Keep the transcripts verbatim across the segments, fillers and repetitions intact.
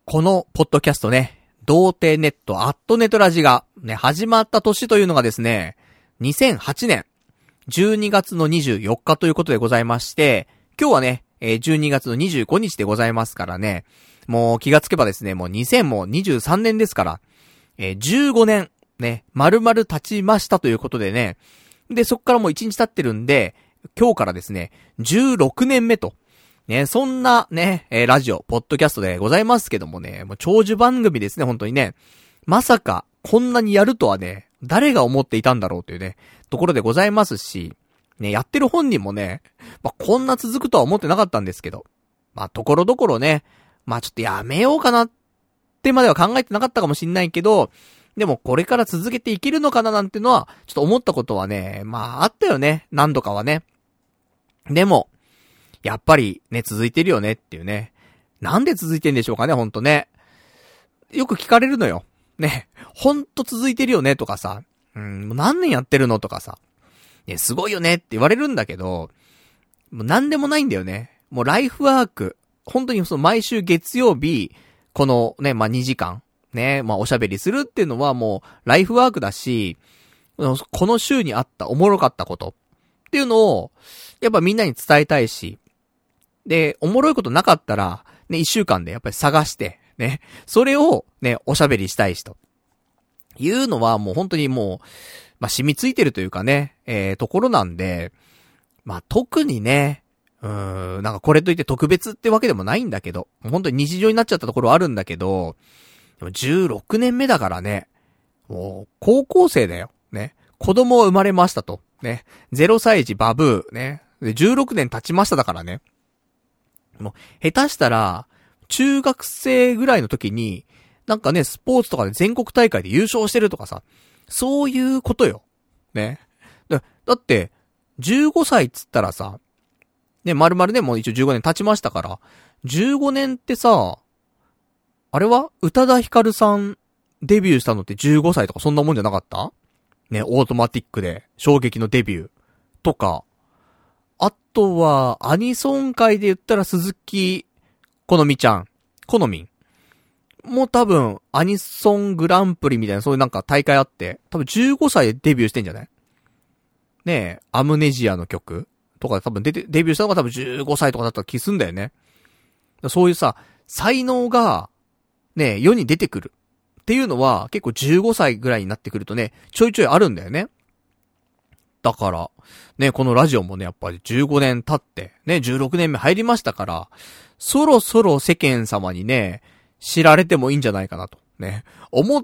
このポッドキャストね、童貞ネットアットネトラジがね、始まった年というのがですね、にせんはちねんじゅうにがつのにじゅうよっかということでございまして、今日はね、じゅうにがつのにじゅうごにちでございますからね、もう気がつけばですね、もうにせんにじゅうさんねんですから、えー、じゅうごねんね、丸々経ちましたということでね、で、そっからもういちにち経ってるんで、今日からですね、じゅうろくねんめと、ね、そんなね、えー、ラジオ、ポッドキャストでございますけどもね、もう長寿番組ですね、本当にね。まさか、こんなにやるとはね、誰が思っていたんだろうというね、ところでございますし、ね、やってる本人もね、まあ、こんな続くとは思ってなかったんですけど、まあ、ところどころね、まあ、ちょっとやめようかなってまでは考えてなかったかもしんないけど、でもこれから続けていけるのかななんてのは、ちょっと思ったことはね、まあ、あったよね、何度かはね。でも、やっぱりね、続いてるよねっていうね。なんで続いてんでしょうかね、ほんとね。よく聞かれるのよ。ね、ほんと続いてるよねとかさ、うん、もう何年やってるのとかさ、ね、すごいよねって言われるんだけど、もう何でもないんだよね。もうライフワーク、本当にその毎週月曜日、このね、まあ、にじかん、ね、まあ、おしゃべりするっていうのはもうライフワークだし、この週にあったおもろかったことっていうのを、やっぱみんなに伝えたいし、で、おもろいことなかったら、ね、一週間でやっぱり探して、ね、それをね、おしゃべりしたいしと。いうのはもう本当にもう、まあ、染みついてるというかね、えー、ところなんで、まあ、特にね、うーん、なんかこれといって特別ってわけでもないんだけど、本当に日常になっちゃったところはあるんだけど、でもじゅうろくねんめだからね、もう、高校生だよ。ね。子供生まれましたと。ね。ゼロさい児バブー。ね。で、じゅうろくねん経ちましただからね。もう、下手したら、中学生ぐらいの時に、なんかね、スポーツとかで全国大会で優勝してるとかさ、そういうことよ。ね。だ、だって、じゅうごさいっつったらさ、ね、丸々ね、もう一応じゅうごねん経ちましたから、じゅうごねんってさ、あれは宇多田ヒカルさんデビューしたのってじゅうごさいとかそんなもんじゃなかった？ね、オートマティックで衝撃のデビューとか、あとは、アニソン界で言ったら鈴木好美ちゃん、好みん。もう多分、アニソングランプリみたいなそういうなんか大会あって、多分じゅうごさいでデビューしてんじゃない？ねえ、アムネジアの曲とか多分出て、デビューしたのが多分じゅうごさいとかだったら気すんだよね。そういうさ、才能が、ねえ、世に出てくるっていうのは結構じゅうごさいぐらいになってくるとね、ちょいちょいあるんだよね。だから、ね、このラジオもね、やっぱりじゅうごねん経って、ね、じゅうろくねんめ入りましたから、そろそろ世間様にね、知られてもいいんじゃないかなと、ね、思って、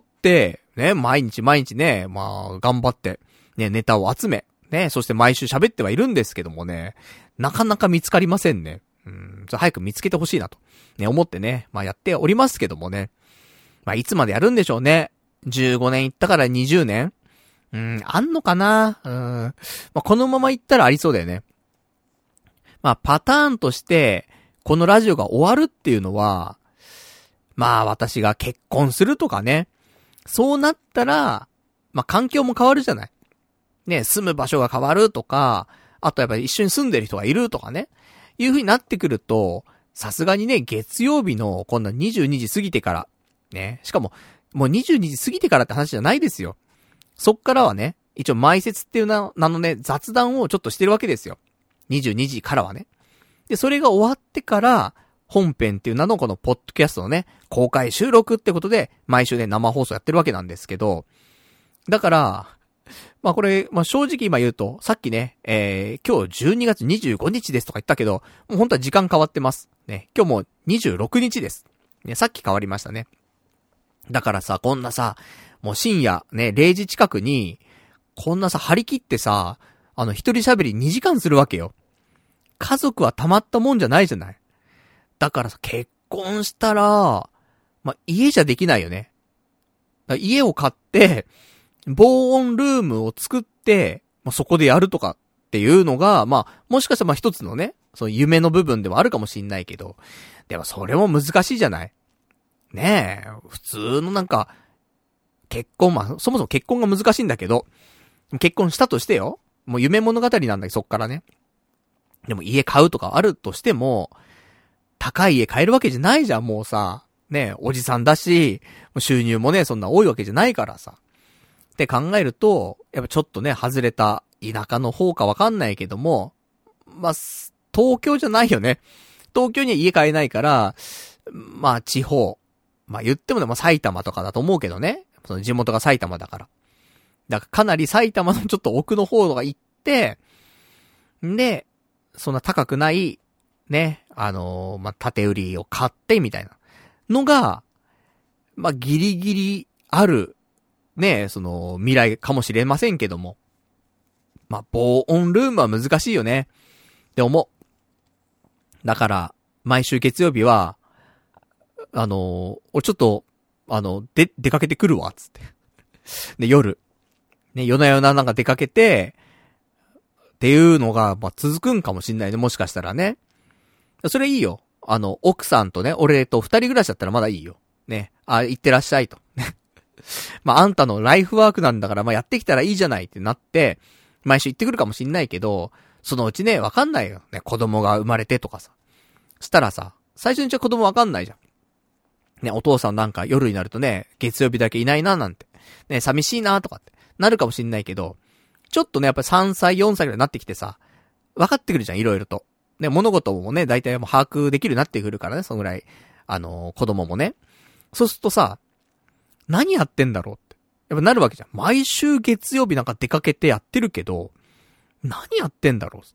ね、毎日毎日ね、まあ、頑張って、ね、ネタを集め、ね、そして毎週喋ってはいるんですけどもね、なかなか見つかりませんね。うん、早く見つけてほしいなと、ね、思ってね、まあやっておりますけどもね、まあいつまでやるんでしょうね。じゅうごねんいったからにじゅうねん？うん、あんのかな？うん。まあ、このままいったらありそうだよね。まあ、パターンとして、このラジオが終わるっていうのは、まあ、私が結婚するとかね。そうなったら、まあ、環境も変わるじゃない。ね、住む場所が変わるとか、あとやっぱり一緒に住んでる人がいるとかね。いう風になってくると、さすがにね、月曜日のこんなにじゅうにじ過ぎてから、ね。しかも、もうにじゅうにじ過ぎてからって話じゃないですよ。そっからはね、一応前説っていう名のね、雑談をちょっとしてるわけですよ。にじゅうにじからはね。で、それが終わってから、本編っていう名のこのポッドキャストのね、公開収録ってことで、毎週ね、生放送やってるわけなんですけど、だから、まあこれ、まあ正直今言うと、さっきね、えー、今日じゅうにがつにじゅうごにちですとか言ったけど、もう本当は時間変わってます。ね、今日もうにじゅうろくにちです。ね、さっき変わりましたね。だからさ、こんなさ、もう深夜ね、れいじ近くに、こんなさ、張り切ってさ、あの一人喋りにじかんするわけよ。家族はたまったもんじゃないじゃない。だからさ、結婚したら、まあ、家じゃできないよね。家を買って、防音ルームを作って、まあ、そこでやるとかっていうのが、まあ、もしかしたらまあ一つのね、その夢の部分ではあるかもしんないけど、でもそれも難しいじゃない。ねえ、普通のなんか、結婚、まあ、そもそも結婚が難しいんだけど、結婚したとしてよ。もう夢物語なんだけど、そっからね。でも家買うとかあるとしても、高い家買えるわけじゃないじゃん、もうさ。 ね、おじさんだし、収入もね、そんな多いわけじゃないからさ。って考えると、やっぱちょっとね、外れた田舎の方かわかんないけども、まあ、東京じゃないよね。東京には家買えないから、まあ地方。まあ言ってもね、まあ埼玉とかだと思うけどね。その地元が埼玉だから。だからかなり埼玉のちょっと奥の方が行って、んで、そんな高くない、ね、あのー、まあ建売りを買ってみたいなのが、まあギリギリある、ね、その未来かもしれませんけども。まあ防音ルームは難しいよね。って思う。だから、毎週月曜日は、あのー、俺ちょっと、あの、で、出かけてくるわ、つって。で、夜。ね、夜な夜ななんか出かけて、っていうのが、まあ、続くんかもしんないね、もしかしたらね。それいいよ。あの、奥さんとね、俺と二人暮らしだったらまだいいよ。ね。あ、行ってらっしゃいと。ね。まあ、あんたのライフワークなんだから、まあ、やってきたらいいじゃないってなって、毎週行ってくるかもしんないけど、そのうちね、わかんないよ。ね、子供が生まれてとかさ。したらさ、最初にじゃ子供わかんないじゃん。ね、お父さんなんか夜になるとね、月曜日だけいないななんて。ね、寂しいなとかって。なるかもしんないけど、ちょっとね、やっぱりさんさい、よんさいぐらいになってきてさ、分かってくるじゃん、いろいろと。ね、物事もね、大体もう把握できるようになってくるからね、そのぐらい。あのー、子供もね。そうするとさ、何やってんだろうって。やっぱなるわけじゃん。毎週月曜日なんか出かけてやってるけど、何やってんだろうって。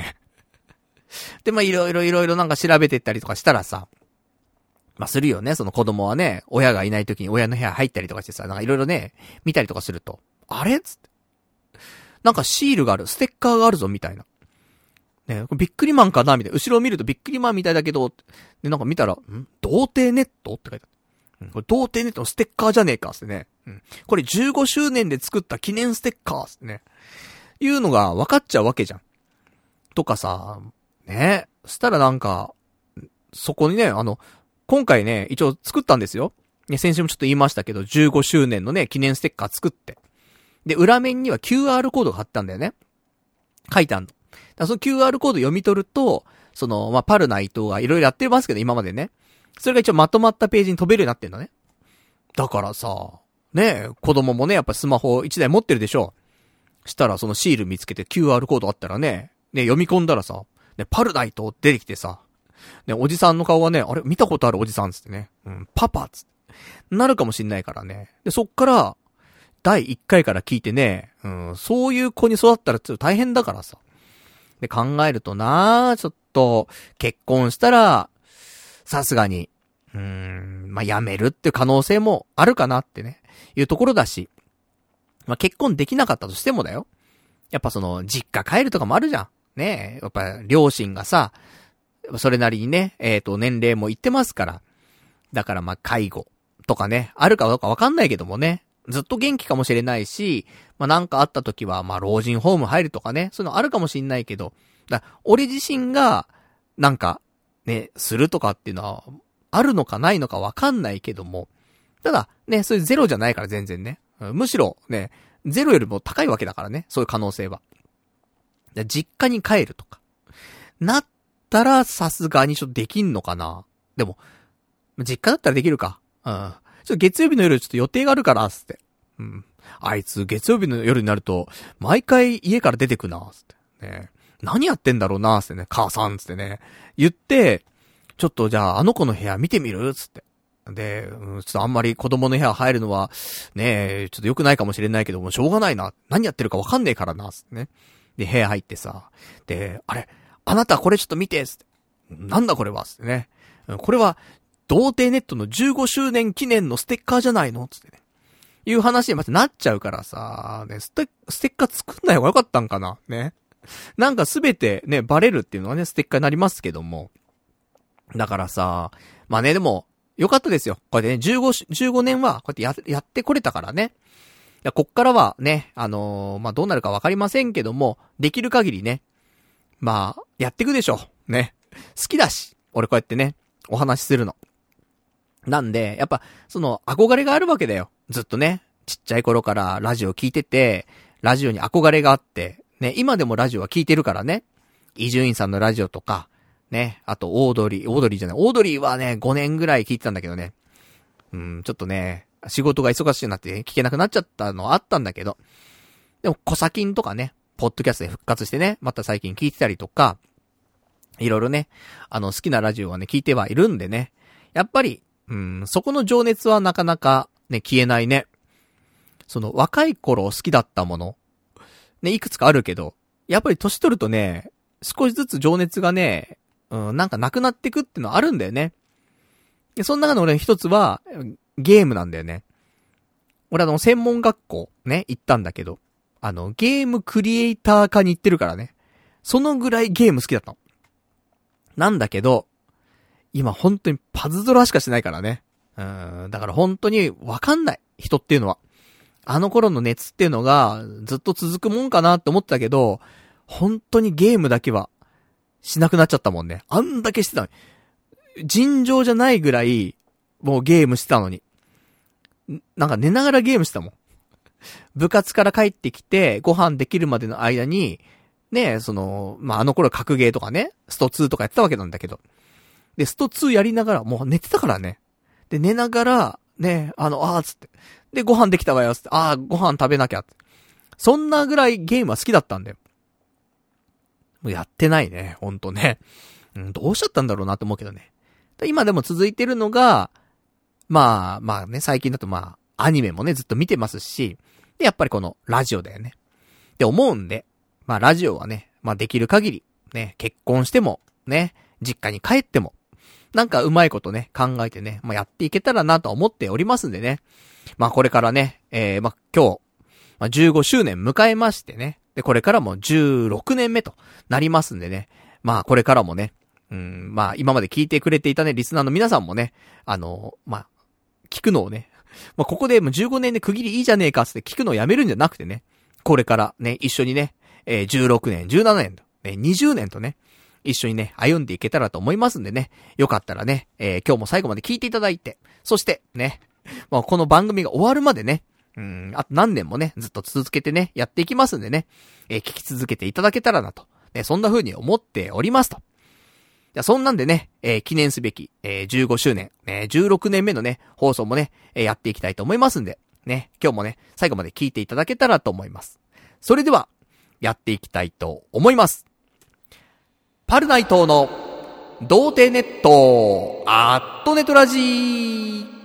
ね。で、まあ、いろいろいろいろなんか調べてったりとかしたらさ、まあ、するよね。その子供はね、親がいない時に親の部屋入ったりとかしてさ、なんかいろいろね、見たりとかすると、あれつって。なんかシールがある、ステッカーがあるぞ、みたいな。ね、ビックリマンかなみたいな。後ろを見るとビックリマンみたいだけど、で、なんか見たら、ん童貞ネットって書いてある。うん、これ童貞ネットのステッカーじゃねえか、ってね。うん。これじゅうごしゅうねんで作った記念ステッカー、ってね。いうのが分かっちゃうわけじゃん。とかさ、ね。したらなんか、そこにね、あの、今回ね、一応作ったんですよ。ね、先週もちょっと言いましたけど、じゅうごしゅうねんのね、記念ステッカー作って。で、裏面には キューアール コードが貼ったんだよね。書いてあるの。だからその キューアール コード読み取ると、その、まあ、パルナ伊藤がいろいろやってますけど、今までね。それが一応まとまったページに飛べるようになってんだね。だからさ、ね、子供もね、やっぱスマホいちだい持ってるでしょ。したらそのシール見つけて キューアール コードあったらね、ね、読み込んだらさ、ね、パルナ伊藤出てきてさ、ね、おじさんの顔はね、あれ見たことあるおじさんつってね。うん、パパつって。なるかもしんないからね。で、そっから、だいいっかいから聞いてね、うん、そういう子に育ったらちょっと大変だからさ。で、考えるとなちょっと、結婚したら、さすがに、うーん、まあ、辞めるっていう可能性もあるかなってね、いうところだし。まあ、結婚できなかったとしてもだよ。やっぱその、実家帰るとかもあるじゃん。ねえ、やっぱ両親がさ、それなりにね、えっと、年齢もいってますから。だからまあ、介護とかね、あるかどうかわかんないけどもね、ずっと元気かもしれないし、まあなんかあった時は、まあ老人ホーム入るとかね、そういうのあるかもしれないけど、だ俺自身が、なんか、ね、するとかっていうのは、あるのかないのかわかんないけども、ただ、ね、そういうゼロじゃないから全然ね。むしろ、ね、ゼロよりも高いわけだからね、そういう可能性は。実家に帰るとか。なったら、さすがにちょっとできんのかな。でも、実家だったらできるか。うん。ちょっと月曜日の夜ちょっと予定があるから、つって。うん。あいつ月曜日の夜になると、毎回家から出てくな、つって。ね。何やってんだろうな、つってね。母さん、つってね。言って、ちょっとじゃああの子の部屋見てみるつって。で、うん、ちょっとあんまり子供の部屋入るのは、ねえ、ちょっと良くないかもしれないけども、しょうがないな。何やってるかわかんねえからな、つってね。で、部屋入ってさ。で、あれ、あなたこれちょっと見て、つって。なんだこれは、つってね。これは、童貞ネットのじゅうごしゅうねん記念のステッカーじゃないのつってね。いう話にまたなっちゃうからさ、ね、ステ、ステッカー作んない方がよかったんかなね。なんかすべてね、バレるっていうのはね、ステッカーになりますけども。だからさ、まあね、でも、よかったですよ。こうやってね、じゅうご、じゅうごねんは、こうやってや、やってこれたからね。こっからはね、あのー、まあ、どうなるかわかりませんけども、できる限りね、まあ、やっていくでしょ。ね。好きだし、俺こうやってね、お話しするの。なんで、やっぱ、その、憧れがあるわけだよ。ずっとね、ちっちゃい頃からラジオ聞いてて、ラジオに憧れがあって、ね、今でもラジオは聞いてるからね。伊集院さんのラジオとか、 ね、あとオードリー、オードリーじゃない、オードリーはね、ごねんぐらい聞いてたんだけどね。うん、ちょっとね、仕事が忙しくなって聞けなくなっちゃったのはあったんだけど。でも、コサキンとかね、ポッドキャストで復活してね、また最近聞いてたりとか、いろいろね、あの、好きなラジオはね、聞いてはいるんでね。やっぱり、うん、そこの情熱はなかなかね、消えないね。その、若い頃好きだったもの、ね、いくつかあるけど、やっぱり年取るとね、少しずつ情熱がね、うん、なんかなくなってくってのはあるんだよね。で、その中の俺の一つは、ゲームなんだよね。俺あの、専門学校ね、行ったんだけど、あの、ゲームクリエイター科に行ってるからね。そのぐらいゲーム好きだったの。なんだけど、今本当にパズドラしかしないからね。うーん、だから本当にわかんない。人っていうのは。あの頃の熱っていうのがずっと続くもんかなって思ってたけど、本当にゲームだけはしなくなっちゃったもんね。あんだけしてたのに。尋常じゃないぐらい、もうゲームしてたのに。なんか寝ながらゲームしてたもん。部活から帰ってきて、ご飯できるまでの間に、ね、その、まあ、あの頃格ゲーとかね、ストツーとかやってたわけなんだけど。で、ストツーやりながら、もう寝てたからね。で、寝ながら、ね、あの、あーつって。で、ご飯できたわよ、つって。あー、ご飯食べなきゃって。そんなぐらいゲームは好きだったんだよ。もうやってないね、ほんとね。うん、どうしちゃったんだろうなと思うけどね。今でも続いてるのが、まあ、まあね、最近だとまあ、アニメもね、ずっと見てますし、で、やっぱりこのラジオだよね。って思うんで、まあラジオはね、まあできる限り、ね、結婚しても、ね、実家に帰っても、なんかうまいことね、考えてね、まあやっていけたらなと思っておりますんでね。まあこれからね、えー、まあ今日、まあじゅうごしゅうねん迎えましてね、で、これからもじゅうろくねんめとなりますんでね、まあこれからもね、うん、まあ今まで聞いてくれていたね、リスナーの皆さんもね、あの、まあ、聞くのをね、まあここでもうじゅうごねんで区切りいいじゃねえかつって聞くのをやめるんじゃなくてね、これからね、一緒にね、えー、じゅうろくねん、じゅうななねんと、ね、にじゅうねんとね、一緒にね、歩んでいけたらと思いますんでね、よかったらね、えー、今日も最後まで聞いていただいて、そしてね、まあこの番組が終わるまでね、うん、あと何年もね、ずっと続けてね、やっていきますんでね、えー、聞き続けていただけたらなと、ね、そんな風に思っておりますと。じゃそんなんでね、えー、記念すべき、えー、じゅうごしゅうねん、えー、じゅうろくねんめのね、放送もね、えー、やっていきたいと思いますんで、ね、今日もね、最後まで聞いていただけたらと思います。それでは、やっていきたいと思います。パルナイトの、童貞ネット、アットネトラジー。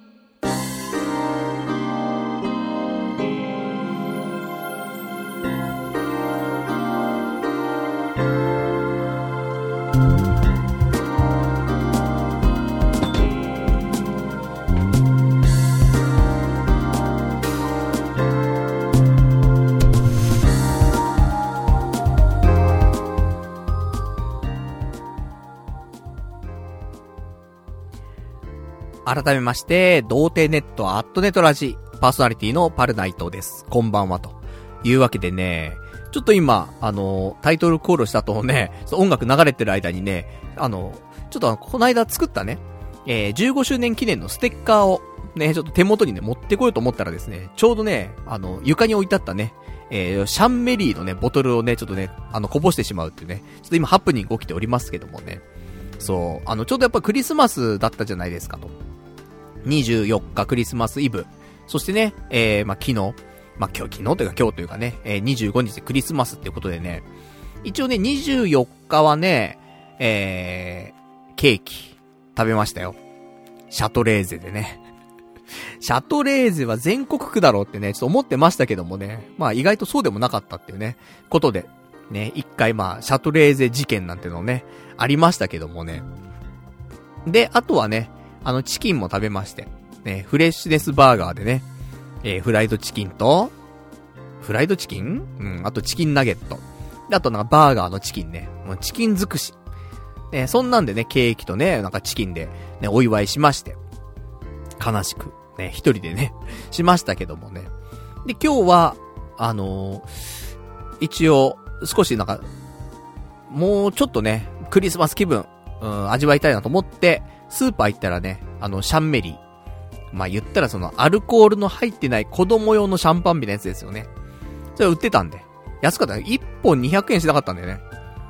改めまして、童貞ネットアットネトラジパーソナリティのパルナイトです。こんばんはというわけでね、ちょっと今あのタイトルコールした後ね、音楽流れてる間にね、あのちょっとこの間作ったね、えー、じゅうごしゅうねん記念のステッカーをね、ちょっと手元にね持ってこようと思ったらですね、ちょうどね、あの床に置いてあったね、えー、シャンメリーのねボトルをねちょっとねあのこぼしてしまうっていうね、ちょっと今ハプニング起きておりますけどもね、そうあのちょうどやっぱクリスマスだったじゃないですかと。にじゅうよっかクリスマスイブ。そしてね、えー、まあ、昨日。まあ、今日、昨日というか今日というかね、えー、にじゅうごにちでクリスマスっていうことでね、一応ね、にじゅうよっかはね、えー、ケーキ、食べましたよ。シャトレーゼでね。シャトレーゼは全国区だろうってね、ちょっと思ってましたけどもね、まあ、意外とそうでもなかったっていうね、ことで、ね、一回まあ、シャトレーゼ事件なんてのね、ありましたけどもね。で、あとはね、あの、チキンも食べまして。ね、フレッシュネスバーガーでね、えー、フライドチキンと、フライドチキン？うん、あとチキンナゲット。で、あとなんかバーガーのチキンね。もうチキン尽くし。ね、そんなんでね、ケーキとね、なんかチキンで、ね、お祝いしまして。悲しく、ね、一人でね、しましたけどもね。で、今日は、あのー、一応、少しなんか、もうちょっとね、クリスマス気分、うん、味わいたいなと思って、スーパー行ったらね、あの、シャンメリー。まあ、言ったらその、アルコールの入ってない子供用のシャンパンみたいなやつですよね。それ売ってたんで。安かったね。いっぽんにひゃくえんしなかったんだよね。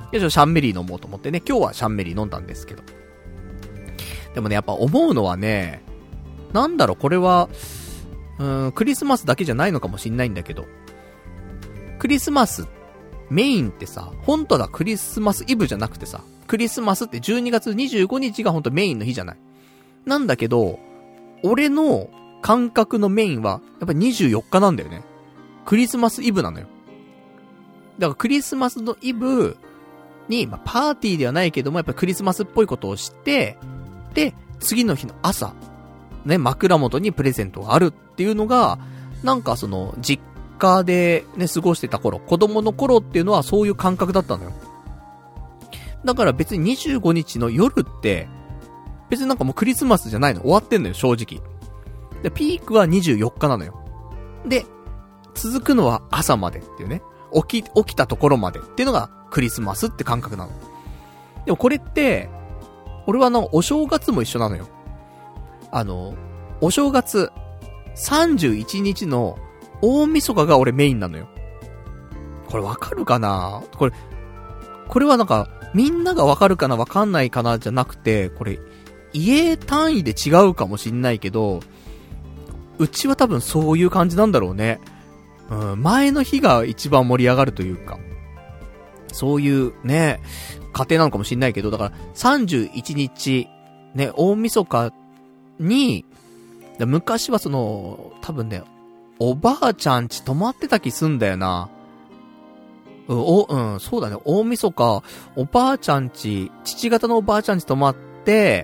で、ちょっとシャンメリー飲もうと思ってね、今日はシャンメリー飲んだんですけど。でもね、やっぱ思うのはね、なんだろう、これは、うーん、クリスマスだけじゃないのかもしんないんだけど、クリスマス、メインってさ、本当はクリスマスイブじゃなくてさ、クリスマスってじゅうにがつにじゅうごにちが本当メインの日じゃない。なんだけど、俺の感覚のメインは、やっぱにじゅうよっかなんだよね。クリスマスイブなのよ。だからクリスマスのイブに、まあ、パーティーではないけども、やっぱクリスマスっぽいことをして、で、次の日の朝、ね、枕元にプレゼントがあるっていうのが、なんかその、実家でね、過ごしてた頃、子供の頃っていうのはそういう感覚だったのよ。だから別ににじゅうごにちの夜って、別になんかもうクリスマスじゃないの。終わってんのよ、正直。で、ピークはにじゅうよっかなのよ。で、続くのは朝までっていうね。起き、起きたところまでっていうのがクリスマスって感覚なの。でもこれって、俺はの、お正月も一緒なのよ。あの、お正月、さんじゅういちにちの大晦日が俺メインなのよ。これわかるかな？これ、これはなんか、みんながわかるかなわかんないかなじゃなくて、これ、家単位で違うかもしんないけど、うちは多分そういう感じなんだろうね。うん、前の日が一番盛り上がるというか、そういうね、家庭なのかもしんないけど、だからさんじゅういちにち、ね、大晦日に、昔はその、多分ね、おばあちゃんち泊まってた気すんだよな。うん、お、うん、そうだね、大晦日、おばあちゃんち、父方のおばあちゃんち泊まって、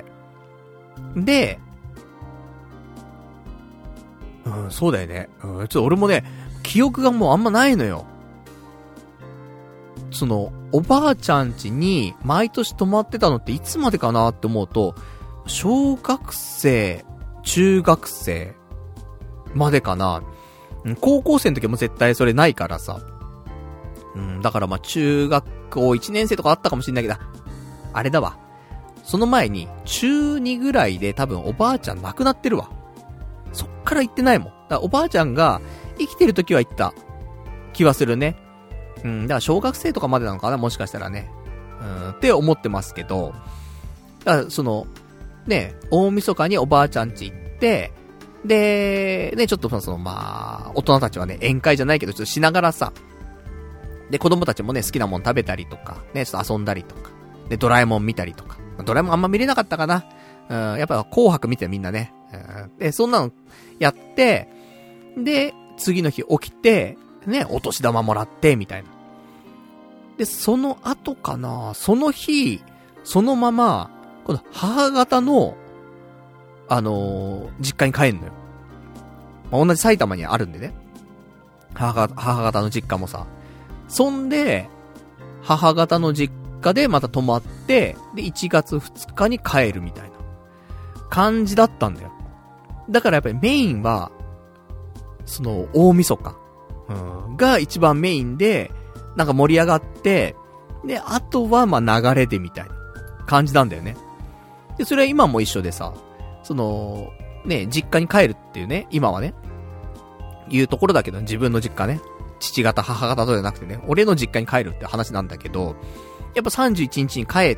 で、うん、そうだよね。うん、ちょっと俺もね、記憶がもうあんまないのよ。その、おばあちゃん家に毎年泊まってたのっていつまでかなって思うと、小学生、中学生までかな。高校生の時も絶対それないからさ。うん、だからまあ中学校いちねん生とかあったかもしれないけど、あれだわ。その前に中にぐらいで多分おばあちゃん亡くなってるわ。そっから行ってないもん。だからおばあちゃんが生きてる時は行った気はするね。うん、だから小学生とかまでなのかな、もしかしたらね。うん、って思ってますけど、だからその、ね、大晦日におばあちゃん家行って、で、ね、ちょっとその、まあ、大人たちはね、宴会じゃないけど、ちょっとしながらさ、で、子供たちもね、好きなもん食べたりとか、ね、ちょっと遊んだりとか、で、ドラえもん見たりとか、ドラえもんあんま見れなかったかな。うん、やっぱ紅白見てみんなね。うん、で、そんなのやって、で、次の日起きて、ね、お年玉もらって、みたいな。で、その後かな、その日、そのまま、この母方の、あのー、実家に帰んのよ。まあ、同じ埼玉にあるんでね。母、母方の実家もさ。そんで、母方の実家でまた泊まって、で、いちがつふつかに帰るみたいな感じだったんだよ。だからやっぱりメインは、その、大晦日、うん、が一番メインで、なんか盛り上がって、で、あとはまあ流れでみたいな感じなんだよね。で、それは今も一緒でさ、その、ね、実家に帰るっていうね、今はね、いうところだけど、自分の実家ね、父方、母方とじゃなくてね、俺の実家に帰るって話なんだけど、やっぱさんじゅういちにちに帰って、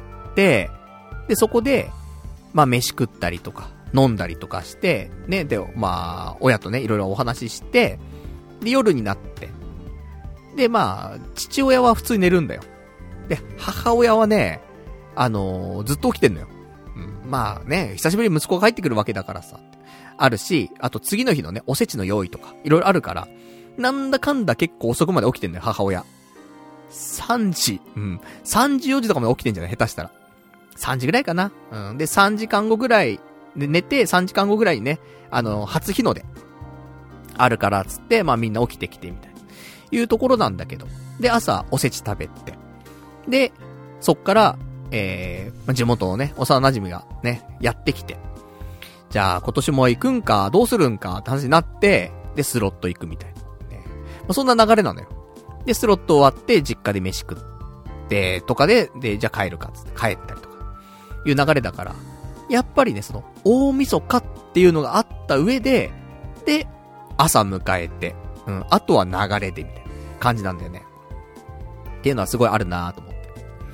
で、そこで、まあ飯食ったりとか、飲んだりとかして、ね、で、まあ、親とね、いろいろお話しして、で、夜になって、で、まあ、父親は普通に寝るんだよ。で、母親はね、あのー、ずっと起きてんのよ。うん、まあね、久しぶりに息子が帰ってくるわけだからさ、あるし、あと次の日のね、おせちの用意とか、いろいろあるから、なんだかんだ結構遅くまで起きてんのよ、母親。さんじ、うん。さんじよじとかまで起きてんじゃない？下手したら。さんじぐらいかな。うん。で、さんじかんごぐらい、で、寝てさんじかんごぐらいにね、あの、初日の出。あるから、つって、まあみんな起きてきて、みたいな。いうところなんだけど。で、朝、おせち食べて。で、そっから、えー、地元のね、幼馴染がね、やってきて。じゃあ、今年も行くんか、どうするんか、って話になって、で、スロット行くみたいな。ね。まあ、そんな流れなのよ。で、スロット終わって、実家で飯食って、とかで、で、じゃあ帰るか、つって帰ったりとか。いう流れだから。やっぱりね、その、大晦日っていうのがあった上で、で、朝迎えて、うん、あとは流れでみたいな感じなんだよね。っていうのはすごいあるなぁと思って。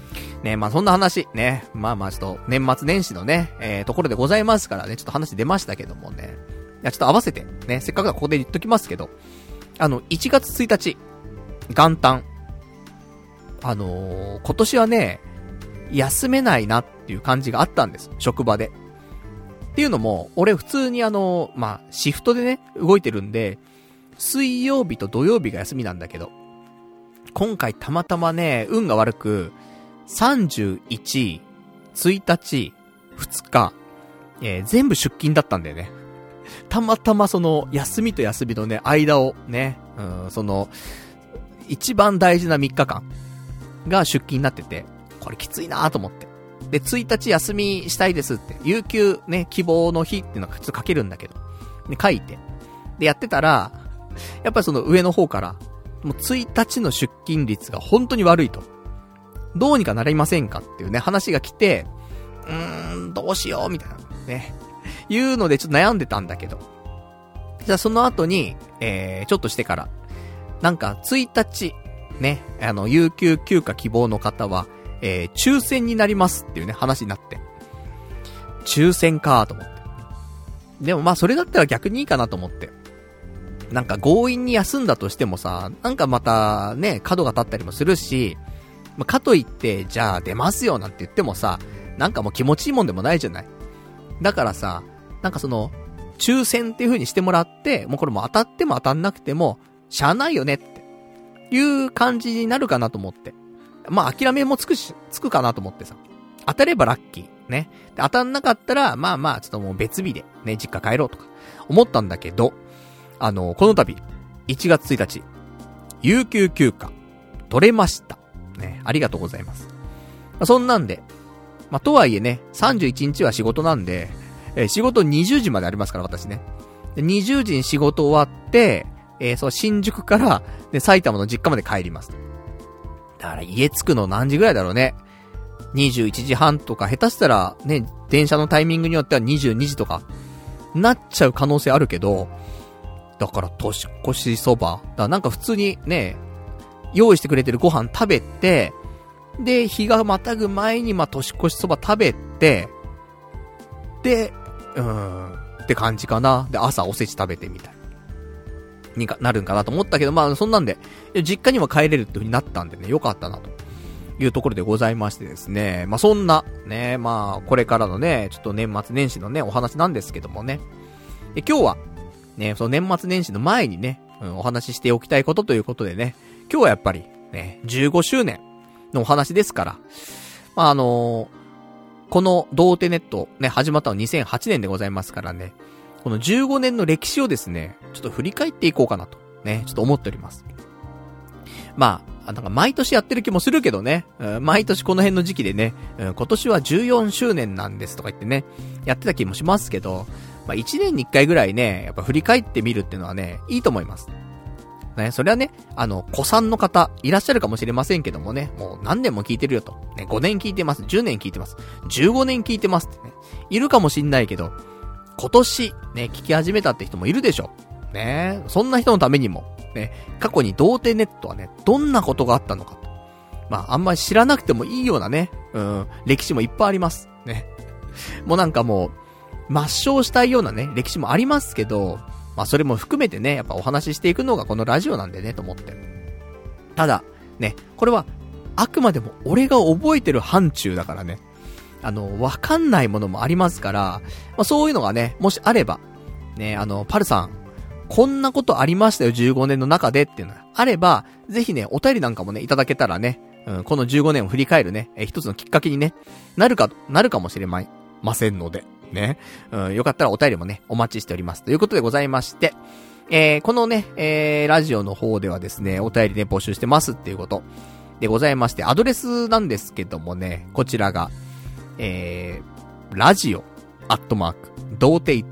ね、まあそんな話、ね、まあまあちょっと年末年始のね、えー、ところでございますからね、ちょっと話出ましたけどもね。いや、ちょっと合わせて、ね、せっかくだここで言っときますけど、あの、いちがつついたち、元旦。あのー、今年はね、休めないなっていう感じがあったんです。職場で。っていうのも、俺普通にあのー、まあ、シフトでね、動いてるんで、水曜日と土曜日が休みなんだけど、今回たまたまね、運が悪く、さんじゅういち、ついたち、ふつか、えー、全部出勤だったんだよね。たまたまその、休みと休みのね、間をね、うん、その、一番大事なみっかかんが出勤になってて、これきついなと思って。で、ついたち休みしたいですって、有給ね、希望の日っていうのが普通書けるんだけど、で、書いて。で、やってたら、やっぱりその上の方から、もうついたちの出勤率が本当に悪いと。どうにかなりませんかっていうね、話が来て、うーん、どうしようみたいなね、いうのでちょっと悩んでたんだけど。じゃあその後に、えー、ちょっとしてから、なんかついたち、ね、あの、有給休暇希望の方は、えー、抽選になりますっていうね、話になって。抽選かーと思って。でもまあそれだったら逆にいいかなと思って。なんか強引に休んだとしてもさ、なんかまたね、角が立ったりもするし、まあ、かといって、じゃあ出ますよなんて言ってもさ、なんかもう気持ちいいもんでもないじゃない。だからさ、なんかその、抽選っていう風にしてもらって、もうこれも当たっても当たんなくても、しゃあないよねっていう感じになるかなと思って。まあ諦めもつくし、つくかなと思ってさ。当たればラッキー。ね。で当たんなかったら、まあまあ、ちょっともう別日で、ね、実家帰ろうとか、思ったんだけど、あの、この度、いちがつついたち、有給休暇、取れました。ね、ありがとうございます。まあ、そんなんで、まあ、とはいえね、さんじゅういちにちは仕事なんで、えー、仕事にじゅうじまでありますから、私ね。でにじゅうじに仕事終わって、えー、そう、新宿から、ね、埼玉の実家まで帰ります。だから家着くの何時ぐらいだろうね。にじゅういちじはんとか、下手したら、ね、電車のタイミングによってはにじゅうにじとか、なっちゃう可能性あるけど、だから年越しそば。だからなんか普通にね、用意してくれてるご飯食べて、で、日がまたぐ前にまあ年越しそば食べて、で、うーん、って感じかな。で、朝おせち食べてみたい。になるんかなと思ったけど、まあそんなんで、実家にも帰れるって風になったんでね、よかったなというところでございましてですね。まあそんな、ね、まあこれからのね、ちょっと年末年始のね、お話なんですけどもね。で今日は、ね、その年末年始の前にね、うん、お話ししておきたいことということでね、今日はやっぱり、ね、じゅうごしゅうねんのお話ですから、まあ、あのー、この童貞ネットね、始まったのにせんはちねんでございますからね、このじゅうごねんの歴史をですね、ちょっと振り返っていこうかなと、ね、ちょっと思っております。まあ、なんか毎年やってる気もするけどね、うん、毎年この辺の時期でね、うん、今年はじゅうよんしゅうねんなんですとか言ってね、やってた気もしますけど、まあ、いちねんにいっかいぐらいね、やっぱ振り返ってみるっていうのはね、いいと思います。ね、それはね、あの、子さんの方、いらっしゃるかもしれませんけどもね、もう何年も聞いてるよと。ね、ごねん聞いてます、じゅうねん聞いてます、じゅうごねん聞いてますってね、いるかもしんないけど、今年、ね、聞き始めたって人もいるでしょ。ね、そんな人のためにも、ね、過去に童貞ネットはね、どんなことがあったのかと。まあ、あんまり知らなくてもいいようなね、うん、歴史もいっぱいあります。ね。もうなんかもう、抹消したいようなね、歴史もありますけど、まあそれも含めてね、やっぱお話ししていくのがこのラジオなんでね、と思って。ただ、ね、これは、あくまでも俺が覚えてる範疇だからね。あの、わかんないものもありますから、まあそういうのがね、もしあれば、ね、あの、パルさん、こんなことありましたよ、じゅうごねんの中でっていうのがあれば、ぜひね、お便りなんかもね、いただけたらね、うん、このじゅうごねんを振り返るね、え、一つのきっかけにね、なるか、なるかもしれませんので。ね。うん、よかったらお便りもね、お待ちしております。ということでございまして、えー、このね、えー、ラジオの方ではですね、お便りね、募集してますっていうことでございまして、アドレスなんですけどもね、こちらが、えー、ラジオ、アットマーク、童貞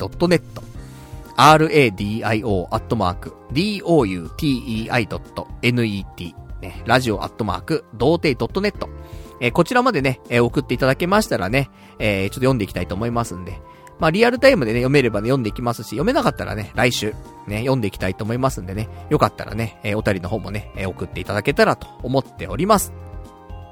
.net、radio、アットマーク、doutei.net、ね、ラジオ、アットマーク、童貞 .net、えー、こちらまでね、えー、送っていただけましたらね、えー、ちょっと読んでいきたいと思いますんで、まあリアルタイムでね、読めればね、読んでいきますし、読めなかったらね、来週、ね、読んでいきたいと思いますんでね、よかったらね、えー、お便りの方もね、えー、送っていただけたらと思っております。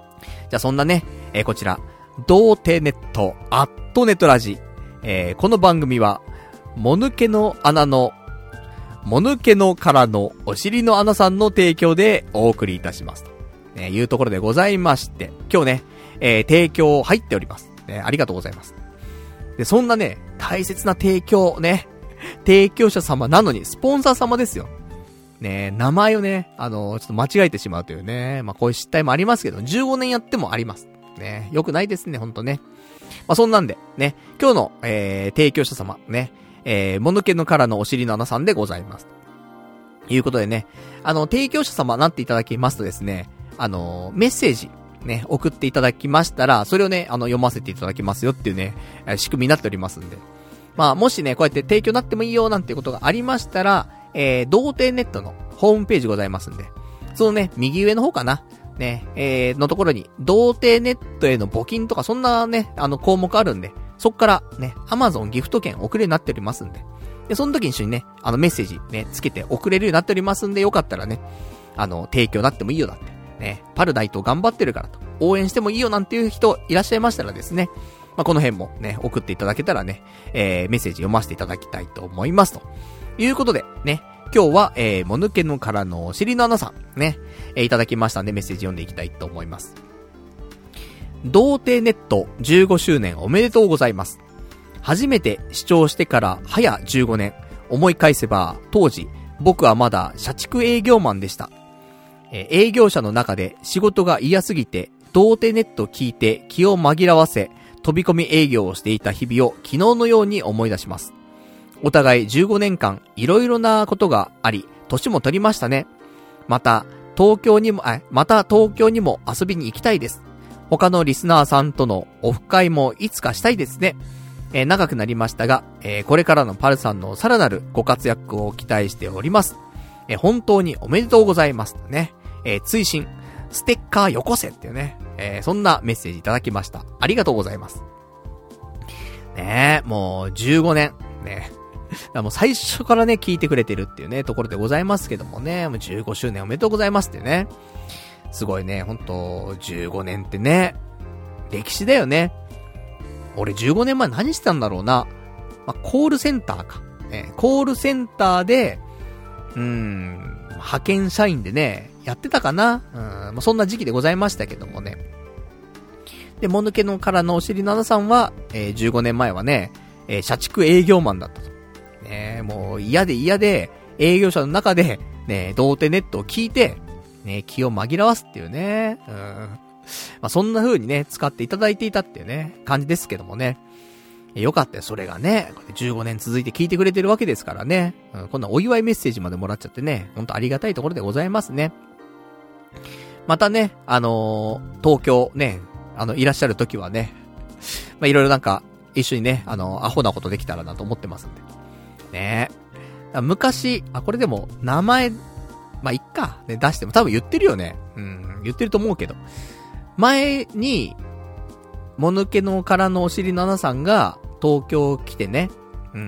じゃあそんなね、えー、こちら、童貞ネット、アットネットラジ。えー、この番組は、もぬけの穴の、もぬけの殻のお尻の穴さんの提供でお送りいたします。と、ね、いうところでございまして、今日ね、えー、提供入っております。ね、ありがとうございます。で、そんなね、大切な提供ね、提供者様なのに、スポンサー様ですよ。ね、名前をね、あのー、ちょっと間違えてしまうというね、まあ、こういう失態もありますけど、じゅうごねんやってもあります。ね、よくないですね、ほんとね。まあ、そんなんで、ね、今日の、えー、提供者様、ね、えー、もぬけの殻のお尻の穴さんでございます。ということでね、あの、提供者様なっていただきますとですね、あのー、メッセージ、ね、送っていただきましたら、それをね、あの、読ませていただきますよっていうね、仕組みになっておりますんで。まあ、もしね、こうやって提供なってもいいよなんていうことがありましたら、えー、童貞ネットのホームページございますんで、そのね、右上の方かな、ね、えー、のところに、童貞ネットへの募金とか、そんなね、あの、項目あるんで、そっからね、Amazon ギフト券送れるようになっておりますんで、で、その時に一緒にね、あの、メッセージね、つけて送れるようになっておりますんで、よかったらね、あの、提供なってもいいよだって、ね、パルダイト頑張ってるからと、応援してもいいよなんていう人いらっしゃいましたらですね、まあ、この辺もね、送っていただけたらね、えー、メッセージ読ませていただきたいと思いますと。いうことで、ね、今日は、えー、もぬけの殻のお尻の穴さん、ね、えー、いただきましたんでメッセージ読んでいきたいと思います。童貞ネットじゅうごしゅうねんおめでとうございます。初めて視聴してから早じゅうごねん、思い返せば、当時、僕はまだ社畜営業マンでした。えー、営業者の中で仕事が嫌すぎて、童貞ネット聞いて気を紛らわせ、飛び込み営業をしていた日々を昨日のように思い出します。お互いじゅうごねんかんいろいろなことがあり、年も取りましたね。また、東京にも、あ、また東京にも遊びに行きたいです。他のリスナーさんとのオフ会もいつかしたいですね。えー、長くなりましたが、えー、これからのパルさんのさらなるご活躍を期待しております。えー、本当におめでとうございます。ね。えー、追伸、ステッカーよこせっていうね、えー、そんなメッセージいただきました。ありがとうございます。ねえ、もうじゅうごねん。ねもう最初からね、聞いてくれてるっていうね、ところでございますけどもね、もうじゅうごしゅうねんおめでとうございますってね。すごいね、ほんと、じゅうごねんってね、歴史だよね。俺じゅうごねんまえ何してたんだろうな。まあ、コールセンターか。ね、コールセンターで、うーん、派遣社員でね、やってたかな。うん、まあ、そんな時期でございましたけどもね。で、もぬけの殻のお尻の穴さんは、えー、じゅうごねんまえはね、えー、社畜営業マンだったと。ね、もう嫌で嫌で、営業者の中で、ね、童貞ネットを聞いて、ね、気を紛らわすっていうね。うん。まあ、そんな風にね、使っていただいていたっていうね、感じですけどもね。よかったよ、それがね。じゅうごねん続いて聞いてくれてるわけですからね。うん、こんなお祝いメッセージまでもらっちゃってね、ほんとありがたいところでございますね。またね、あのー、東京ね、あの、いらっしゃる時はね、まあ、いろいろなんか、一緒にね、あの、アホなことできたらなと思ってますんで。ねえ。昔、あ、これでも、名前、まあ、いっか、ね、出しても多分言ってるよね。うん、言ってると思うけど。前に、もぬけの殻のお尻の穴さんが、東京来てね、うん、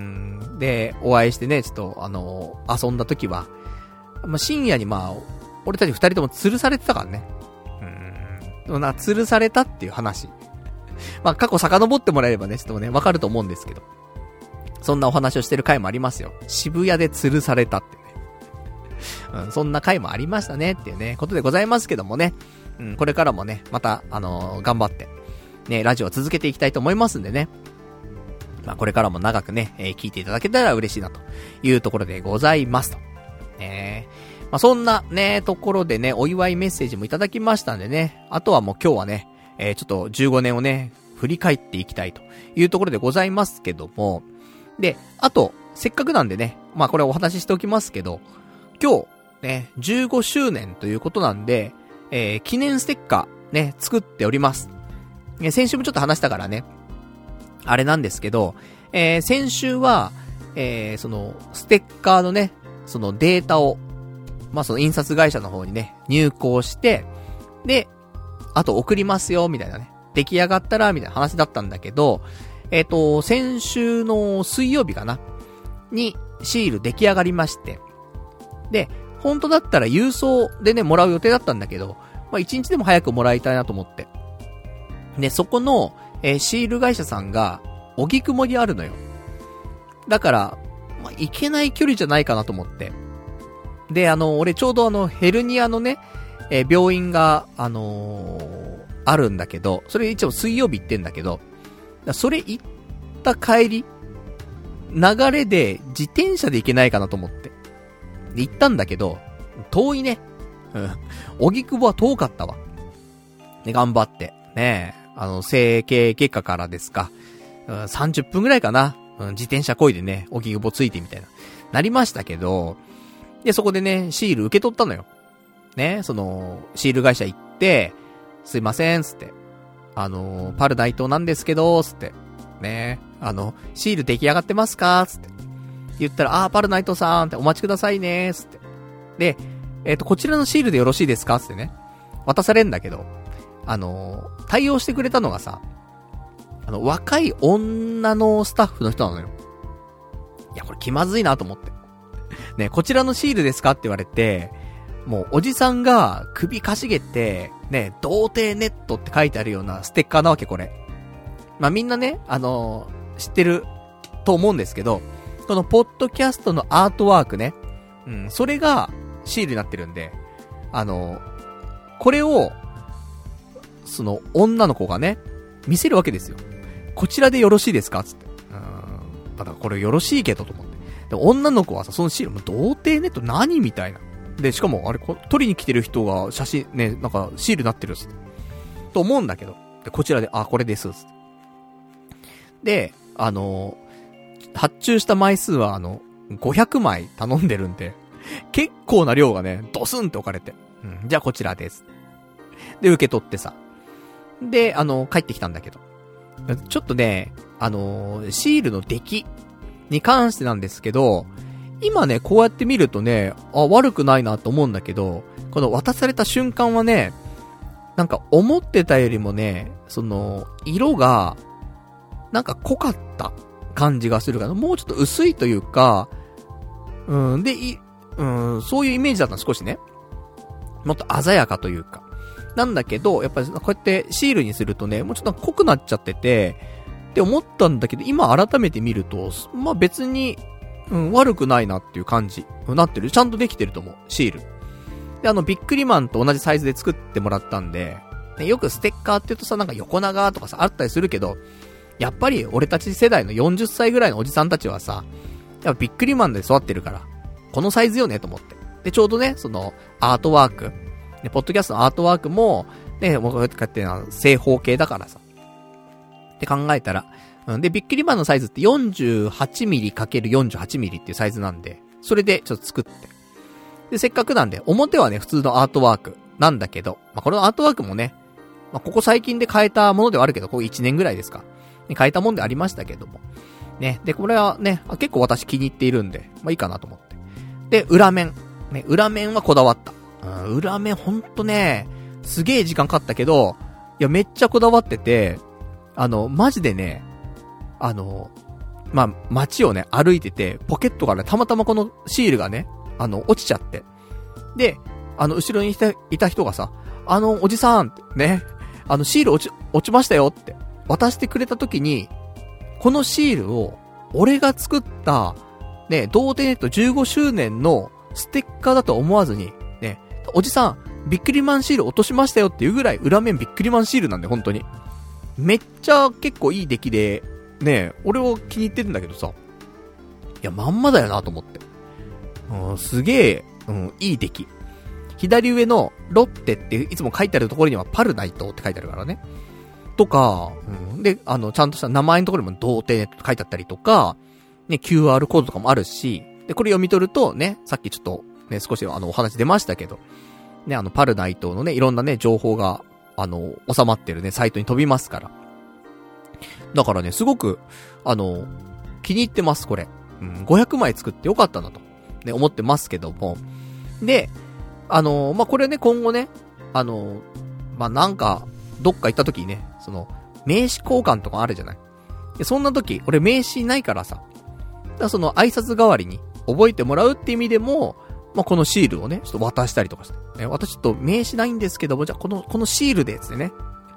で、お会いしてね、ちょっと、あの、遊んだ時は、まあ、深夜にまあ、俺たち二人とも吊るされてたからね。うん、でもな、吊るされたっていう話。まあ、過去遡ってもらえればね、ちょっとね、わかると思うんですけど。そんなお話をしてる回もありますよ。渋谷で吊るされたってね。うん、そんな回もありましたねっていうね、ことでございますけどもね。うん、これからもね、また、あのー、頑張って、ね、ラジオを続けていきたいと思いますんでね。まあ、これからも長くね、えー、聞いていただけたら嬉しいなというところでございますと。ね、まあ、そんなね、ところでね、お祝いメッセージもいただきましたんでね。あとはもう今日はね、えー、ちょっとじゅうごねんをね、振り返っていきたいというところでございますけども、で、あと、せっかくなんでね、まあこれお話ししておきますけど、今日、ね、じゅうごしゅうねんということなんで、えー、記念ステッカー、ね、作っております。え、先週もちょっと話したからね、あれなんですけど、えー、先週は、えー、その、ステッカーのね、そのデータを、まあその印刷会社の方にね、入稿して、で、あと送りますよ、みたいなね、出来上がったら、みたいな話だったんだけど、えっと、先週の水曜日かなにシール出来上がりまして。で、本当だったら郵送でね、もらう予定だったんだけど、まあ一日でも早くもらいたいなと思って。 で、そこの、えー、シール会社さんが、荻窪にあるのよ。だから、まあ、行けない距離じゃないかなと思って。で、あの、俺ちょうどあの、ヘルニアのね、えー、病院が、あのー、あるんだけど、それ一応水曜日行ってんだけど、だそれ行った帰り、流れで自転車で行けないかなと思って。で、行ったんだけど、遠いね。うん。荻窪は遠かったわ。で、頑張って。ねえ。あの、整形外科からですか。うん、さんじゅっぷんぐらいかな。うん、自転車漕いでね、荻窪ついてみたいな。なりましたけど、で、そこでね、シール受け取ったのよ。ね、その、シール会社行って、すいません、つって。あの、パルナイトなんですけど、つって。ね、あの、シール出来上がってますかつって。言ったら、あー、パルナイトさんってお待ちくださいね、つって。で、えっと、こちらのシールでよろしいですかつってね。渡されんだけど、あの、対応してくれたのがさ、あの、若い女のスタッフの人なのよ。いや、これ気まずいなと思って。ね、こちらのシールですかって言われて、もうおじさんが首かしげて、ね、童貞ネットって書いてあるようなステッカーなわけ、これ。まあ、みんなね、あのー、知ってると思うんですけど、このポッドキャストのアートワークね、うん、それがシールになってるんで、あのー、これを、その女の子がね、見せるわけですよ。こちらでよろしいですかつって。うーん。ただこれよろしいけどと思って。で、女の子はさ、そのシール、もう童貞ネット何みたいな。で、しかも、あれ、取りに来てる人が写真、ね、なんか、シールになってるっす。と思うんだけど。で、こちらで、あ、これです。で、あのー、発注した枚数は、あの、ごひゃくまい頼んでるんで、結構な量がね、ドスンって置かれて。うん、じゃあこちらです。で、受け取ってさ。で、あの、帰ってきたんだけど。ちょっとね、あのー、シールの出来に関してなんですけど、今ね、こうやって見るとね、あ、悪くないなと思うんだけど、この渡された瞬間はね、なんか思ってたよりもね、その、色が、なんか濃かった感じがするから、もうちょっと薄いというか、うん、で、い、うん、そういうイメージだったの少しね。もっと鮮やかというか。なんだけど、やっぱりこうやってシールにするとね、もうちょっと濃くなっちゃってて、って思ったんだけど、今改めて見ると、まあ、別に、うん、悪くないなっていう感じ。なってる。ちゃんとできてると思う。シール。で、あの、ビックリマンと同じサイズで作ってもらったんで、ね、よくステッカーって言うとさ、なんか横長とかさ、あったりするけど、やっぱり俺たち世代のよんじゅっさいぐらいのおじさんたちはさ、やっぱビックリマンで育ってるから、このサイズよねと思って。で、ちょうどね、その、アートワーク。ね、ポッドキャストのアートワークも、ね、もうこうやって正方形だからさ。って考えたら、うん、で、ビックリマンのサイズって よんじゅうはちミリかけるよんじゅうはちミリ っていうサイズなんで、それでちょっと作って。で、せっかくなんで、表はね、普通のアートワークなんだけど、まあ、このアートワークもね、まあ、ここ最近で変えたものではあるけど、ここいちねんぐらいですか。ね、変えたもんでありましたけども。ね、で、これはね、結構私気に入っているんで、まあいいかなと思って。で、裏面。ね、裏面はこだわった。うん、裏面ほんとね、すげえ時間かかったけど、いや、めっちゃこだわってて、あの、マジでね、あの、まあ、街をね、歩いてて、ポケットからたまたまこのシールがね、あの、落ちちゃって。で、あの、後ろにいた、いた人がさ、あの、おじさんって、ね、あの、シール落ち、落ちましたよって、渡してくれた時に、このシールを、俺が作った、ね、童貞ネットじゅうごしゅうねんのステッカーだと思わずに、ね、おじさん、ビックリマンシール落としましたよっていうぐらい裏面ビックリマンシールなんで、本当に。めっちゃ結構いい出来で、ね、俺を気に入ってるんだけどさ、いや、まんまだよなと思って。うん、すげえ、うん、いい出来。左上のロッテっていつも書いてあるところにはパルナイトって書いてあるからね。とか、うん、で、あの、ちゃんとした名前のところにも童貞ネットって書いてあったりとか、ね、キューアール コードとかもあるし、で、これ読み取るとね、さっきちょっと、ね、少しあの、お話出ましたけど、ね、あの、パルナイトのね、いろんなね、情報が、あの、収まってるね、サイトに飛びますから。だからね、すごく、あの、気に入ってます、これ。うん、ごひゃくまい作ってよかったなと、ね、思ってますけども。で、あの、まあ、これね、今後ね、あの、まあ、なんか、どっか行った時にね、その、名刺交換とかあるじゃない。で、そんな時、俺名刺ないからさ。だからその挨拶代わりに覚えてもらうって意味でも、まあ、このシールをね、ちょっと渡したりとかして。ね、私ちょっと名刺ないんですけども、じゃあこの、このシールでつってね、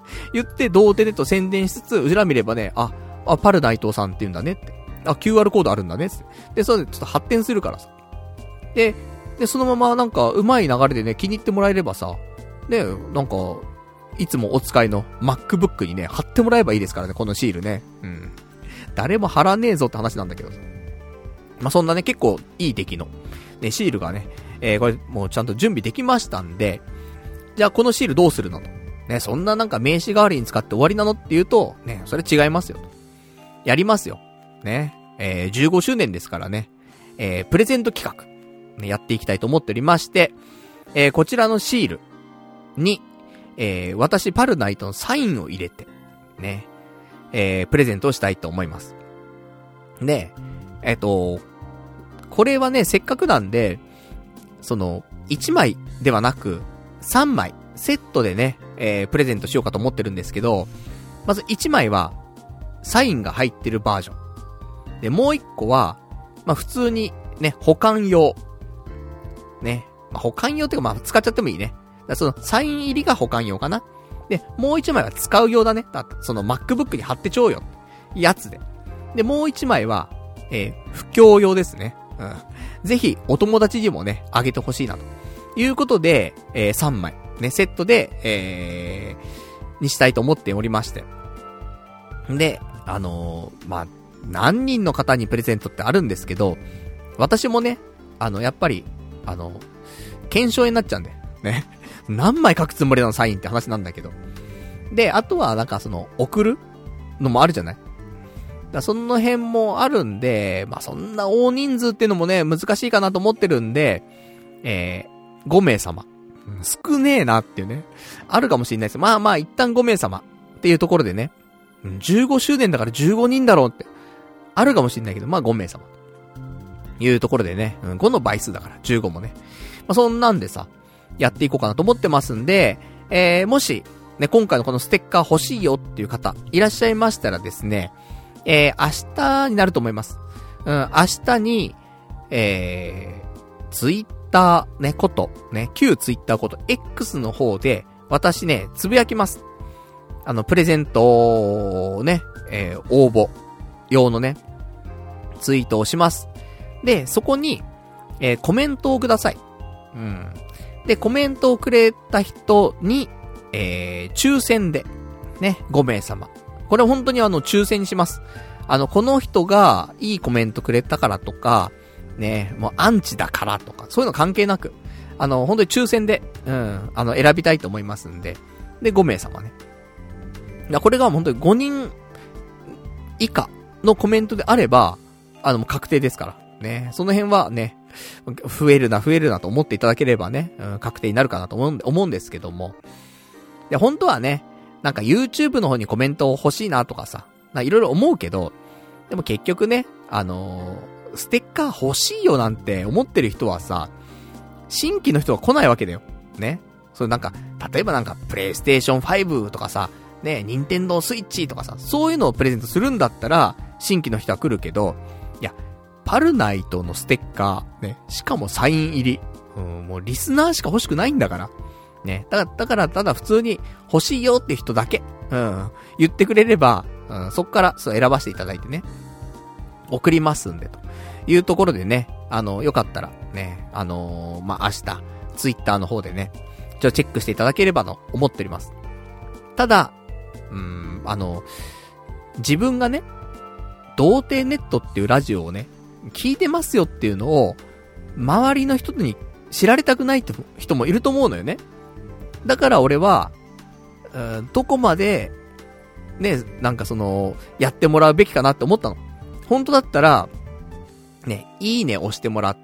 言って、童貞ネット宣伝しつつ、裏見ればね、あ、あ、パル内藤さんって言うんだねって。あ、キューアール コードあるんだねって。で、それでちょっと発展するからさ。で、で、そのままなんか、うまい流れでね、気に入ってもらえればさ、ね、なんか、いつもお使いの MacBook にね、貼ってもらえばいいですからね、このシールね。うん。誰も貼らねえぞって話なんだけどさ。まあ、そんなね、結構いい出来の、ね、シールがね、えー、これもうちゃんと準備できましたんで、じゃあこのシールどうするのと。ね、そんななんか名刺代わりに使って終わりなのって言うと、ね、それ違いますよと。やりますよ。ね、えー、じゅうごしゅうねんですからね、えー、プレゼント企画、ね、やっていきたいと思っておりまして、えー、こちらのシールに、えー、私パルナイトのサインを入れて、ね、えー、プレゼントをしたいと思います。で、えっと、これはね、せっかくなんで、その、いちまいではなく、さんまい、セットでね、えー、プレゼントしようかと思ってるんですけど、まずいちまいは、サインが入ってるバージョン。で、もういっこは、まあ、普通に、ね、保管用。ね。まあ、保管用っていうか、まあ、使っちゃってもいいね。だその、サイン入りが保管用かな。で、もういちまいは使う用だね。だその、MacBook に貼ってちょうよ。やつで。で、もういちまいは、えー、布教用ですね。うん。ぜひ、お友達にもね、あげてほしいなと。いうことで、えー、さんまい、ね、セットで、えー、にしたいと思っておりまして。で、あのー、まあ、何人の方にプレゼントってあるんですけど、私もね、あの、やっぱり、あの、検証になっちゃうんで、ね。何枚書くつもりなのサインって話なんだけど。で、あとはなんかその、送るのもあるじゃない？だその辺もあるんで、まあ、そんな大人数っていうのもね、難しいかなと思ってるんで、えー、ごめいさま。少ねえなっていうね。あるかもしれないです。まあまあ、一旦ごめいさまっていうところでね、じゅうごしゅうねんだからじゅうごにんだろうって、あるかもしれないけど、まあごめいさま。いうところでね、うん、ごの倍数だから、じゅうごもね。まあそんなんでさ、やっていこうかなと思ってますんで、えー、もし、ね、今回のこのステッカー欲しいよっていう方、いらっしゃいましたらですね、えー、明日になると思います。うん、明日に、えー、ツイッターね、こと、ね、旧ツイッターこと、X の方で、私ね、つぶやきます。あの、プレゼントをね、えー、応募用のね、ツイートをします。で、そこに、えー、コメントをください。うん。で、コメントをくれた人に、えー、抽選で、ね、ごめいさま。これ本当にあの、抽選にします。あの、この人がいいコメントくれたからとか、ね、もうアンチだからとか、そういうの関係なく、あの、本当に抽選で、うん、あの、選びたいと思いますんで、で、ごめいさまね。だこれが本当にごにん以下のコメントであれば、あの、もう確定ですから。ね。その辺はね、増えるな、増えるなと思っていただければね、うん、確定になるかなと思うんで、思うんですけども。で、本当はね、なんか YouTube の方にコメント欲しいなとかさ、いろいろ思うけど、でも結局ね、あのー、ステッカー欲しいよなんて思ってる人はさ、新規の人が来ないわけだよ。ね。それなんか、例えばなんか、プレイステーションファイブとかさ、ね、ニンテンドースイッチとかさ、そういうのをプレゼントするんだったら、新規の人は来るけど、いや、パルナイトのステッカー、ね、しかもサイン入り、うん、もうリスナーしか欲しくないんだから、ね、だから、だからただ普通に欲しいよって人だけ、うん、言ってくれれば、うん、そっからそう選ばせていただいてね、送りますんで、というところでね、あの、よかったら、ね、あのー、まあ、明日、ツイッターの方でね、ちょっとチェックしていただければと思っております。ただ、うーん、あの、自分がね、童貞ネットっていうラジオをね、聞いてますよっていうのを、周りの人に知られたくないって人もいると思うのよね。だから俺は、うーん、どこまで、ね、なんかその、やってもらうべきかなって思ったの。本当だったら、ね、いいね押してもらって、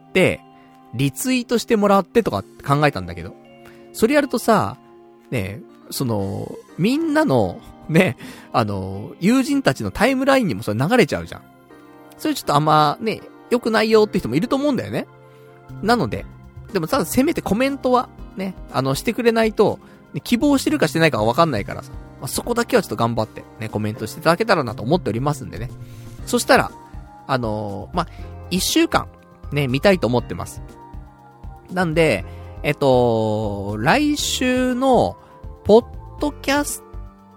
リツイートしてもらってとか考えたんだけど、それやるとさ、ね、その、みんなの、ね、あの、友人たちのタイムラインにもそれ流れちゃうじゃん。それちょっとあんま、ね、良くないよって人もいると思うんだよね。なので、でもただせめてコメントは、ね、あの、してくれないと、ね、希望してるかしてないかはわかんないからさ、まあ、そこだけはちょっと頑張って、ね、コメントしていただけたらなと思っておりますんでね。そしたら、あのー、まあ、一週間、ね、見たいと思ってます。なんで、えっと、来週の、ポッドキャス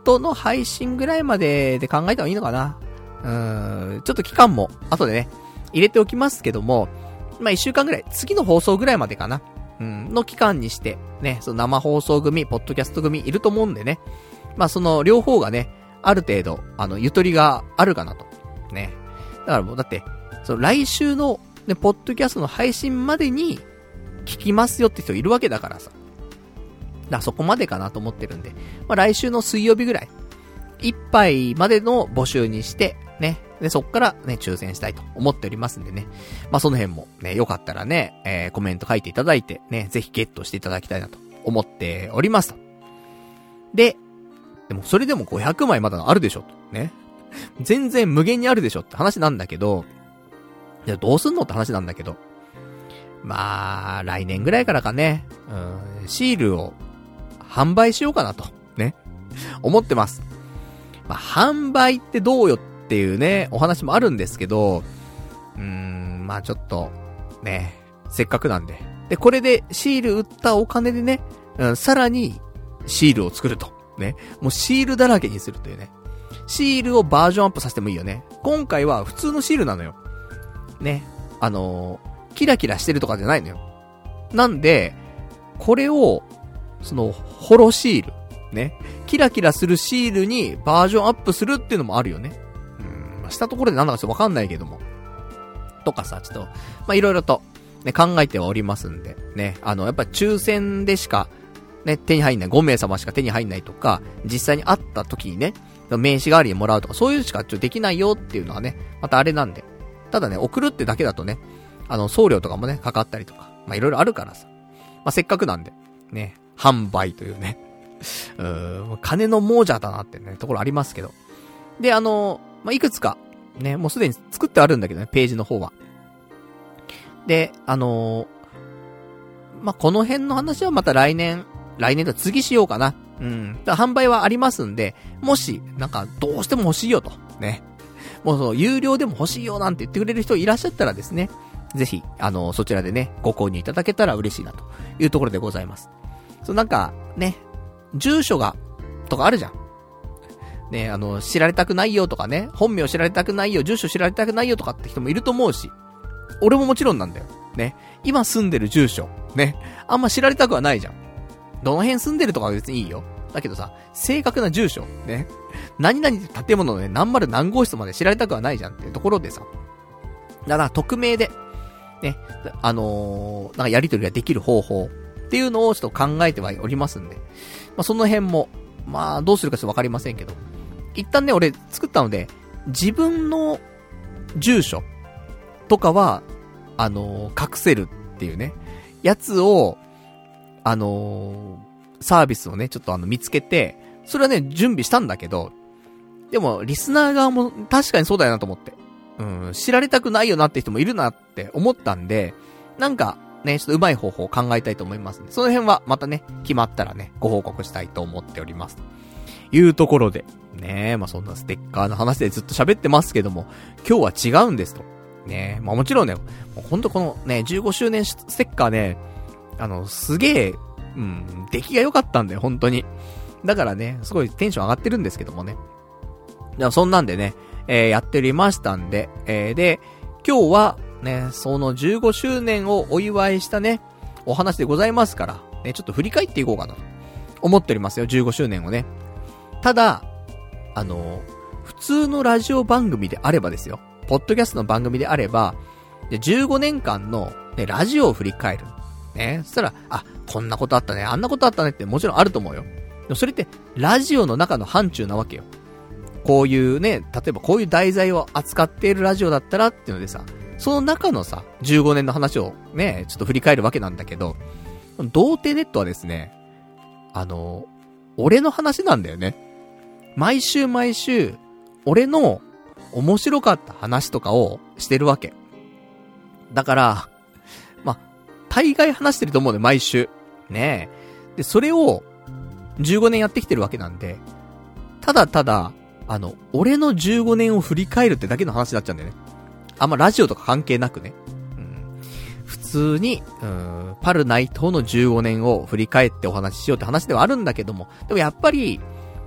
トの配信ぐらいまでで考えた方がいいのかな。うーん、ちょっと期間も後でね、入れておきますけども、まあ、一週間ぐらい、次の放送ぐらいまでかな。うん、の期間にして、ね、その生放送組、ポッドキャスト組いると思うんでね。まあ、その両方がね、ある程度、あの、ゆとりがあるかなと。ね。だからもう、だって、その来週の、ね、ポッドキャストの配信までに、聞きますよって人いるわけだからさ。だからそこまでかなと思ってるんで。まあ、来週の水曜日ぐらい、いっぱいまでの募集にして、ね。で、そっからね、抽選したいと思っておりますんでね。まあ、その辺もね、よかったらね、えー、コメント書いていただいて、ね、ぜひゲットしていただきたいなと思っておりますと。で、でもそれでもごひゃくまいまだあるでしょと。ね。全然無限にあるでしょって話なんだけど、じゃあどうすんのって話なんだけど。まあ、来年ぐらいからかね、うん、シールを販売しようかなと、ね。思ってます。まあ、販売ってどうよっていうね、お話もあるんですけど、うーん、まあちょっと、ね、せっかくなんで。で、これでシール売ったお金でね、うん、さらにシールを作ると。ね。もうシールだらけにするというね。シールをバージョンアップさせてもいいよね。今回は普通のシールなのよ。ね。あのー、キラキラしてるとかじゃないのよ。なんで、これを、その、ホロシール。ね。キラキラするシールにバージョンアップするっていうのもあるよね。うん。したところでなんだかちょっとわかんないけども。とかさ、ちょっと、まあ、いろいろと、ね、考えてはおりますんで。ね。あの、やっぱ抽選でしか、ね、手に入んない。ごめいさましか手に入んないとか、実際に会った時にね、名刺代わりにもらうとか、そういうしかちょっとできないよっていうのはね、またあれなんで。ただね、送るってだけだとね、あの、送料とかもね、かかったりとか、まあ、いろいろあるからさ。まあ、せっかくなんで、ね、販売というね、うーん、金の亡者だなってね、ところありますけど。で、あの、まあ、いくつか、ね、もうすでに作ってあるんだけどね、ページの方は。で、あのまあ、この辺の話はまた来年、来年と次しようかな。うん。だから販売はありますんで、もし、なんか、どうしても欲しいよと。ね。もうそう、有料でも欲しいよなんて言ってくれる人いらっしゃったらですね、ぜひ、あの、そちらでね、ご購入いただけたら嬉しいなというところでございます。そう、なんか、ね、住所が、とかあるじゃん。ね、あの、知られたくないよとかね、本名知られたくないよ、住所知られたくないよとかって人もいると思うし、俺ももちろんなんだよ。ね。今住んでる住所、ね。あんま知られたくはないじゃん。どの辺住んでるとかは別にいいよ。だけどさ、正確な住所、ね。何々建物のね、何丸何号室まで知られたくはないじゃんっていうところでさ。だから匿名で、ね、あのー、なんかやり取りができる方法っていうのをちょっと考えてはおりますんで。まあ、その辺も、まあ、どうするかちょっとわかりませんけど。一旦ね、俺作ったので、自分の住所とかは、あのー、隠せるっていうね、やつを、あのー、サービスをね、ちょっとあの、見つけて、それはね、準備したんだけど、でも、リスナー側も確かにそうだよなと思って。うん、知られたくないよなって人もいるなって思ったんで、なんか、ね、ちょっと上手い方法を考えたいと思いますんで、その辺はまたね、決まったらね、ご報告したいと思っております。いうところで、ね、まあ、そんなステッカーの話でずっと喋ってますけども、今日は違うんですと。ね、まあ、もちろんね、もうほんとこのね、じゅうごしゅうねんステッカーね、あの、すげえ、うん、出来が良かったんだよ、本当に。だからね、すごいテンション上がってるんですけどもね。でもそんなんでね、えー、やっておりましたんで、えー、で、今日はね、そのじゅうごしゅうねんをお祝いしたね、お話でございますから、ね、ちょっと振り返っていこうかなと思っておりますよ、じゅうごしゅうねんをね。ただ、あの、普通のラジオ番組であればですよ、ポッドキャストの番組であれば、じゅうごねんかんの、ね、ラジオを振り返る。ね、そしたら、あ、こんなことあったね、あんなことあったねってもちろんあると思うよ。でもそれって、ラジオの中の範疇なわけよ。こういうね、例えばこういう題材を扱っているラジオだったらっていうのでさ、その中のさ、じゅうごねんの話をね、ちょっと振り返るわけなんだけど、童貞ネットはですね、あの、俺の話なんだよね。毎週毎週、俺の面白かった話とかをしてるわけ。だから、ま、大概話してると思うね、毎週。ねえ。で、それを、じゅうごねんやってきてるわけなんで、ただただ、あの、俺のじゅうごねんを振り返るってだけの話になっちゃうんだよね。あんまラジオとか関係なくね。うん、普通に、うん、パルナイトのじゅうごねんを振り返ってお話ししようって話ではあるんだけども、でもやっぱり、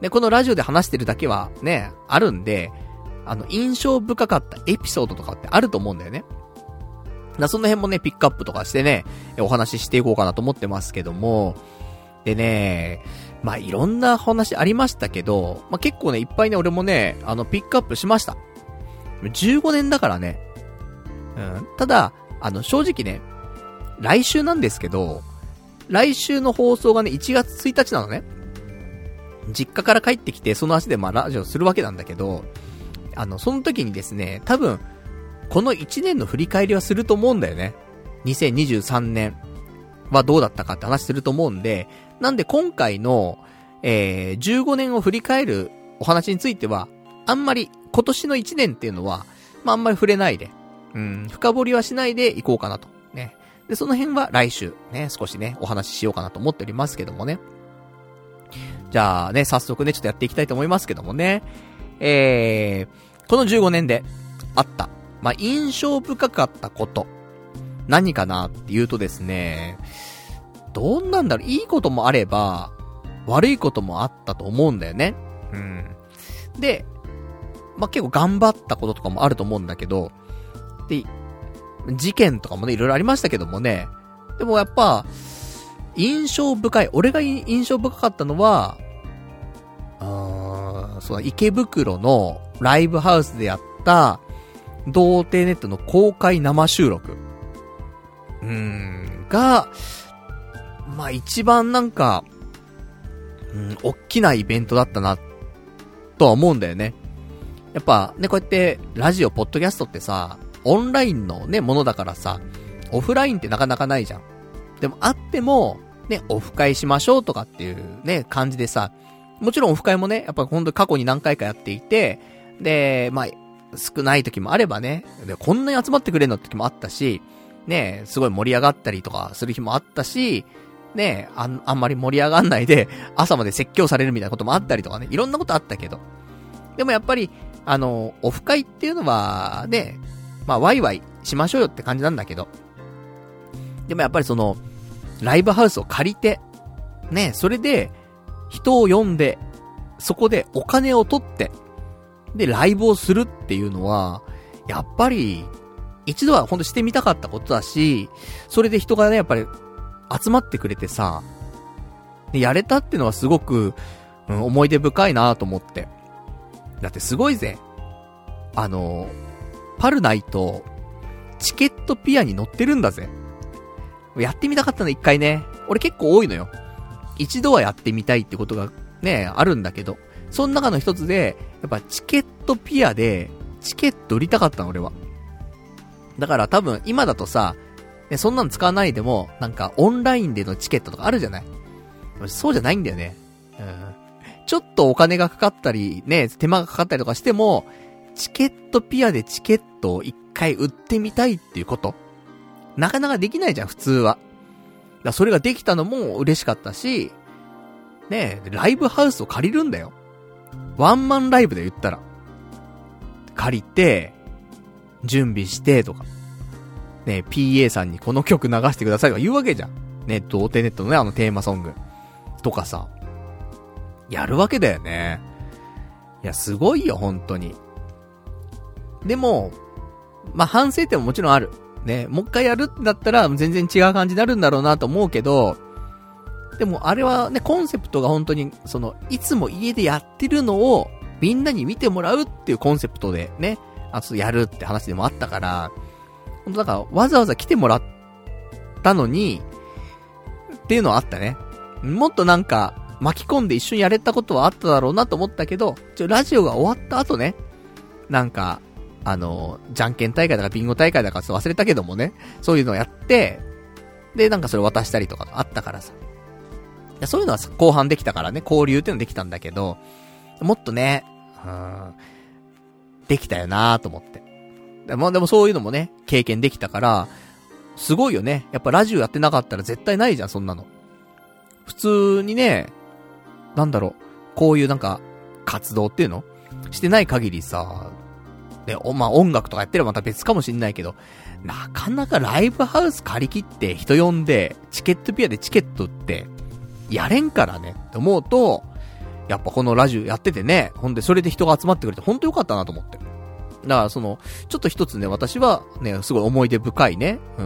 で、このラジオで話してるだけはね、あるんで、あの、印象深かったエピソードとかってあると思うんだよね。だその辺もね、ピックアップとかしてね、お話ししていこうかなと思ってますけども、でね、まあ、いろんな話ありましたけど、まあ、結構ね、いっぱいね、俺もね、あの、ピックアップしました。じゅうごねんだからね。うん。ただ、あの、正直ね、来週なんですけど、来週の放送がね、いちがつついたちなのね。実家から帰ってきて、その足でまあ、ラジオするわけなんだけど、あの、その時にですね、多分、このいちねんの振り返りはすると思うんだよね。にせんにじゅうさんねんはどうだったかって話すると思うんで、なんで今回の、えー、じゅうごねんを振り返るお話については、あんまり今年のいちねんっていうのは、まあ、あんまり触れないで、うん、深掘りはしないでいこうかなと。ね。で、その辺は来週、ね、少しね、お話ししようかなと思っておりますけどもね。じゃあね、早速ね、ちょっとやっていきたいと思いますけどもね。えー、このじゅうごねんであった、まあ、印象深かったこと、何かなっていうとですね、どんなんだろう、いいこともあれば、悪いこともあったと思うんだよね。うん。で、まあ、結構頑張ったこととかもあると思うんだけど、で、事件とかもね、いろいろありましたけどもね、でもやっぱ、印象深い、俺が印象深かったのは、あー、そうだ、池袋のライブハウスでやった、童貞ネットの公開生収録。うーん、が、まあ一番なんか、うん、大きなイベントだったな、とは思うんだよね。やっぱね、こうやって、ラジオ、ポッドキャストってさ、オンラインのね、ものだからさ、オフラインってなかなかないじゃん。でもあっても、ね、オフ会しましょうとかっていうね、感じでさ、もちろんオフ会もね、やっぱほんと過去に何回かやっていて、で、まあ、少ない時もあればね、で、こんなに集まってくれるの時もあったし、ね、すごい盛り上がったりとかする日もあったし、ね、あん、あんまり盛り上がんないで、朝まで説教されるみたいなこともあったりとかね、いろんなことあったけど。でもやっぱり、あの、オフ会っていうのは、ね、まあ、ワイワイしましょうよって感じなんだけど。でもやっぱりその、ライブハウスを借りて、ね、それで、人を呼んで、そこでお金を取って、で、ライブをするっていうのは、やっぱり、一度はほんとしてみたかったことだし、それで人がね、やっぱり、集まってくれてさ、でやれたっていうのはすごく、うん、思い出深いなと思って。だってすごいぜ。あの、パルナイト、チケットピアに乗ってるんだぜ。やってみたかったの一回ね。俺結構多いのよ。一度はやってみたいってことがね、あるんだけど、その中の一つで、やっぱチケットピアで、チケット売りたかったの俺は。だから多分今だとさ、ね、そんなの使わないでも、なんかオンラインでのチケットとかあるじゃない。そうじゃないんだよね。うん。ちょっとお金がかかったり、ね、手間がかかったりとかしても、チケットピアでチケットを一回売ってみたいっていうこと。なかなかできないじゃん、普通は。だそれができたのも嬉しかったし、ね、ライブハウスを借りるんだよ。ワンマンライブで言ったら。借りて、準備してとか。ね、ピーエー さんにこの曲流してくださいとか言うわけじゃん。ね、童貞ネットのね、あのテーマソング。とかさ。やるわけだよね。いや、すごいよ、本当に。でも、まあ、反省点ももちろんある。ね、もう一回やるんだったら全然違う感じになるんだろうなと思うけど、でもあれはね、コンセプトが本当に、その、いつも家でやってるのをみんなに見てもらうっていうコンセプトでね、あとやるって話でもあったから、本当だからわざわざ来てもらったのに、っていうのはあったね。もっとなんか、巻き込んで一緒にやれたことはあっただろうなと思ったけど、ちょ、ラジオが終わった後ね、なんか、あの、じゃんけん大会だかビンゴ大会だか忘れたけどもね、そういうのをやって、で、なんかそれ渡したりとかあったからさ。いやそういうのは後半できたからね、交流っていうのできたんだけど、もっとね、うーん、できたよなーと思って。でも、でもそういうのもね、経験できたから、すごいよね。やっぱラジオやってなかったら絶対ないじゃん、そんなの。普通にね、なんだろう、こういうなんか、活動っていうのしてない限りさ、で、お、まあ、音楽とかやってればまた別かもしんないけど、なかなかライブハウス借り切って人呼んで、チケットピアでチケットって、やれんからねって思うと、 やっぱこのラジオやっててね、ほんでそれで人が集まってくれてほんとよかったなと思って。だからその、ちょっと一つね、私はね、すごい思い出深いね、うん、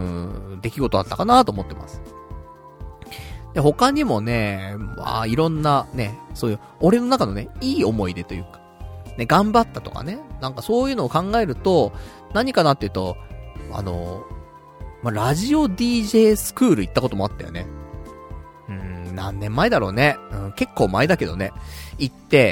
出来事あったかなと思ってます。で、他にもね、まあ、いろんなね、そういう、俺の中のね、いい思い出というか、ね、頑張ったとかね、なんかそういうのを考えると、何かなっていうと、あの、まあ、ラジオ ディージェー スクール行ったこともあったよね。うん、何年前だろうね。うん、結構前だけどね。行って、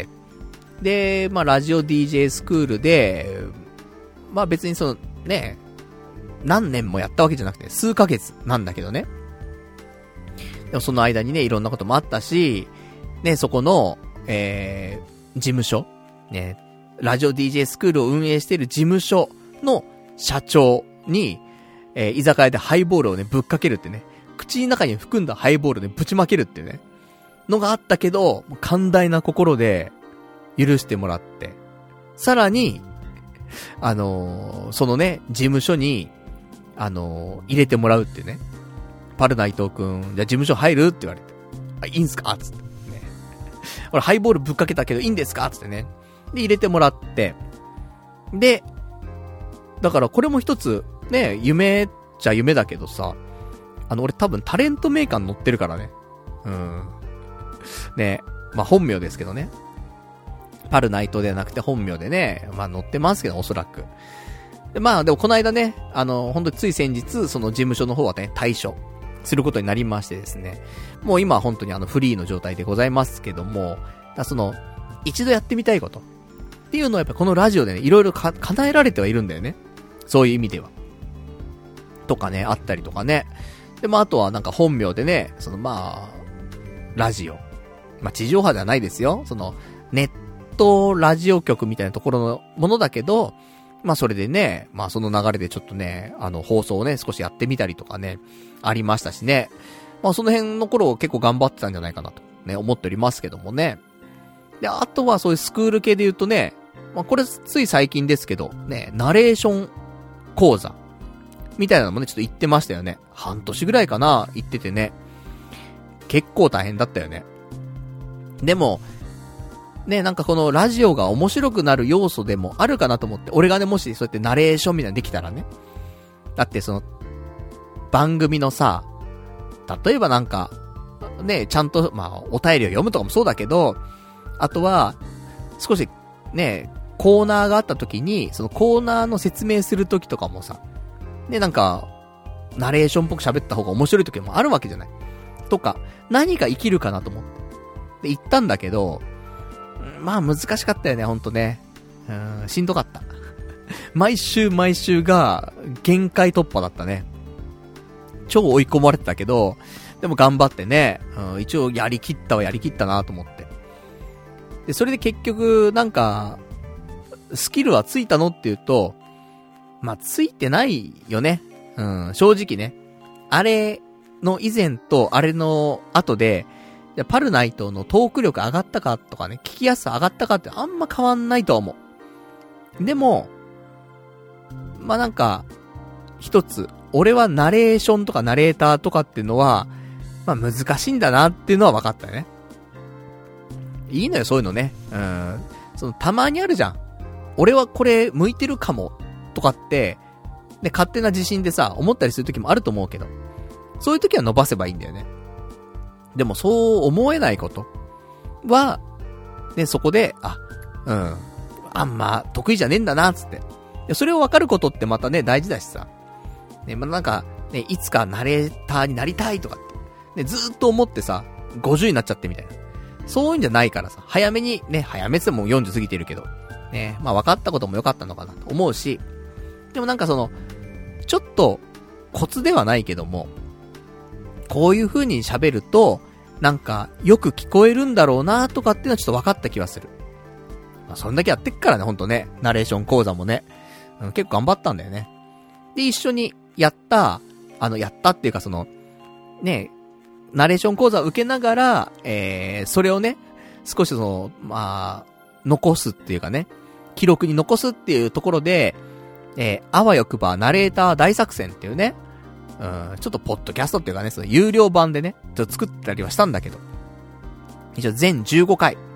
で、まあ、ラジオ ディージェー スクールで、まあ別にその、ね、何年もやったわけじゃなくて、数ヶ月なんだけどね。でもその間にね、いろんなこともあったし、ね、そこの、えー、事務所、ね、ラジオ ディージェー スクールを運営している事務所の社長に、えー、居酒屋でハイボールをね、ぶっかけるってね、口の中に含んだハイボールでぶちまけるっていうね、のがあったけど、寛大な心で許してもらって、さらに、あのー、そのね、事務所に、あのー、入れてもらうってね。パルナイトくん、じゃあ事務所入るって言われて。あ、いいんすかつって。ね。俺ハイボールぶっかけたけどいいんですかつってね。で、入れてもらって。で、だからこれも一つ、ね、夢っちゃ夢だけどさ、あの、俺多分タレントメーカーに載ってるからね。うん。ね、まあ、本名ですけどね。パルナイトではなくて本名でね、まあ載ってますけど、おそらく。でまあ、でもこの間ね、あの、ほんとつい先日、その事務所の方はね、退所することになりましてですね。もう今は本当にあのフリーの状態でございますけども、だその、一度やってみたいこと。っていうのはやっぱこのラジオでね、いろいろか、叶えられてはいるんだよね。そういう意味では。とかね、あったりとかね。で、まああとはなんか本名でね、そのまあ、ラジオ。まあ地上波ではないですよ。その、ネット、ラジオ局みたいなところのものだけど、まあそれでね、まあその流れでちょっとね、あの放送をね、少しやってみたりとかね、ありましたしね。まあその辺の頃結構頑張ってたんじゃないかなとね、思っておりますけどもね。で、あとはそういうスクール系で言うとね、まあこれつい最近ですけど、ね、ナレーション講座みたいなのもね、ちょっと行ってましたよね。半年ぐらいかな、行っててね。結構大変だったよね。でも、ね、なんかこのラジオが面白くなる要素でもあるかなと思って、俺がね、もしそうやってナレーションみたいなのできたらね。だってその、番組のさ、例えばなんか、ね、ちゃんと、まあ、お便りを読むとかもそうだけど、あとは、少し、ね、コーナーがあった時に、そのコーナーの説明する時とかもさ、ね、なんか、ナレーションっぽく喋った方が面白い時もあるわけじゃない。とか、何か生きるかなと思って。で、言ったんだけど、まあ難しかったよね、ほんとね。うーん、しんどかった。毎週毎週が限界突破だったね。超追い込まれてたけど、でも頑張ってね、うん、一応やりきったはやりきったなと思って。で、それで結局、なんか、スキルはついたのっていうと、まあついてないよね。うん、正直ね。あれの以前とあれの後で、じゃパルナイトのトーク力上がったかとかね、聞きやすさ上がったかってあんま変わんないとは思う。でも、まあ、なんか、一つ、俺はナレーションとかナレーターとかっていうのは、まあ、難しいんだなっていうのは分かったよね。いいのよ、そういうのね。うん。その、たまにあるじゃん。俺はこれ向いてるかも、とかって、ね、勝手な自信でさ、思ったりする時もあると思うけど、そういう時は伸ばせばいいんだよね。でもそう思えないことは、ね、そこで、あ、うん、あんま得意じゃねえんだな、つって。それを分かることってまたね、大事だしさ。ね、まあ、なんか、ね、いつかナレーターになりたいとかって。ね、ずーっと思ってさ、ごじゅうになっちゃってみたいな。そういうんじゃないからさ、早めに、ね、早めってもよんじゅう過ぎてるけど。ね、まあ分かったことも良かったのかなと思うし、でもなんかその、ちょっと、コツではないけども、こういう風に喋ると、なんか、よく聞こえるんだろうなとかっていうのはちょっと分かった気はする。まあ、そんだけやってっからね、ほんとね。ナレーション講座もね。うん、結構頑張ったんだよね。で、一緒にやった、あの、やったっていうかその、ね、ナレーション講座を受けながら、えー、それをね、少しその、まあ、残すっていうかね、記録に残すっていうところで、えー、あわよくばナレーター大作戦っていうね、うん、ちょっとポッドキャストっていうかね、その有料版でね、ちょっと作ったりはしたんだけど、一応全じゅうごかい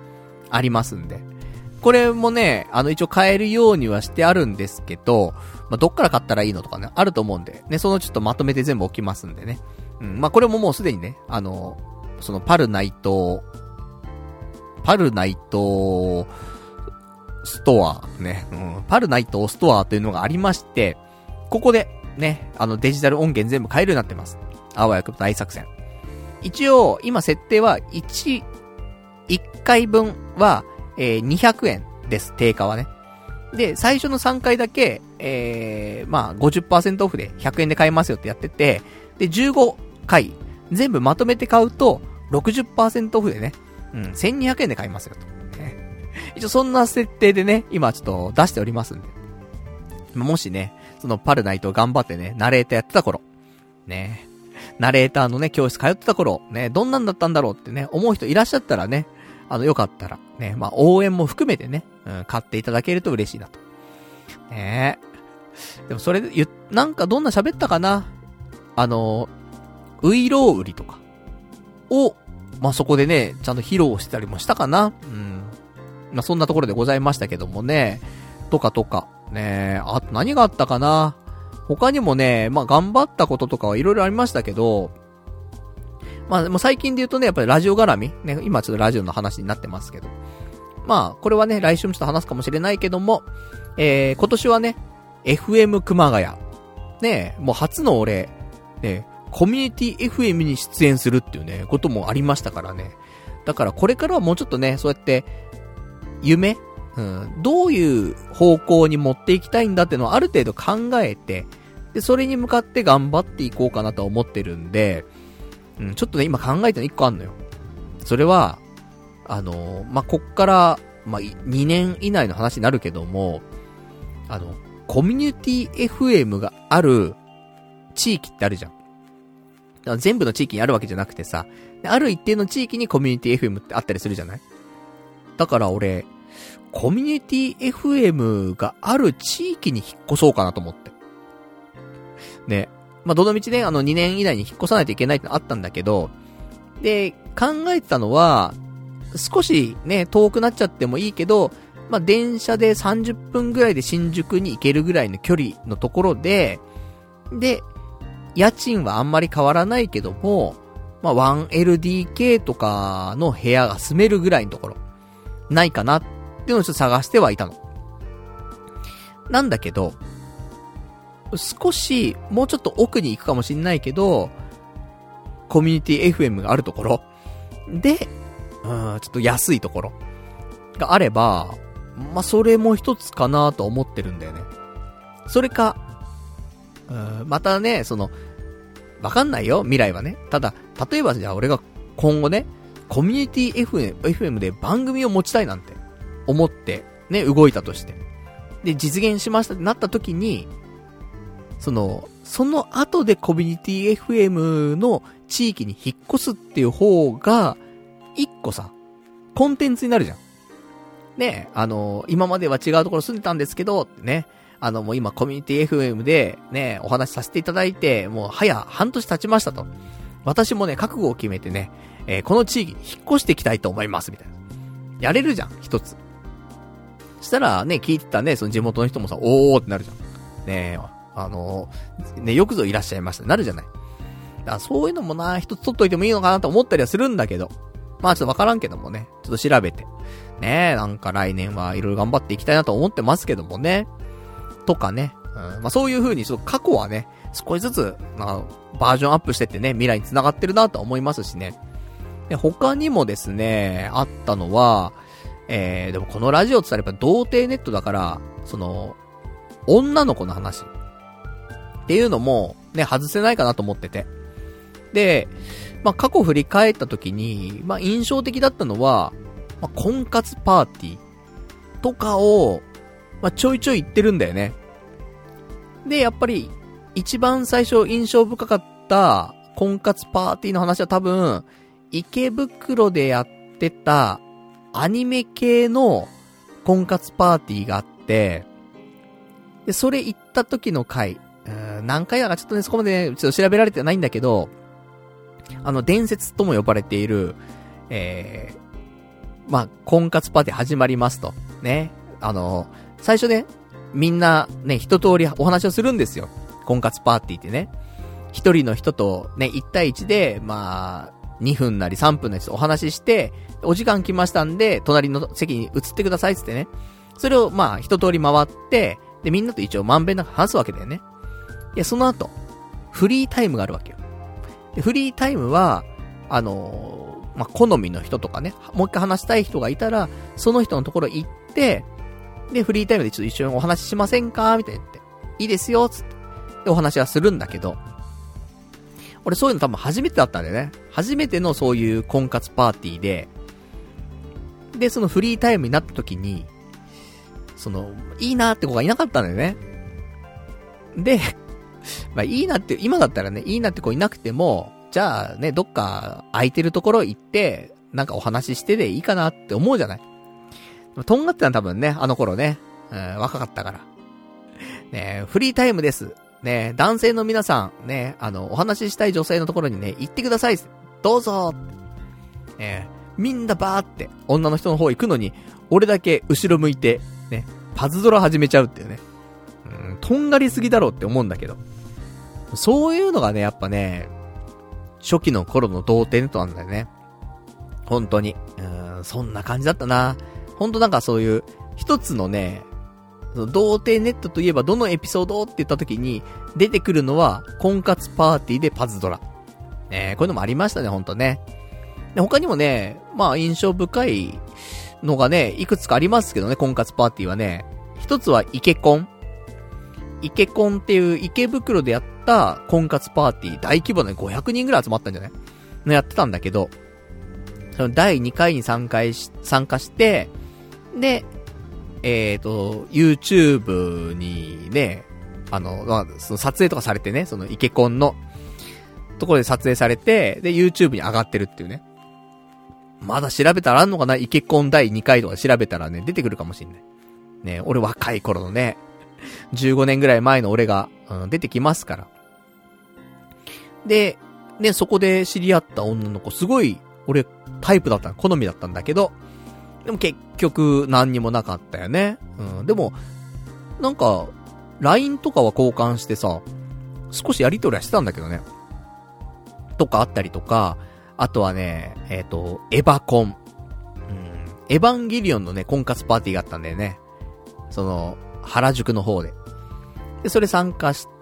ありますんで。これもね、あの一応買えるようにはしてあるんですけど、まあ、どっから買ったらいいのとかね、あると思うんで、ね、そのちょっとまとめて全部置きますんでね。うん、まあ、これももうすでにね、あの、そのパルナイト、パルナイト、ストア、ね、うん、パルナイトストアというのがありまして、ここで、ね、あのデジタル音源全部買えるようになってます。あわやく大作戦。一応、今設定は、1、いっかいぶんは、えー、にひゃくえんです、定価はね。で、最初のさんかいだけ、えー、まあ、ごじゅっパーセント オフでひゃくえんで買えますよってやってて、で、じゅうごかい、全部まとめて買うと、ろくじゅっパーセント オフでね、うん、せんにひゃくえんで買いますよと。ね、一応そんな設定でね、今ちょっと出しておりますんで。もしね、そのパルナイト頑張ってね、ナレーターやってた頃、ね、ナレーターのね、教室通ってた頃、ね、どんなんだったんだろうってね、思う人いらっしゃったらね、あの、よかったら、ね、まあ、応援も含めてね、うん、買っていただけると嬉しいなと。ねえ。でもそれで、なんかどんな喋ったかな？あの、ウイロウ売りとかを、まあ、そこでね、ちゃんと披露してたりもしたかな？うん。まあ、そんなところでございましたけどもね、とかとか、ねえ、あと何があったかな？他にもね、まあ、頑張ったこととかはいろいろありましたけど、まあ、でも最近で言うとね、やっぱりラジオ絡みね、今ちょっとラジオの話になってますけど。まあ、これはね、来週もちょっと話すかもしれないけども、えー、今年はね、エフエム 熊谷。ね、もう初の俺、ね、コミュニティ エフエム に出演するっていうね、こともありましたからね。だからこれからはもうちょっとね、そうやって、夢、うん、どういう方向に持っていきたいんだっていうのをある程度考えて、で、それに向かって頑張っていこうかなと思ってるんで、うん、ちょっとね、今考えてるのいっこあんのよ。それは、あのー、まあ、こっから、まあ、にねん以内の話になるけども、あの、コミュニティ エフエム がある地域ってあるじゃん。だから全部の地域にあるわけじゃなくてさ、ある一定の地域にコミュニティ エフエム ってあったりするじゃない？だから俺、コミュニティ エフエム がある地域に引っ越そうかなと思って。ね。まあ、どのみちね、あのにねん以内に引っ越さないといけないってのあったんだけど、で、考えてたのは、少しね、遠くなっちゃってもいいけど、まあ、電車でさんじゅっぷんぐらいで新宿に行けるぐらいの距離のところで、で、家賃はあんまり変わらないけども、まあ、ワンエルディーケー とかの部屋が住めるぐらいのところ、ないかなっていうのをちょっと探してはいたの。なんだけど、少し、もうちょっと奥に行くかもしんないけど、コミュニティ エフエム があるところで、うん、ちょっと安いところがあれば、まあ、それも一つかなと思ってるんだよね。それか、うん、またね、その、わかんないよ、未来はね。ただ、例えばじゃあ俺が今後ね、コミュニティ エフエム、エフエム で番組を持ちたいなんて思って、ね、動いたとして。で、実現しましたってなった時に、その、その後でコミュニティ エフエム の地域に引っ越すっていう方が、一個さ、コンテンツになるじゃん。ね、あの、今までは違うところ住んでたんですけど、ね、あの、もう今コミュニティ エフエム で、ね、お話しさせていただいて、もう早半年経ちましたと。私もね、覚悟を決めてね、えー、この地域に引っ越していきたいと思います、みたいな。やれるじゃん、一つ。したらね、聞いてたね、その地元の人もさ、おーってなるじゃん。ねえ、あのー、ね、よくぞいらっしゃいました、なるじゃない。だからそういうのもな、一つ取っといてもいいのかなと思ったりはするんだけど、まあちょっとわからんけどもね、ちょっと調べて。ねえ、なんか来年はいろいろ頑張っていきたいなと思ってますけどもね。とかね。うん、まあそういう風に、ちょっと過去はね、少しずつ、まあ、バージョンアップしてってね、未来に繋がってるなと思いますしね。で、他にもですね、あったのは、えー、でもこのラジオって言ったらやっぱ童貞ネットだから、その、女の子の話。っていうのも、ね、外せないかなと思ってて。で、まあ過去振り返った時に、まあ印象的だったのは、まあ、婚活パーティーとかを、まあちょいちょい言ってるんだよね。で、やっぱり、一番最初印象深かった婚活パーティーの話は多分、池袋でやってたアニメ系の婚活パーティーがあって、で、それ行った時の回、うーん、何回だかちょっとね、そこまで、ね、ちょっと調べられてないんだけど、あの、伝説とも呼ばれている、えー、 まあ、婚活パーティー始まりますと。ね。あの、最初ね、みんなね、一通りお話をするんですよ。婚活パーティーってね。一人の人とね、一対一で、まあ、にふんなりさんぷんなりお話しして、お時間来ましたんで、隣の席に移ってくださいっつってね。それをまあ、一通り回って、で、みんなと一応まんべんなく話すわけだよね。で、その後、フリータイムがあるわけよ。でフリータイムは、あのー、まあ、好みの人とかね、もう一回話したい人がいたら、その人のところ行って、で、フリータイムでちょっと一緒にお話ししませんかみたいな言って。いいですよつって。で、お話はするんだけど、俺そういうの多分初めてだったんだよね。初めてのそういう婚活パーティーで、で、そのフリータイムになった時に、その、いいなって子がいなかったんだよね。で、まあいいなって、今だったらね、いいなって子いなくても、じゃあね、どっか空いてるところ行って、なんかお話ししてでいいかなって思うじゃない。とんがってたの多分ね、あの頃ね、うん、若かったから。ね、フリータイムです。ね、男性の皆さん、ね、あの、お話ししたい女性のところにね、行ってください。どうぞ。ね、みんなバーって女の人の方行くのに、俺だけ後ろ向いて、ね、パズドラ始めちゃうっていうね。うん、とんがりすぎだろうって思うんだけど。そういうのがね、やっぱね、初期の頃の童貞ネットなんだよね。本当に。うーん、そんな感じだったな。本当なんかそういう、一つのね、その童貞ネットといえばどのエピソードって言った時に出てくるのは婚活パーティーでパズドラ。ね、こういうのもありましたね、ほんとね。で、他にもね、まあ印象深いのがね、いくつかありますけどね、婚活パーティーはね。一つはイケコン。イケコンっていう池袋でやった婚活パーティー、大規模でごひゃくにんぐらい集まったんじゃないのやってたんだけど、そのだいにかいに参加し、参加して、で、えっと、YouTube にね、あの、まあ、その撮影とかされてね、そのイケコンのところで撮影されて、で、YouTube に上がってるっていうね。まだ調べたらあんのかなイケコンだいにかいとか調べたらね、出てくるかもしんない。ね、俺若い頃のね、じゅうごねんぐらい前の俺が、うん、出てきますから。で、ね、そこで知り合った女の子、すごい、俺、タイプだった、好みだったんだけど、でも結局、何にもなかったよね。うん、でも、なんか、ライン とかは交換してさ、少しやりとりはしてたんだけどね。とかあったりとか、あとはね、えっと、エヴァコン。うん、エヴァンゲリオンのね、婚活パーティーがあったんだよね。その、原宿の方で。で、それ参加して、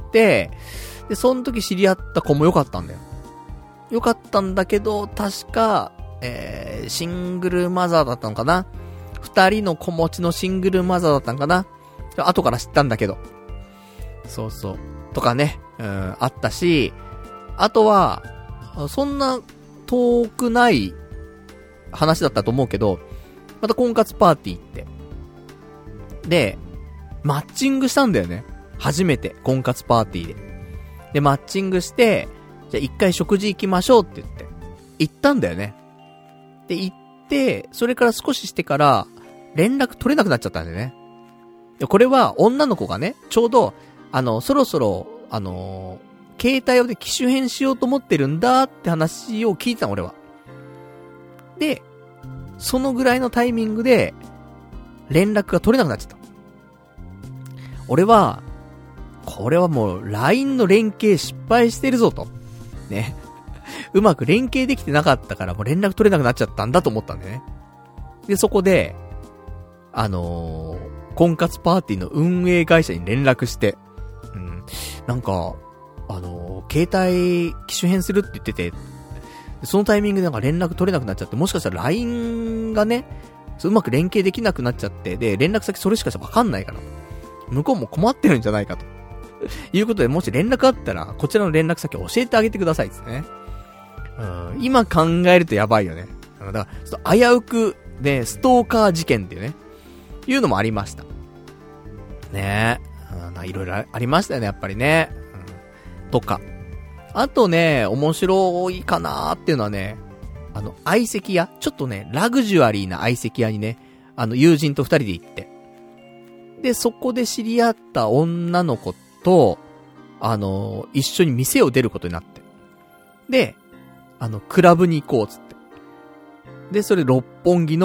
で、その時知り合った子も良かったんだよ。良かったんだけど、確か、えー、シングルマザーだったのかな？二人の子持ちのシングルマザーだったのかな？後から知ったんだけど。そうそう。とかね、うん、あったし、あとは、そんな遠くない話だったと思うけど、また婚活パーティー行って。で、マッチングしたんだよね。初めて、婚活パーティーで。で、マッチングして、じゃあ一回食事行きましょうって言って、行ったんだよね。で、行って、それから少ししてから、連絡取れなくなっちゃったんだよね。で、これは女の子がね、ちょうど、あの、そろそろ、あのー、携帯をね、機種変しようと思ってるんだって話を聞いてたの、俺は。で、そのぐらいのタイミングで、連絡が取れなくなっちゃった。俺は、これはもう ライン の連携失敗してるぞと。ね。うまく連携できてなかったからもう連絡取れなくなっちゃったんだと思ったんだよね。で、そこで、あのー、婚活パーティーの運営会社に連絡して、うん、なんか、あのー、携帯機種変するって言ってて、そのタイミングでなんか連絡取れなくなっちゃって、もしかしたら ライン がね、うまく連携できなくなっちゃって、で、連絡先それしかわかんないから、向こうも困ってるんじゃないかと。いうことで、もし連絡あったら、こちらの連絡先を教えてあげてくださいですね。うん、今考えるとやばいよね。だから、ちょっと危うく、ね、ストーカー事件っていうね、いうのもありました。ねえ。うん、いろいろありましたよね、やっぱりね。うん、とか。あとね、面白いかなーっていうのはね、あの、相席屋ちょっとね、ラグジュアリーな相席屋にね、あの、友人と二人で行って。で、そこで知り合った女の子と、あの、一緒に店を出ることになって。で、あの、クラブに行こうつって。で、それ六本木の、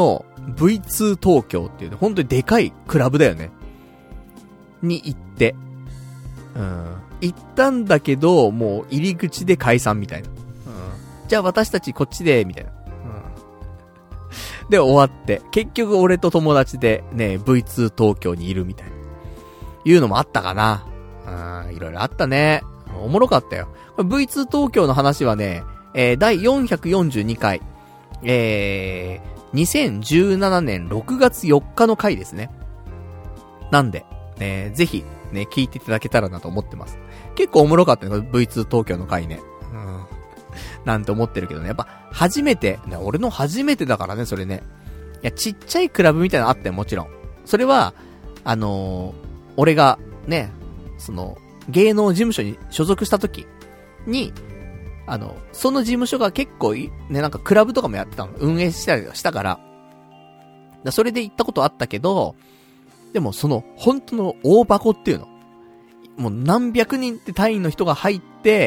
ブイツー 東京っていうね、本当にでかいクラブだよね。に行って、うん。行ったんだけど、もう入り口で解散みたいな。うん。じゃあ私たちこっちで、みたいな。うん。で、終わって、結局俺と友達でね、ブイツー 東京にいるみたいな。いうのもあったかな。うん、いろいろあったね。おもろかったよ。ブイツー 東京の話はね、えー、だいよんひゃくよんじゅうにかい、えー、にせんじゅうななねんろくがつよっかの回ですね。なんで、ね、ぜひ、ね、聞いていただけたらなと思ってます。結構おもろかったね、ブイツー 東京の回ね。うん。なんて思ってるけどね。やっぱ、初めて、ね、俺の初めてだからね、それね。いや、ちっちゃいクラブみたいなのあったよ、もちろん。それは、あのー、俺が、ね、その、芸能事務所に所属した時に、あの、その事務所が結構、ね、なんかクラブとかもやってたの。運営したりしたから。だそれで行ったことあったけど、でもその、本当の大箱っていうの。もう何百人って単位の人が入って、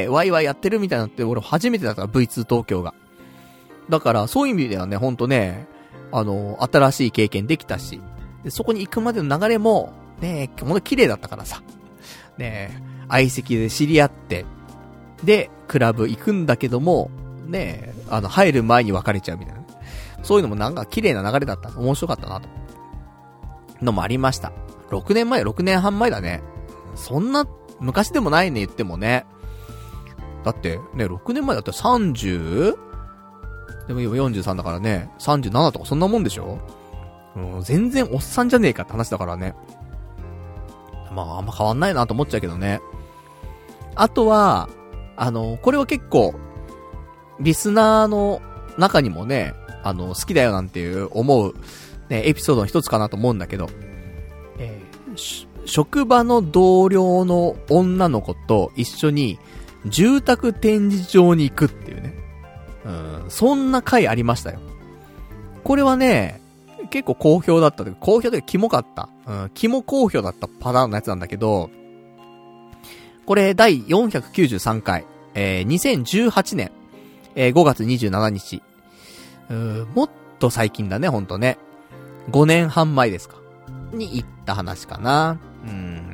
ワイワイやってるみたいなのって俺初めてだったから、ブイツー 東京が。だから、そういう意味ではね、ほんとね、あの、新しい経験できたし、でそこに行くまでの流れも、ね、ほんと綺麗だったからさ。ね、相席で知り合って、で、クラブ行くんだけども、ね、あの、入る前に別れちゃうみたいな。そういうのもなんか綺麗な流れだった。面白かったなと。のもありました。ろくねんまえ、ろくねんはん前だね。そんな、昔でもないね言ってもね。だって、ね、ろくねんまえだったら さんじゅう? でも今よんじゅうさんだからね、さんじゅうななとかそんなもんでしょ？うん、全然おっさんじゃねえかって話だからね。まあ、あんま変わんないなと思っちゃうけどね。あとは、あの、これは結構、リスナーの中にもね、あの、好きだよなんていう思う、ね、エピソードの一つかなと思うんだけど、えー、職場の同僚の女の子と一緒に住宅展示場に行くっていうね。うん、そんな回ありましたよ。これはね、結構好評だった。好評でキモかった。うん、キモ好評だったパターンのやつなんだけど、これだいよんひゃくきゅうじゅうさんかい、えー、にせんじゅうはちねん、えー、ごがつにじゅうしちにち。うーもっと最近だね、ほんとね。ごねんはんまえですか。に行った話かな。うん。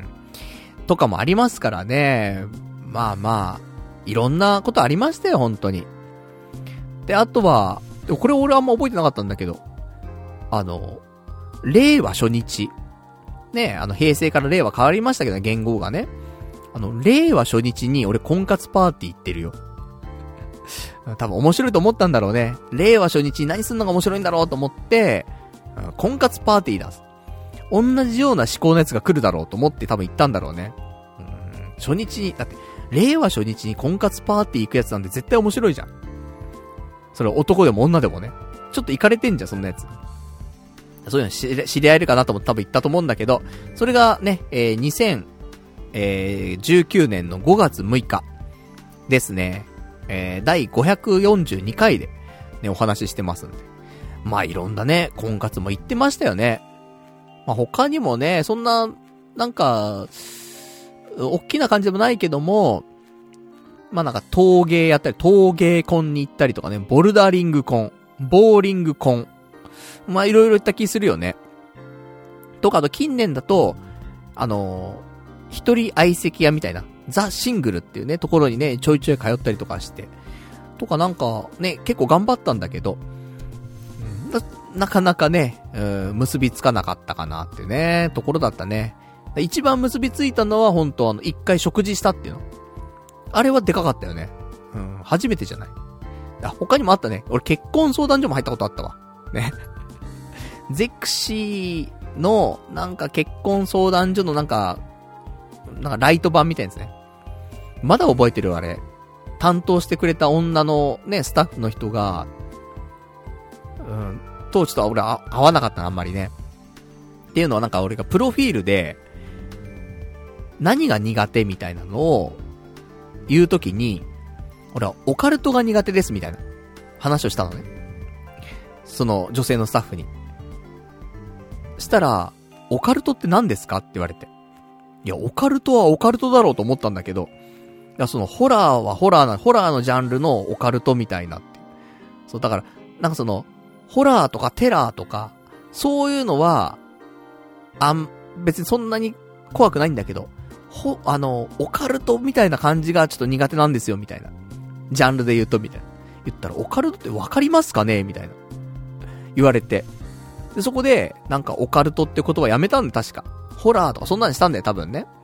とかもありますからね。まあまあ、いろんなことありましたよ、ほんとに。で、あとは、これ俺あんま覚えてなかったんだけど、あの、令和初日。ね、あの、平成から令和変わりましたけど、言語がね。あの、令和初日に俺婚活パーティー行ってるよ。多分面白いと思ったんだろうね。令和初日に何すんのが面白いんだろうと思って、婚活パーティーだ。同じような思考のやつが来るだろうと思って多分行ったんだろうね。うん、初日に、だって、令和初日に婚活パーティー行くやつなんて絶対面白いじゃん。それ男でも女でもね。ちょっと行かれてんじゃん、そんなやつ。そういうの知り、知り合えるかなと思って多分行ったと思うんだけど、それがね、えー、にせんじゅうきゅうねんのごがつむいかですね。えー、だいごひゃくよんじゅうにかいでね、お話ししてますんで。まあいろんなね、婚活も行ってましたよね。まあ他にもね、そんな、なんか、おっきな感じでもないけども、まあなんか陶芸やったり、陶芸婚に行ったりとかね、ボルダリング婚、ボーリング婚。まあいろいろ言った気するよね。とかあと近年だと、あのー、一人相席屋みたいな、ザ・シングルっていうね、ところにね、ちょいちょい通ったりとかして。とかなんかね、結構頑張ったんだけど、な, なかなかね、うん、結びつかなかったかなってね、ところだったね。一番結びついたのは本当あの、一回食事したっていうの。あれはでかかったよね。うん、初めてじゃない。あ、他にもあったね。俺結婚相談所も入ったことあったわ。ね。ゼクシーの、なんか結婚相談所のなんか、なんかライト版みたいですね。まだ覚えてるあれ。担当してくれた女のね、スタッフの人が、うん、当時とは俺は合わなかったな、あんまりね。っていうのはなんか俺がプロフィールで、何が苦手みたいなのを言うときに、俺はオカルトが苦手ですみたいな話をしたのね。その女性のスタッフに。したら、オカルトって何ですかって言われて。いや、オカルトはオカルトだろうと思ったんだけど、いや、そのホラーはホラーな、ホラーのジャンルのオカルトみたいなって。そう、だから、なんかその、ホラーとかテラーとか、 そういうのは、あん、別にそんなに怖くないんだけど、ほ、あの、オカルトみたいな感じがちょっと苦手なんですよ、みたいな。ジャンルで言うと、みたいな。言ったら、オカルトってわかりますかねみたいな。言われて。で、そこで、なんかオカルトって言葉やめたんだ、確か。ホラーとかそんなにしたんだよ、多分ね。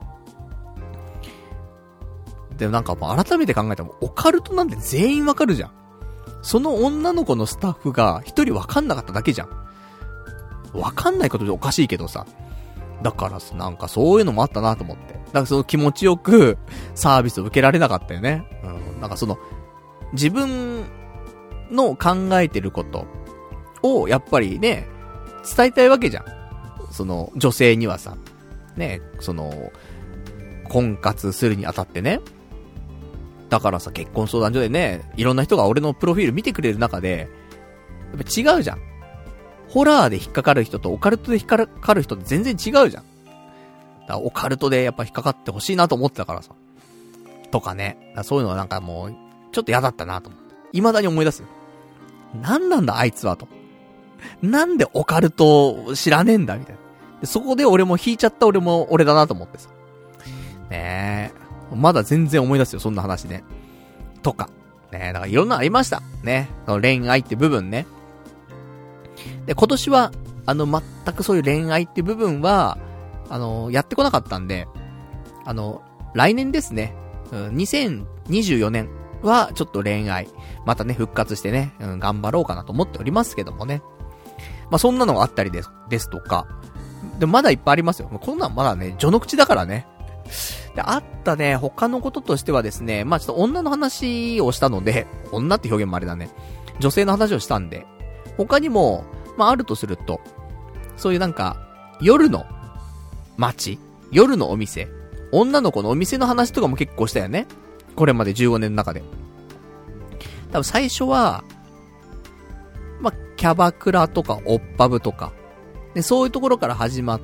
でもなんかもう改めて考えたら、オカルトなんて全員わかるじゃん。その女の子のスタッフが一人わかんなかっただけじゃん。わかんないことでおかしいけどさ。だからさ、なんかそういうのもあったなと思って。だからその気持ちよくサービスを受けられなかったよね。うん。なんかその、自分の考えてることをやっぱりね、伝えたいわけじゃん。その女性にはさ、ね、その、婚活するにあたってね。だからさ、結婚相談所でね、いろんな人が俺のプロフィール見てくれる中で、やっぱ違うじゃん。ホラーで引っかかる人とオカルトで引っかかる人って全然違うじゃん。だからオカルトでやっぱ引っかかってほしいなと思ってたからさ。とかね。だからそういうのはなんかもう、ちょっと嫌だったなと思って。未だに思い出すよ。なんなんだあいつはと。なんでオカルトを知らねえんだみたいな。でそこで俺も引いちゃった俺も俺だなと思ってさ。ねえ。まだ全然思い出すよ、そんな話ね。とか。ねえ、だからいろんなありました。ね。その恋愛って部分ね。で、今年は、あの、全くそういう恋愛って部分は、あの、やってこなかったんで、あの、来年ですね。うん、にせんにじゅうよねんは、ちょっと恋愛、またね、復活してね、うん、頑張ろうかなと思っておりますけどもね。まあ、そんなのがあったりです、ですとか。で、まだいっぱいありますよ。こんなんまだね、序の口だからね。で、あったね、他のこととしてはですね、まあ、ちょっと女の話をしたので、女って表現もあれだね。女性の話をしたんで、他にも、まあ、あるとすると、そういうなんか、夜の街、夜のお店、女の子のお店の話とかも結構したよね。これまでじゅうごねんの中で。多分最初は、まあ、キャバクラとかオッパブとか、で、そういうところから始まって、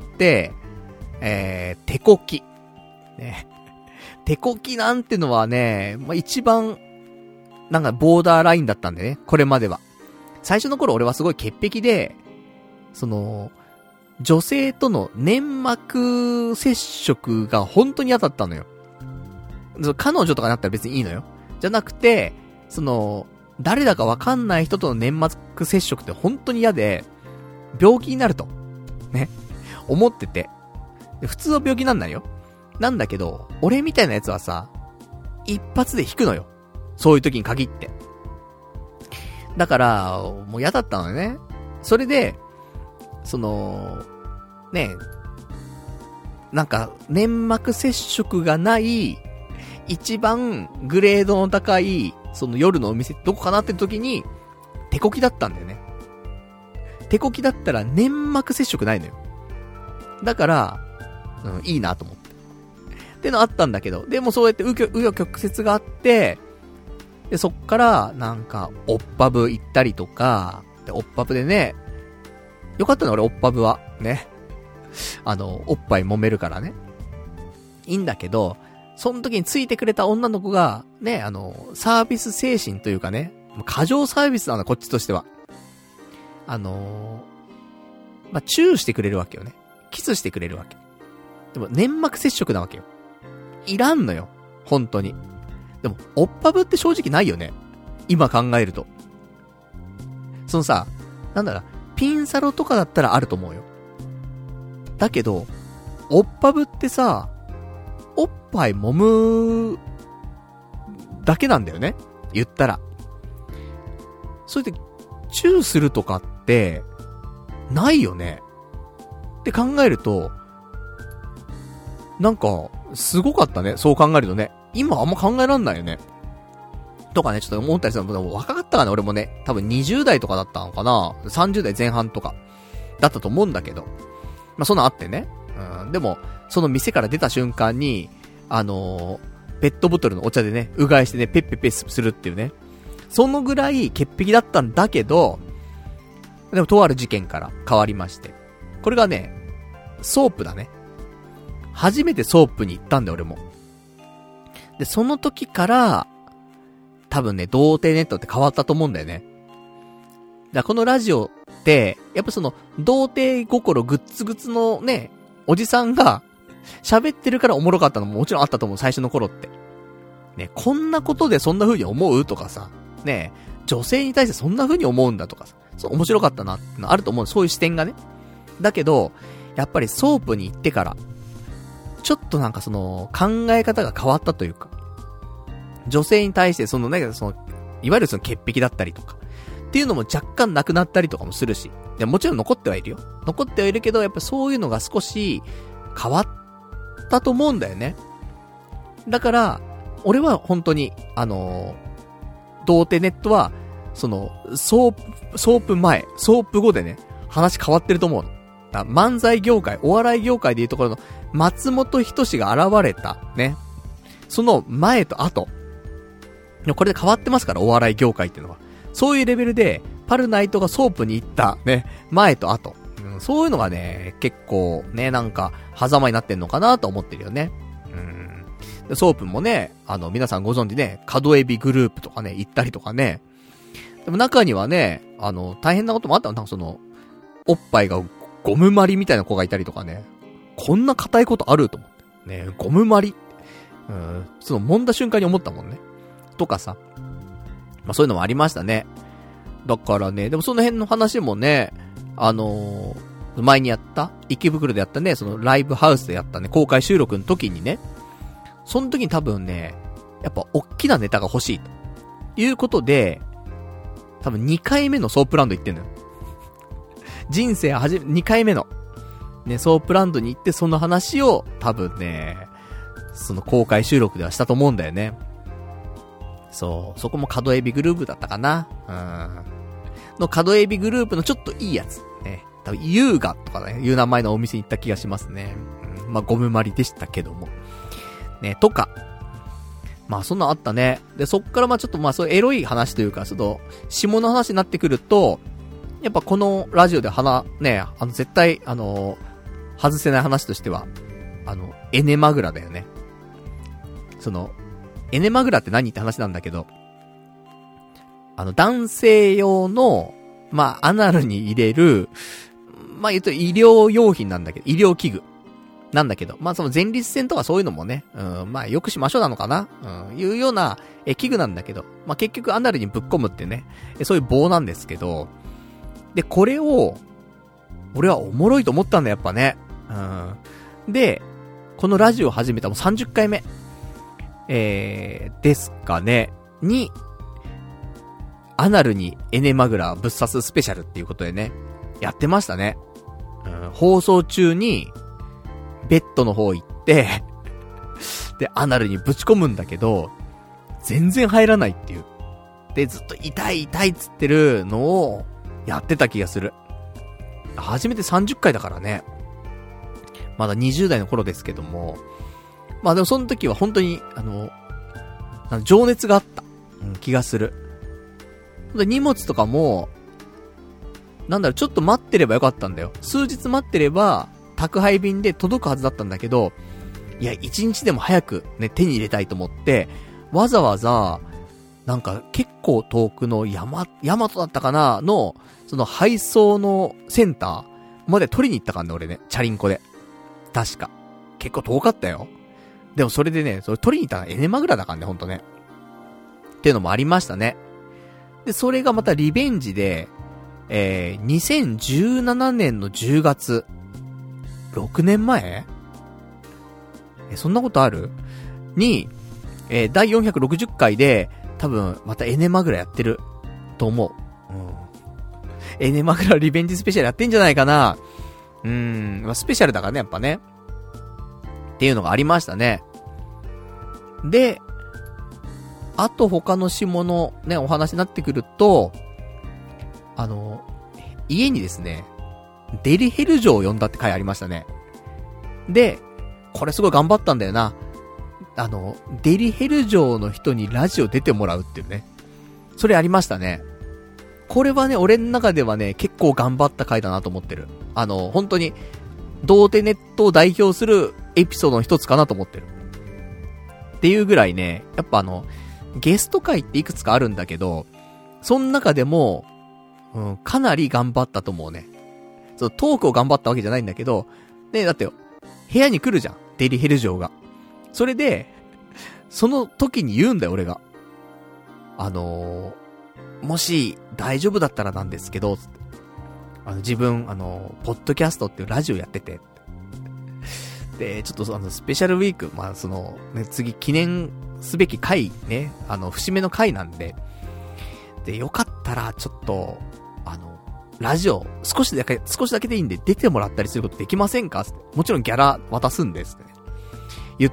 えー、手こき。ね。手こきなんてのはね、まあ、一番、なんかボーダーラインだったんでね、これまでは。最初の頃俺はすごい潔癖で、その、女性との粘膜接触が本当に嫌だったのよ。彼女とかになったら別にいいのよ。じゃなくて、その、誰だかわかんない人との粘膜接触って本当に嫌で、病気になると。ね。思ってて。で普通は病気なんだよ。なんだけど、俺みたいなやつはさ、一発で引くのよ。そういう時に限って。だから、もう嫌だったのよね。それで、その、ね、なんか、粘膜接触がない、一番グレードの高い、その夜のお店どこかなって時に、手こきだったんだよね。手こきだったら粘膜接触ないのよ。だから、うん、いいなと思って。ってのあったんだけど、でもそうやってうきょ、うよ曲折があって、で、そっから、なんか、オッパブ行ったりとか、で、オッパブでね、よかったね、俺、オッパブは。ね。あの、おっぱい揉めるからね。いいんだけど、その時についてくれた女の子が、ね、あの、サービス精神というかね、過剰サービスなんだ、こっちとしては。あのー、まあ、チューしてくれるわけよね。キスしてくれるわけ。でも、粘膜接触なわけよ。いらんのよ。本当に。でも、オッパブって正直ないよね。今考えると。そのさ、なんだろう、ピンサロとかだったらあると思うよ。だけど、オッパブってさ、おっぱい揉むだけなんだよね。言ったら。それで、チューするとかって、ないよね。って考えると、なんか、すごかったね。そう考えるとね。今あんま考えらんないよね。とかね、ちょっと思ったりするの。若かったかな、俺もね。多分にじゅう代とかだったのかな。さんじゅう代前半とか。だったと思うんだけど。まあ、そんなあってね。うん。でも、その店から出た瞬間に、あのー、ペットボトルのお茶でね、うがいしてね、ペッペッペするっていうね。そのぐらい潔癖だったんだけど、でもとある事件から変わりまして。これがね、ソープだね。初めてソープに行ったんだよ、俺も。で、その時から、多分ね、童貞ネットって変わったと思うんだよね。だからこのラジオて、やっぱその、童貞心グッツグツのね、おじさんが、喋ってるからおもろかったのももちろんあったと思う、最初の頃って。ね、こんなことでそんな風に思うとかさ、ね、女性に対してそんな風に思うんだとかさ、そう面白かったなってのあると思う、そういう視点がね。だけど、やっぱりソープに行ってから、ちょっとなんかその、考え方が変わったというか、女性に対してそのね、その、いわゆるその潔癖だったりとか、っていうのも若干なくなったりとかもするし、でもちろん残ってはいるよ。残ってはいるけど、やっぱそういうのが少し変わったと思うんだよね。だから、俺は本当に、あのー、童貞ネットは、その、ソープ、ソープ前、ソープ後でね、話変わってると思うの。だ漫才業界、お笑い業界でいうところの、松本人志が現れた、ね。その前と後。これで変わってますから、お笑い業界っていうのは。そういうレベルで、パルナイトがソープに行った、ね、前と後。うん、そういうのがね、結構、ね、なんか、狭間になってんのかなと思ってるよね。うん。でソープもね、あの、皆さんご存知ね、角エビグループとかね、行ったりとかね。でも中にはね、あの、大変なこともあったの。なんかその、おっぱいがゴムまりみたいな子がいたりとかね。こんな硬いことあると思って。ね、ゴムまり。うん、その、揉んだ瞬間に思ったもんね。とかさ。まあそういうのもありましたね。だからね、でもその辺の話もね、あのー、前にやった、池袋でやったね、そのライブハウスでやったね、公開収録の時にね、その時に多分ね、やっぱ大きなネタが欲しいということで、多分にかいめのソープランド行ってんのよ。人生はじめ、にかいめの、ね、ソープランドに行ってその話を多分ね、その公開収録ではしたと思うんだよね。そう、そこも角エビグループだったかな。うん。の角エビグループのちょっといいやつ。ね。多分、優雅とかね、いう名前のお店に行った気がしますね。うん、まあ、ゴムまりでしたけども。ね、とか。まあ、そんなあったね。で、そっからまあちょっとまあ、そういうエロい話というか、ちょっと、下の話になってくると、やっぱこのラジオで話、ね、あの、絶対、あの、外せない話としては、あの、エネマグラだよね。その、エネマグラって何って話なんだけど、あの、男性用の、まあ、アナルに入れる、まあ、言うと医療用品なんだけど、医療器具なんだけど、まあ、その前立腺とかそういうのもね、うん、まあ、よくしましょうなのかな、うん、いうようなえ器具なんだけど、まあ、結局アナルにぶっ込むってね、そういう棒なんですけど、で、これを、俺はおもろいと思ったんだ、やっぱね。うん。で、このラジオを始めたもうさんじゅっかいめ。えー、ですかね。に、アナルにエネマグラぶっ刺すスペシャルっていうことでね、やってましたね。うん、放送中に、ベッドの方行って、で、アナルにぶち込むんだけど、全然入らないっていう。で、ずっと痛い痛いっつってるのを、やってた気がする。初めてさんじゅっかいだからね。まだにじゅう代の頃ですけども。まあでもその時は本当に、あの、あの情熱があった、うん、気がする。で、荷物とかも、なんだろう、ちょっと待ってればよかったんだよ。数日待ってれば、宅配便で届くはずだったんだけど、いや、一日でも早くね、手に入れたいと思って、わざわざ、なんか結構遠くの山、ヤマトだったかなの、その配送のセンターまで取りに行ったからね、俺ね。チャリンコで。確か。結構遠かったよ。でもそれでね、それ取りに行ったのはエネマグラだからね、ほんとね。っていうのもありましたね。で、それがまたリベンジで、えー、にせんじゅうななねんのじゅうがつ。ろくねんまえ？え、そんなことある？に、えー、だいよんひゃくろくじゅっかいで、多分、またエネマグラやってる。と思う。うん。エネマグラリベンジスペシャルやってんじゃないかな。うーん、まあ、スペシャルだからね、やっぱね。っていうのがありましたね。で、あと他の下のね、お話になってくると、あの、家にですね、デリヘル嬢を呼んだって回ありましたね。で、これすごい頑張ったんだよな。あの、デリヘル嬢の人にラジオ出てもらうっていうね。それありましたね。これはね、俺の中ではね、結構頑張った回だなと思ってる。あの、本当に、童貞ネットを代表するエピソードの一つかなと思ってる。っていうぐらいね、やっぱあの、ゲスト回っていくつかあるんだけど、その中でも、 うん、かなり頑張ったと思うね。そう、トークを頑張ったわけじゃないんだけど、ね、だってよ、部屋に来るじゃん。デリヘル嬢が。それで、その時に言うんだよ、俺が。あのー、もし大丈夫だったらなんですけど、あの自分、あのー、ポッドキャストっていうラジオやってて。で、ちょっとあの、スペシャルウィーク、まあその、ね、次記念すべき回ね、あの、節目の回なんで、で、よかったら、ちょっと、あの、ラジオ、少しだけ、少しだけでいいんで出てもらったりすることできませんか？もちろんギャラ渡すんですってね。言って、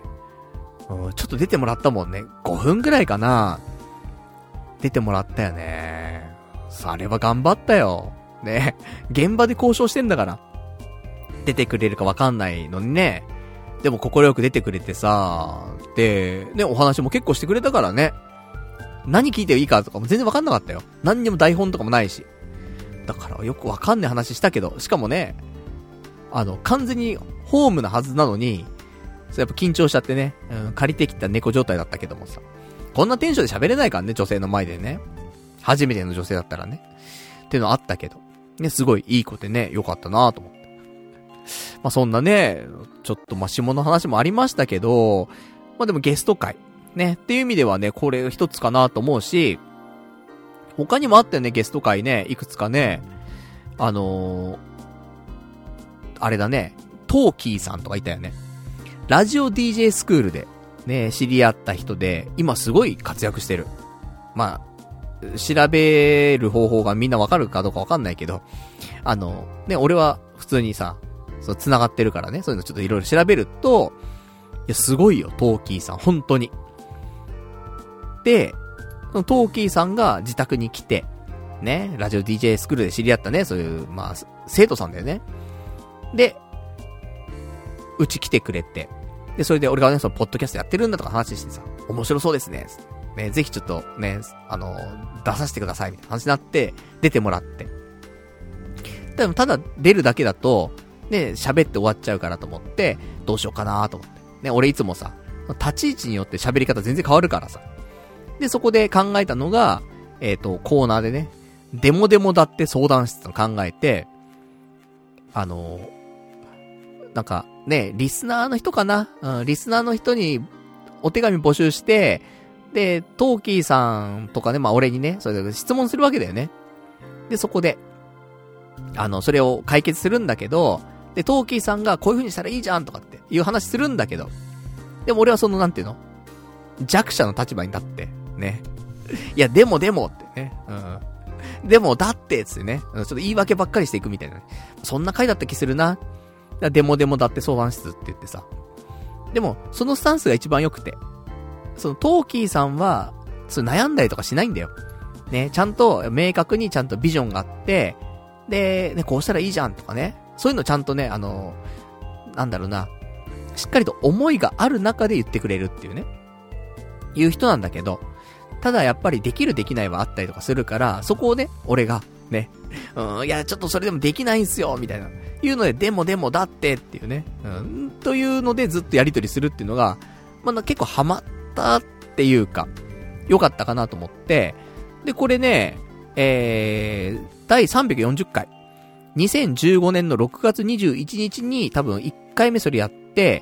うん、ちょっと出てもらったもんね。ごふんぐらいかな。出てもらったよね。あれは頑張ったよ。ね。現場で交渉してんだから。出てくれるかわかんないのにね。でも心よく出てくれてさ、で、ね、お話も結構してくれたからね。何聞いていいかとかも全然わかんなかったよ。何にも台本とかもないし。だからよくわかんない話したけど、しかもね、あの、完全にホームなはずなのに、やっぱ緊張しちゃってね、うん、借りてきた猫状態だったけどもさ。こんなテンションで喋れないからね、女性の前でね。初めての女性だったらね。っていうのあったけど。ね、すごいいい子でね、よかったなと思って。まあ、そんなね、ちょっとま、下の話もありましたけど、まあ、でもゲスト会。ね、っていう意味ではね、これ一つかなと思うし、他にもあったよね、ゲスト会ね、いくつかね。あのー、あれだね、トーキーさんとかいたよね。ラジオ ディージェー スクールで、ね、知り合った人で、今すごい活躍してる。まあ、調べる方法がみんなわかるかどうかわかんないけど、あの、ね、俺は普通にさ、そう、繋がってるからね、そういうのちょっといろいろ調べると、いや、すごいよ、トーキーさん、本当に。で、そのトーキーさんが自宅に来て、ね、ラジオ ディージェー スクールで知り合ったね、そういう、まあ、生徒さんだよね。で、うち来てくれて、で、それで俺がね、そのポッドキャストやってるんだとか話してさ、面白そうですね。ね、ぜひちょっとね、あの、出させてくださいみたいな話になって、出てもらって。でもただ出るだけだと、ね、喋って終わっちゃうからと思って、どうしようかなと思って。ね、俺いつもさ、立ち位置によって喋り方全然変わるからさ。で、そこで考えたのが、えっと、コーナーでね、デモデモだって相談室を考えて、あの、なんかね、リスナーの人かな、うん、リスナーの人にお手紙募集して、で、トーキーさんとかね、まあ俺にね、それで質問するわけだよね。で、そこで、あの、それを解決するんだけど、で、トーキーさんがこういう風にしたらいいじゃんとかっていう話するんだけど、でも俺はそのなんていうの弱者の立場になって、ね。いや、でもでもってね。うん。でもだってつってね。ちょっと言い訳ばっかりしていくみたいな、ね。そんな回だった気するな。でもでもだって相談室って言ってさ。でも、そのスタンスが一番良くて。そのトーキーさんは、そ悩んだりとかしないんだよ。ね。ちゃんと、明確にちゃんとビジョンがあって、で、ね、こうしたらいいじゃんとかね。そういうのちゃんとね、あの、なんだろうな。しっかりと思いがある中で言ってくれるっていうね。いう人なんだけど、ただやっぱりできるできないはあったりとかするから、そこをね、俺が、ね、うん、いや、ちょっとそれでもできないんすよ、みたいな。いうので、でもでもだってっていうね。うん、というのでずっとやりとりするっていうのが、まあ、結構ハマったっていうか、良かったかなと思って、で、これね、えー、だいさんびゃくよんじゅっかい。にせんじゅうごねんのろくがつにじゅういちにちに多分いっかいめそれやって、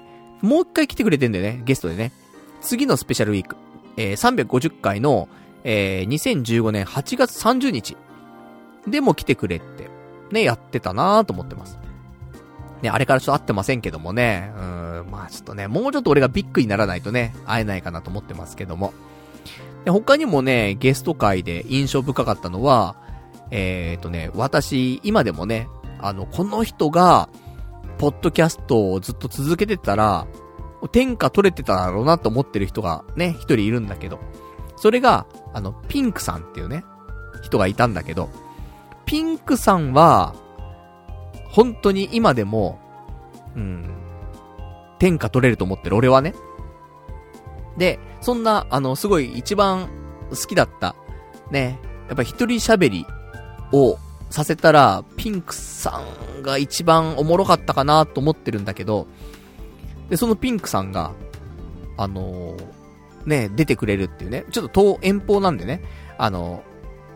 もういっかい来てくれてんだよね、ゲストでね。次のスペシャルウィーク。えー、さんびゃくごじゅっかいの、えー、にせんじゅうごねんはちがつさんじゅうにち。でも来てくれって、ね、やってたなーと思ってます。ね、あれからちょっと会ってませんけどもね。うーん、まあちょっとね、もうちょっと俺がビッグにならないとね、会えないかなと思ってますけども。で、他にもね、ゲスト会で印象深かったのは、えーとね、私、今でもね、あの、この人が、ポッドキャストをずっと続けてたら、天下取れてただろうなと思ってる人がね、一人いるんだけど、それが、あの、ピンクさんっていうね、人がいたんだけど、ピンクさんは、本当に今でも、うん、天下取れると思ってる、俺はね。で、そんな、あの、すごい一番好きだった、ね、やっぱ一人喋りをさせたら、ピンクさんが一番おもろかったかなと思ってるんだけど、で、そのピンクさんが、あのー、ね、出てくれるっていうね、ちょっと遠遠方なんでね、あの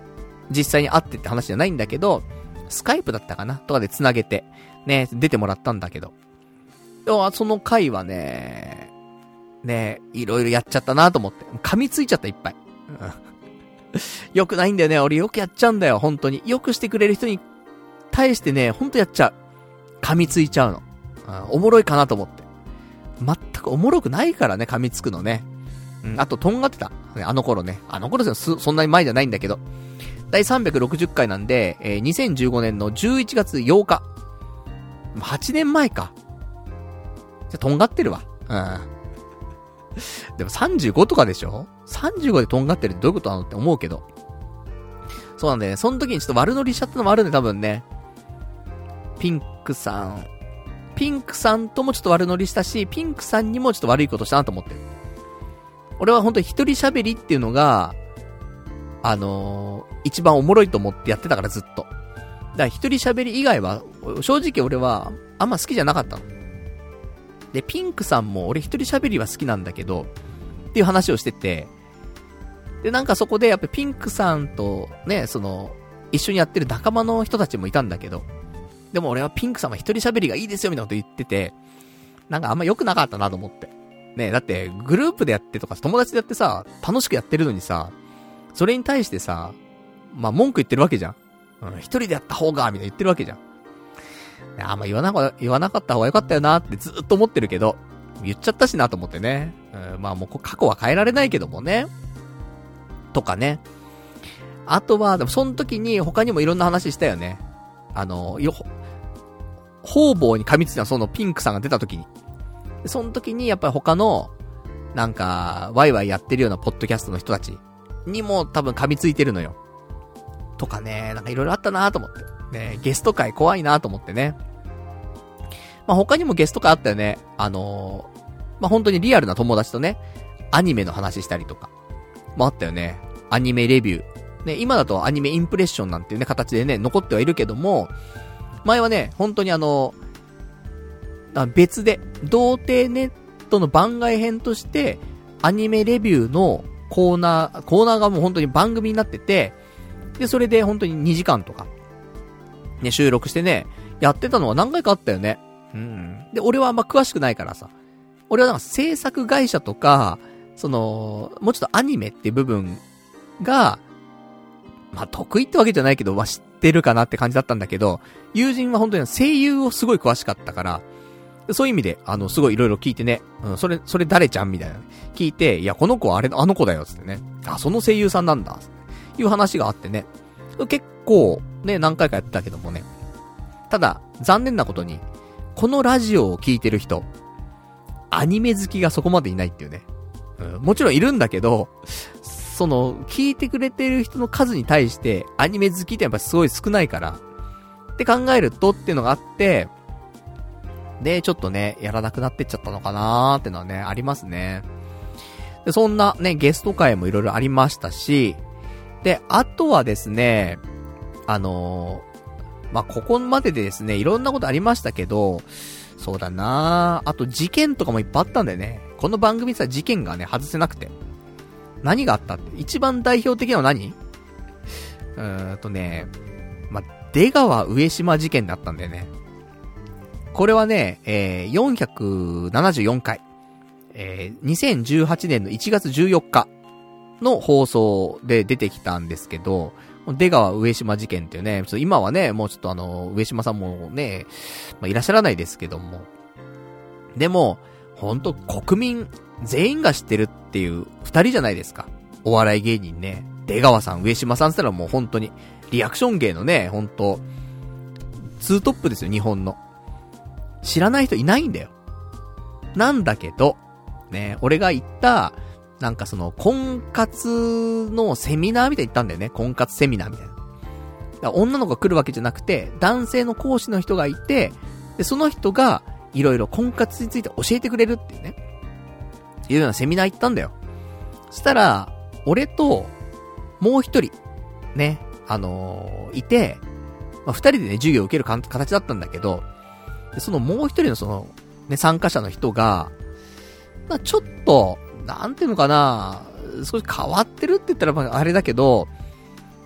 実際に会ってって話じゃないんだけど、スカイプだったかなとかで繋げて、ね、出てもらったんだけど。でもその回はね、ね、いろいろやっちゃったなと思って。噛みついちゃったいっぱい。よくないんだよね。俺よくやっちゃうんだよ、本当に。よくしてくれる人に対してね、ほんとやっちゃう。噛みついちゃうの。うん、おもろいかなと思って。全くおもろくないからね、噛みつくのね。うん、あと、とんがってた。あの頃ね。あの頃ですよ、そんなに前じゃないんだけど。だいさんびゃくろくじゅっかいなんで、えー、にせんじゅうごねんのじゅういちがつようか。はちねんまえか。じゃ、とんがってるわ。うん。でもさんじゅうごとかでしょ ?さんじゅうご でとんがってるってどういうことなのって思うけど。そうなんだよね。その時にちょっと悪乗りしちゃったのもあるんで、多分ね。ピンクさん。ピンクさんともちょっと悪乗りしたし、ピンクさんにもちょっと悪いことしたなと思ってる。俺は本当に一人喋りっていうのが、あのー、一番おもろいと思ってやってたからずっと。だから一人喋り以外は、正直俺はあんま好きじゃなかったの。で、ピンクさんも俺一人喋りは好きなんだけど、っていう話をしてて、で、なんかそこでやっぱピンクさんとね、その、一緒にやってる仲間の人たちもいたんだけど、でも俺はピンクさんは一人喋りがいいですよみたいなこと言ってて、なんかあんま良くなかったなと思って。ね、だってグループでやってとか友達でやってさ、楽しくやってるのにさ、それに対してさ、まあ文句言ってるわけじゃん。うん、一人でやった方が、みたいな言ってるわけじゃん。あんま言わなか、言わなかった方が良かったよなってずっと思ってるけど、言っちゃったしなと思ってね。うん、まあもう過去は変えられないけどもね。とかね。あとは、でもその時に他にもいろんな話したよね。あの、よ、方々に噛みついたそのピンクさんが出た時に。その時にやっぱり他の、なんか、ワイワイやってるようなポッドキャストの人たちにも多分噛みついてるのよ。とかね、なんかいろいろあったなと思って。ね、ゲスト会怖いなと思ってね。まあ、他にもゲスト会あったよね。あのー、まあ、本当にリアルな友達とね、アニメの話したりとか。もあったよね。アニメレビュー。ね、今だとアニメインプレッションなんていうね、形でね、残ってはいるけども、前はね、本当にあの、あ別で、童貞ネットの番外編として、アニメレビューのコーナー、コーナーがもう本当に番組になってて、で、それで本当ににじかんとか、ね、収録してね、やってたのは何回かあったよね。うん。で、俺はあんま詳しくないからさ、俺はなんか制作会社とか、その、もうちょっとアニメっていう部分が、まあ、得意ってわけじゃないけど、は知ってるかなって感じだったんだけど、友人は本当に声優をすごい詳しかったから、そういう意味で、あの、すごいいろいろ聞いてね、うん、それ、それ誰ちゃんみたいな。聞いて、いや、この子はあれ、あの子だよ、つってね。あ、その声優さんなんだ、つっていう話があってね。結構、ね、何回かやってたけどもね。ただ、残念なことに、このラジオを聞いてる人、アニメ好きがそこまでいないっていうね。うん、もちろんいるんだけど、その、聞いてくれてる人の数に対して、アニメ好きってやっぱすごい少ないから、って考えるとっていうのがあって、で、ちょっとね、やらなくなってっちゃったのかなーってのはね、ありますね。で、そんなね、ゲスト会もいろいろありましたし、で、あとはですね、あのー、まあ、ここまででですね、いろんなことありましたけど、そうだなー、あと事件とかもいっぱいあったんだよね。この番組さ、事件がね、外せなくて。何があったって、一番代表的なのは何？うーんとね、まあ、出川上島事件だったんだよね。これはね、えー、よんひゃくななじゅうよんかい、えー、にせんじゅうはちねんのいちがつじゅうよっかの放送で出てきたんですけど、出川上島事件っていうね、ちょっと今はね、もうちょっとあの、上島さんもね、まあ、いらっしゃらないですけども。でも、ほんと国民全員が知ってるっていう二人じゃないですか。お笑い芸人ね。出川さん、上島さんって言ったらもう本当に、リアクション芸のね、ほんと、ツートップですよ、日本の。知らない人いないんだよ。なんだけど、ね、俺が行った、なんかその、婚活のセミナーみたいに行ったんだよね。婚活セミナーみたいな。だから女の子が来るわけじゃなくて、男性の講師の人がいて、で、その人が、いろいろ婚活について教えてくれるっていうね。いうようなセミナー行ったんだよ。そしたら、俺と、もう一人、ね、あのー、いて、まあ、二人でね、授業を受けるか形だったんだけど、でそのもう一人のその、ね、参加者の人が、まあ、ちょっと、なんていうのかな、少し変わってるって言ったらまああれだけど、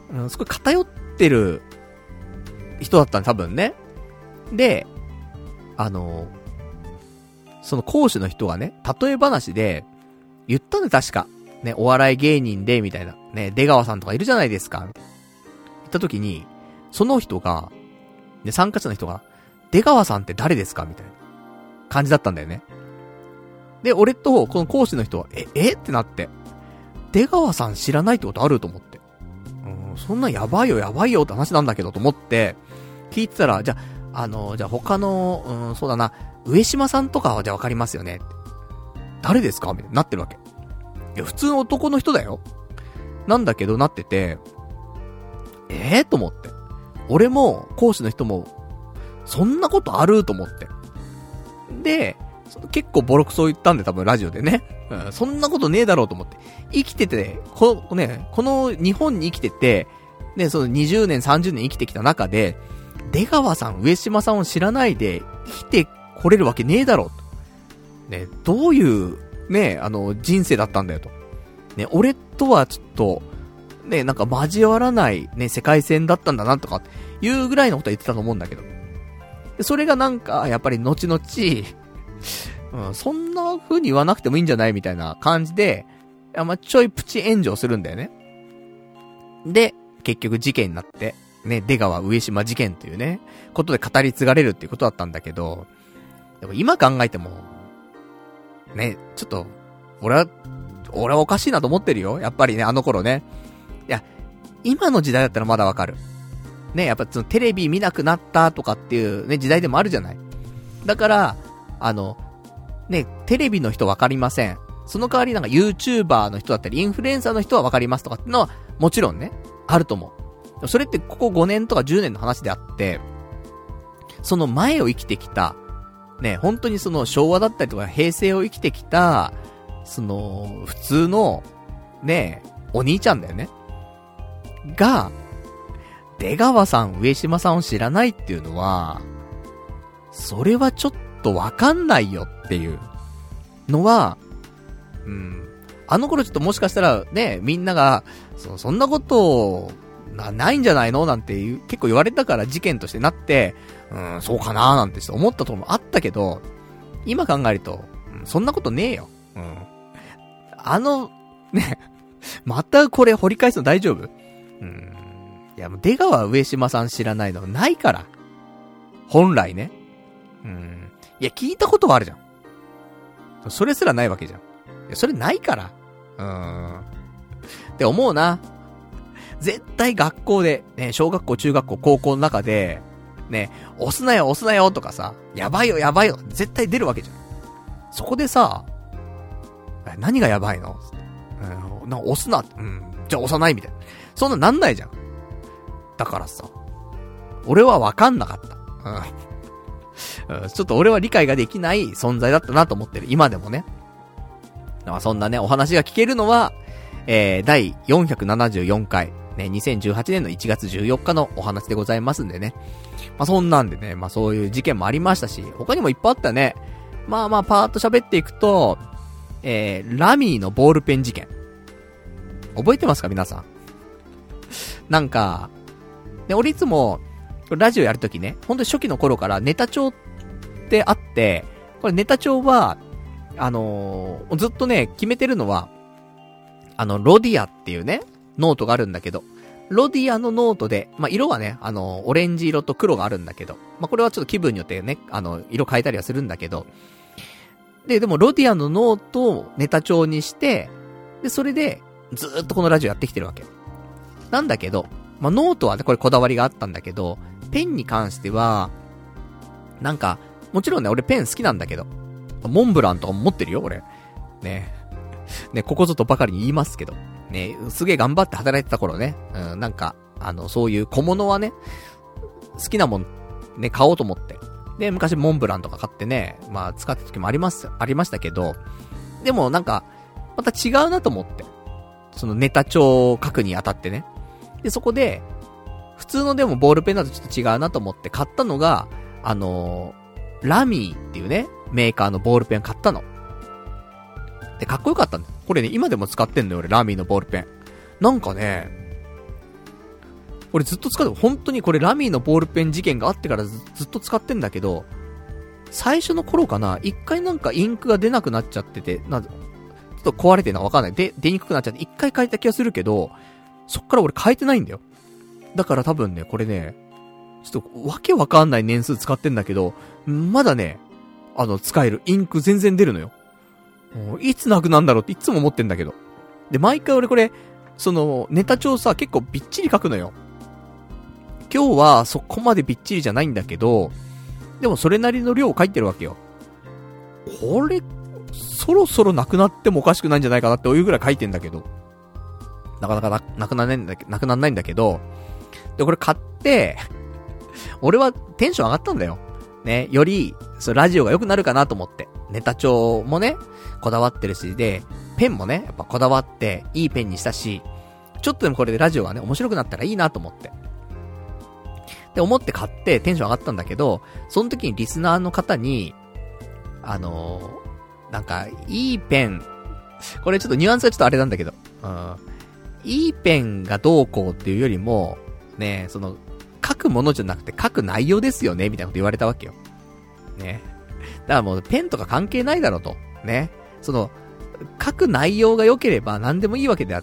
うん、すごい偏ってる人だったん多分ね。で、あの、その講師の人がね、例え話で、言ったんで確か。ね、お笑い芸人で、みたいな。ね、出川さんとかいるじゃないですか。みたいな。言った時に、その人が、ね、参加者の人が、出川さんって誰ですかみたいな感じだったんだよね。で、俺と、この講師の人は、え、えってなって。出川さん知らないってことあると思って。うん、そんなやばいよやばいよって話なんだけどと思って、聞いてたら、じゃあ、あの、じゃあ他の、うん、そうだな、上島さんとかはじゃあわかりますよね。誰ですかみたいになってるわけ。いや、普通の男の人だよ。なんだけどなってて、えーと思って。俺も、講師の人も、そんなことあると思って。で、結構ボロクソ言ったんで多分ラジオでね。うん、そんなことねえだろうと思って。生きてて、このね、この日本に生きてて、ね、そのにじゅうねん、さんじゅうねん生きてきた中で、出川さん、上島さんを知らないで生きてこれるわけねえだろうと。ね、どういう、ね、あの、人生だったんだよと。ね、俺とはちょっと、ね、なんか交わらないね、世界線だったんだなとか、いうぐらいのことは言ってたと思うんだけど。でそれがなんか、やっぱり後々、うん、そんな風に言わなくてもいいんじゃないみたいな感じで、まあ、ちょいプチ炎上するんだよね。で、結局事件になって、ね、出川上島事件というね、ことで語り継がれるっていうことだったんだけど、でも今考えても、ね、ちょっと、俺は、俺はおかしいなと思ってるよ。やっぱりね、あの頃ね。いや、今の時代だったらまだわかる。ね、やっぱそのテレビ見なくなったとかっていうね、時代でもあるじゃない。だから、あの、ね、テレビの人わかりません。その代わりなんか YouTuber の人だったり、インフルエンサーの人はわかりますとかってのは、もちろんね、あると思う。それってここごねんとかじゅうねんの話であって、その前を生きてきた、ね、本当にその昭和だったりとか平成を生きてきた、その、普通の、ね、お兄ちゃんだよね。が、出川さん、上島さんを知らないっていうのは、それはちょっとわかんないよっていうのは、うん。あの頃ちょっともしかしたらね、みんなが、そ, そんなことな、ないんじゃないのなんていう、結構言われたから事件としてなって、うん、そうかなーなんてちょっと思ったところもあったけど、今考えると、うん、そんなことねえよ。うん。あの、ね、またこれ掘り返すの大丈夫？うん。いや、もう出川上島さん知らないのないから。本来ね。うん。いや、聞いたことはあるじゃん。それすらないわけじゃん。いや、それないから。うーん。って思うな。絶対学校で、ね、小学校、中学校、高校の中で、ね、押すなよ、押すなよとかさ、やばいよ、やばいよ、絶対出るわけじゃん。そこでさ、何がやばいの？うん、なんか押すな、うん、じゃあ押さないみたいな。そんななんないじゃん。だからさ、俺はわかんなかった。うん。ちょっと俺は理解ができない存在だったなと思ってる。今でもね。だからそんなね、お話が聞けるのは、えー、だいよんひゃくななじゅうよんかい、ね、にせんじゅうはちねんのいちがつじゅうよっかのお話でございますんでね。まあ、そんなんでね、まあ、そういう事件もありましたし、他にもいっぱいあったね。まあまあ、パーッと喋っていくと、えー、ラミーのボールペン事件。覚えてますか皆さん。なんか、ね、俺いつも、ラジオやるときね、ほんとに初期の頃からネタ帳ってあって、これネタ帳は、あのー、ずっとね、決めてるのは、あの、ロディアっていうね、ノートがあるんだけど、ロディアのノートで、まあ、色はね、あのー、オレンジ色と黒があるんだけど、まあ、これはちょっと気分によってね、あの、色変えたりはするんだけど、で、でもロディアのノートをネタ帳にして、で、それで、ずーっとこのラジオやってきてるわけ。なんだけど、まあ、ノートはね、これこだわりがあったんだけど、ペンに関しては、なんか、もちろんね、俺ペン好きなんだけど、モンブランとかも持ってるよ、俺。ね。ね、ここぞとばかりに言いますけど。ね、すげえ頑張って働いてた頃ね、うん、なんか、あの、そういう小物はね、好きなもん、ね、買おうと思って。で、昔モンブランとか買ってね、まあ、使った時もあります、ありましたけど、でもなんか、また違うなと思って。そのネタ帳を書くにあたってね。で、そこで、普通のでもボールペンだとちょっと違うなと思って買ったのが、あのー、ラミーっていうね、メーカーのボールペン買ったの。で、かっこよかったんだ。これね、今でも使ってんのよ、俺、ラミーのボールペン。なんかね、 俺ずっと使って、本当にこれラミーのボールペン事件があってから ず, ずっと使ってんだけど、最初の頃かな、一回なんかインクが出なくなっちゃってて、なんちょっと壊れてるのかわかんない。で、出にくくなっちゃって、一回変えた気がするけど、そっから俺変えてないんだよ。だから多分ね、これね、ちょっとわけわかんない年数使ってんだけど、まだね、あの、使える。インク全然出るのよ。いつなくなんだろうっていつも思ってんだけど。で、毎回俺これ、その、ネタ帳さ、結構びっちり書くのよ。今日はそこまでびっちりじゃないんだけど、でもそれなりの量を書いてるわけよ。これ、そろそろなくなってもおかしくないんじゃないかなっていうぐらい書いてんだけど、なかなか な, なくならないんだけど、なくならないんだけど、で、これ買って、俺はテンション上がったんだよ。ね、より、そラジオが良くなるかなと思って。ネタ帳もね、こだわってるし、で、ペンもね、やっぱこだわって、いいペンにしたし、ちょっとでもこれでラジオがね、面白くなったらいいなと思って。で、思って買ってテンション上がったんだけど、その時にリスナーの方に、あのー、なんか、いいペン、これちょっとニュアンスはちょっとあれなんだけど、うん、いいペンがどうこうっていうよりも、ね、その、書くものじゃなくて書く内容ですよね、みたいなこと言われたわけよ。ね。だからもうペンとか関係ないだろうと。ね。その、書く内容が良ければ何でもいいわけであって、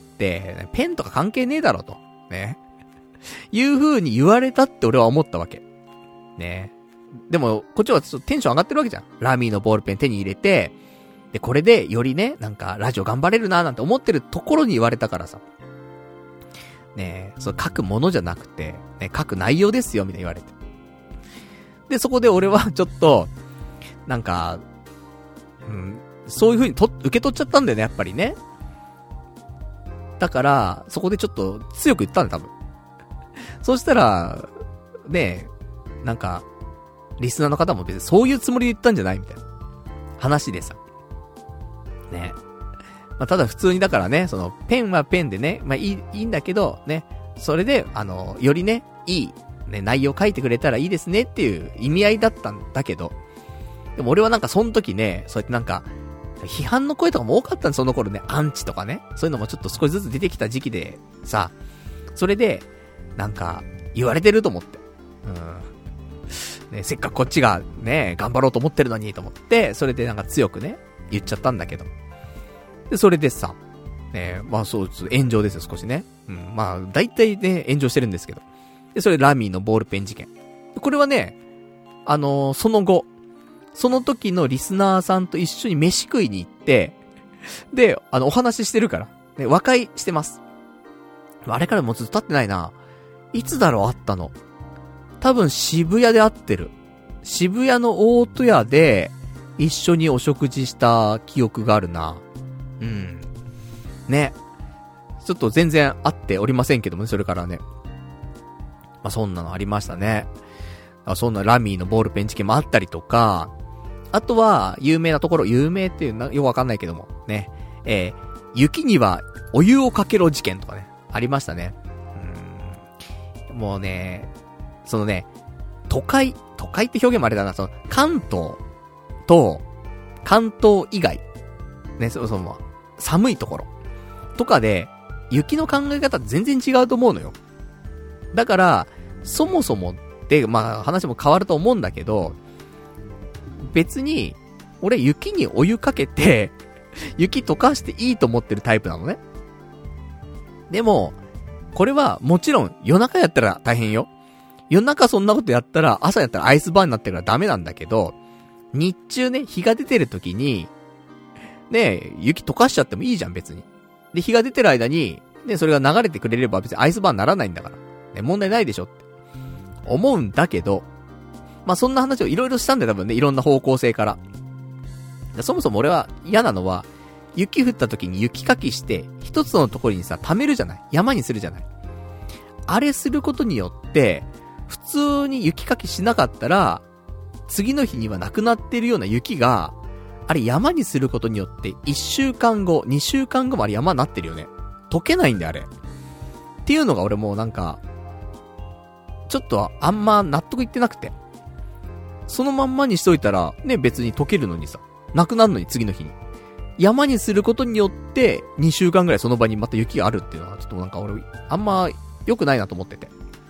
ペンとか関係ねえだろうと。ね。いう風に言われたって俺は思ったわけ。ね。でも、こっちはちょっとテンション上がってるわけじゃん。ラミーのボールペン手に入れて、で、これでよりね、なんかラジオ頑張れるなーなんて思ってるところに言われたからさ。ねえ、そう、書くものじゃなくて、ね、書く内容ですよ、みたいに言われて。で、そこで俺はちょっと、なんか、うん、そういう風にと、受け取っちゃったんだよね、やっぱりね。だから、そこでちょっと強く言ったんだ、多分。そうしたら、ねえ、なんか、リスナーの方も別にそういうつもりで言ったんじゃないみたいな話でさ。ねえ。まあ、ただ普通にだからね、その、ペンはペンでね、まあいい、いいんだけど、ね、それで、あの、よりね、いい、ね、内容書いてくれたらいいですねっていう意味合いだったんだけど、でも俺はなんかその時ね、そうやってなんか、批判の声とかも多かったんです、その頃ね、アンチとかね、そういうのもちょっと少しずつ出てきた時期で、さ、それで、なんか、言われてると思って。うん。ね、せっかくこっちがね、頑張ろうと思ってるのにと思って、それでなんか強くね、言っちゃったんだけど。で、それでさ、ね、まあそう、炎上ですよ、少しね。うん、まあ、大体ね、炎上してるんですけど。で、それラミーのボールペン事件。これはね、あのー、その後、その時のリスナーさんと一緒に飯食いに行って、で、あの、お話ししてるから、ね、和解してます。あれからもうずっと経ってないな。いつだろう、あったの。多分渋谷で会ってる。渋谷の大戸屋で、一緒にお食事した記憶があるな。うん。ね。ちょっと全然会っておりませんけどもね、それからね。まあ、そんなのありましたね。あ、そんなラミーのボールペン事件もあったりとか、あとは、有名なところ、有名っていうのはよくわかんないけども、ね。えー、雪にはお湯をかけろ事件とかね、ありましたね。うーん。もうね、そのね、都会、都会って表現もあれだな、その、関東と、関東以外、ね、そもそも、寒いところ、とかで、雪の考え方全然違うと思うのよ。だから、そもそもで、まあ話も変わると思うんだけど、別に、俺雪にお湯かけて、雪溶かしていいと思ってるタイプなのね。でも、これはもちろん夜中やったら大変よ。夜中そんなことやったら、朝やったらアイスバーになってるからダメなんだけど、日中ね、日が出てる時に、ね、雪溶かしちゃってもいいじゃん別に。で、日が出てる間に、ね、それが流れてくれれば別にアイスバーにならないんだから。ね、問題ないでしょって。思うんだけど、まあ、そんな話をいろいろしたんだよ多分ね、いろんな方向性から。そもそも俺は嫌なのは、雪降った時に雪かきして、一つのところにさ、溜めるじゃない？山にするじゃない？あれすることによって、普通に雪かきしなかったら、次の日にはなくなっているような雪が、あれ山にすることによって、いっしゅうかんご、にしゅうかんごもあれ山になってるよね。溶けないんだよ、あれ。っていうのが俺もうなんか、ちょっとあんま納得いってなくて。そのまんまにしといたら、ね、別に溶けるのにさ、なくなるのに次の日に。山にすることによって、にしゅうかんぐらいその場にまた雪があるっていうのは、ちょっとなんか俺、あんま良くないなと思ってて。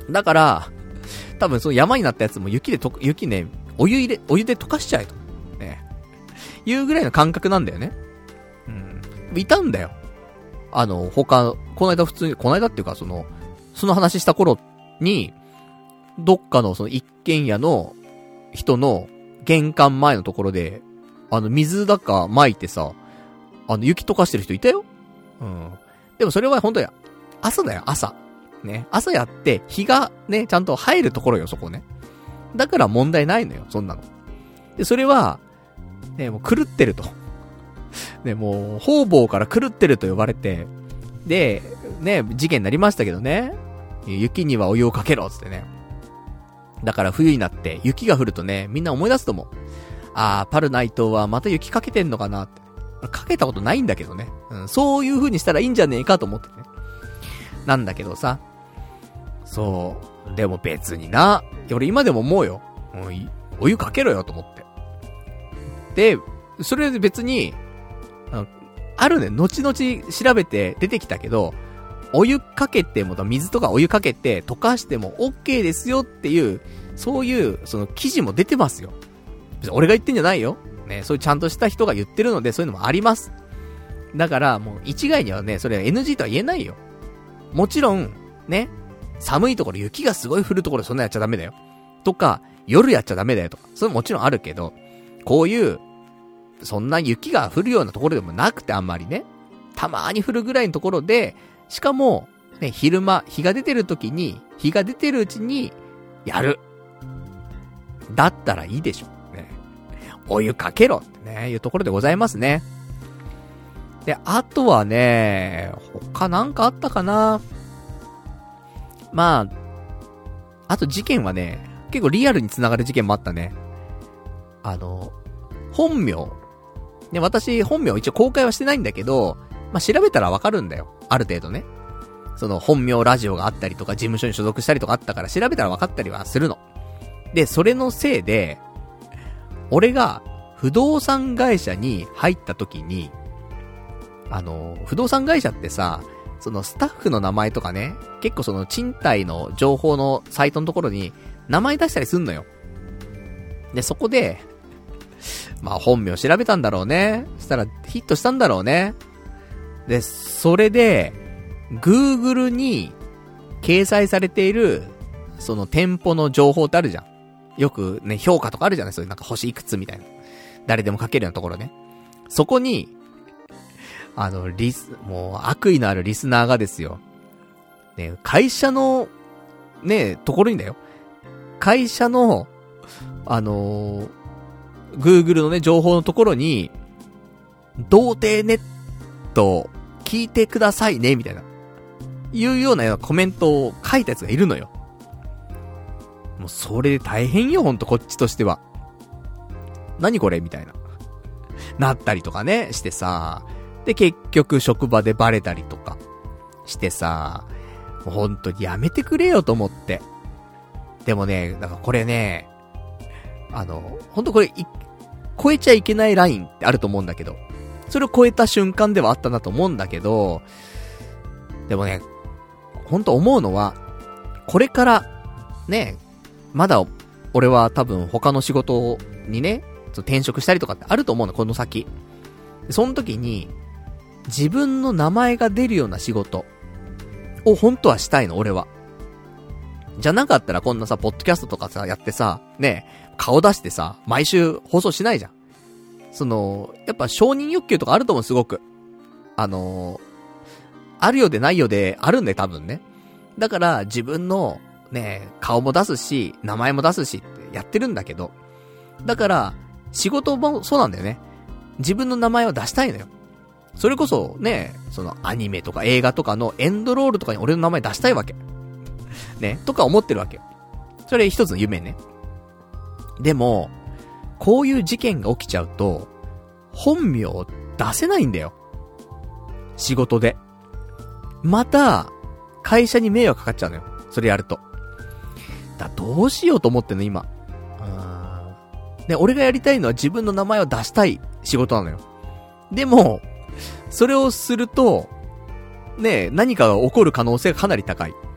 だから、多分その山になったやつも雪でと、雪ね、お湯入れ、お湯で溶かしちゃえと。ね。いうぐらいの感覚なんだよね。うん。いたんだよ。あの、他、この間普通に、この間っていうかその、その話した頃に、どっかのその一軒家の人の玄関前のところで、あの、水だか撒いてさ、あの、雪溶かしてる人いたよ。うん。でもそれは本当や、朝だよ、朝。ね。朝やって、日がね、ちゃんと入るところよ、そこね。だから問題ないのよ、そんなの。で、それは、ね、もう狂ってると。ね、もう、方々から狂ってると呼ばれて、で、ね、事件になりましたけどね。雪にはお湯をかけろ、つってね。だから冬になって、雪が降るとね、みんな思い出すと思う。あー、パルナイトはまた雪かけてんのかなって。かけたことないんだけどね。うん、そういう風にしたらいいんじゃねえかと思ってね。なんだけどさ。そう。でも別にな。俺今でも思うよ。もうお湯かけろよと思って。で、それで別に、あ, あるね、後々調べて出てきたけど、お湯かけても、水とかお湯かけて溶かしても OK ですよっていう、そういう、その記事も出てますよ。俺が言ってんじゃないよ。ね、そういうちゃんとした人が言ってるので、そういうのもあります。だから、もう一概にはね、それは エヌジー とは言えないよ。もちろん、ね、寒いところ、雪がすごい降るところでそんなやっちゃダメだよ。とか、夜やっちゃダメだよとか、それももちろんあるけど、こういう、そんな雪が降るようなところでもなくてあんまりね、たまーに降るぐらいのところで、しかも、ね、昼間、日が出てる時に、日が出てるうちに、やる。だったらいいでしょ。ね。お湯かけろってね、いうところでございますね。で、あとはね、他なんかあったかな。まあ、あと事件はね、結構リアルに繋がる事件もあったね。あの、本名。ね、私、本名一応公開はしてないんだけど、まあ、調べたらわかるんだよ。ある程度ね。その本名ラジオがあったりとか、事務所に所属したりとかあったから調べたらわかったりはするの。で、それのせいで、俺が不動産会社に入った時に、あの、不動産会社ってさ、そのスタッフの名前とかね、結構その賃貸の情報のサイトのところに名前出したりすんのよ。で、そこで、まあ本名調べたんだろうね。そしたらヒットしたんだろうね。で、それで、Google に掲載されている、その店舗の情報ってあるじゃん。よくね、評価とかあるじゃない、そういうなんか星いくつみたいな。誰でも書けるようなところね。そこに、あの、リス、もう悪意のあるリスナーがですよ。ね、会社の、ね、ところにだよ。会社の、あのー、Google のね、情報のところに、童貞ネット聞いてくださいね、みたいな。いうようなコメントを書いたやつがいるのよ。もうそれで大変よ、ほんとこっちとしては。何これみたいな。なったりとかね、してさ。で、結局職場でバレたりとかしてさ。もうほんとにやめてくれよと思って。でもね、なんかこれね、あの、ほんとこれ、超えちゃいけないラインってあると思うんだけど。それを超えた瞬間ではあったなと思うんだけど、でもね、ほんと思うのは、これから、ね、まだ、俺は多分他の仕事にね、転職したりとかってあると思うの、この先。その時に、自分の名前が出るような仕事を本当はしたいの、俺は。じゃなかったらこんなさ、ポッドキャストとかさ、やってさ、ね、顔出してさ、毎週放送しないじゃん。その、やっぱ承認欲求とかあると思う、すごく。あのー、あるようでないようであるんで、多分ね。だから、自分の、ね、顔も出すし、名前も出すしってやってるんだけど。だから、仕事もそうなんだよね。自分の名前を出したいのよ。それこそ、ね、そのアニメとか映画とかのエンドロールとかに俺の名前出したいわけ。ね、とか思ってるわけよ。それ一つの夢ね。でも、こういう事件が起きちゃうと、本名を出せないんだよ。仕事で。また、会社に迷惑かかっちゃうのよ。それやると。だ、どうしようと思ってんの、今。で、俺がやりたいのは自分の名前を出したい仕事なのよ。でも、それをすると、ね、何かが起こる可能性がかなり高い。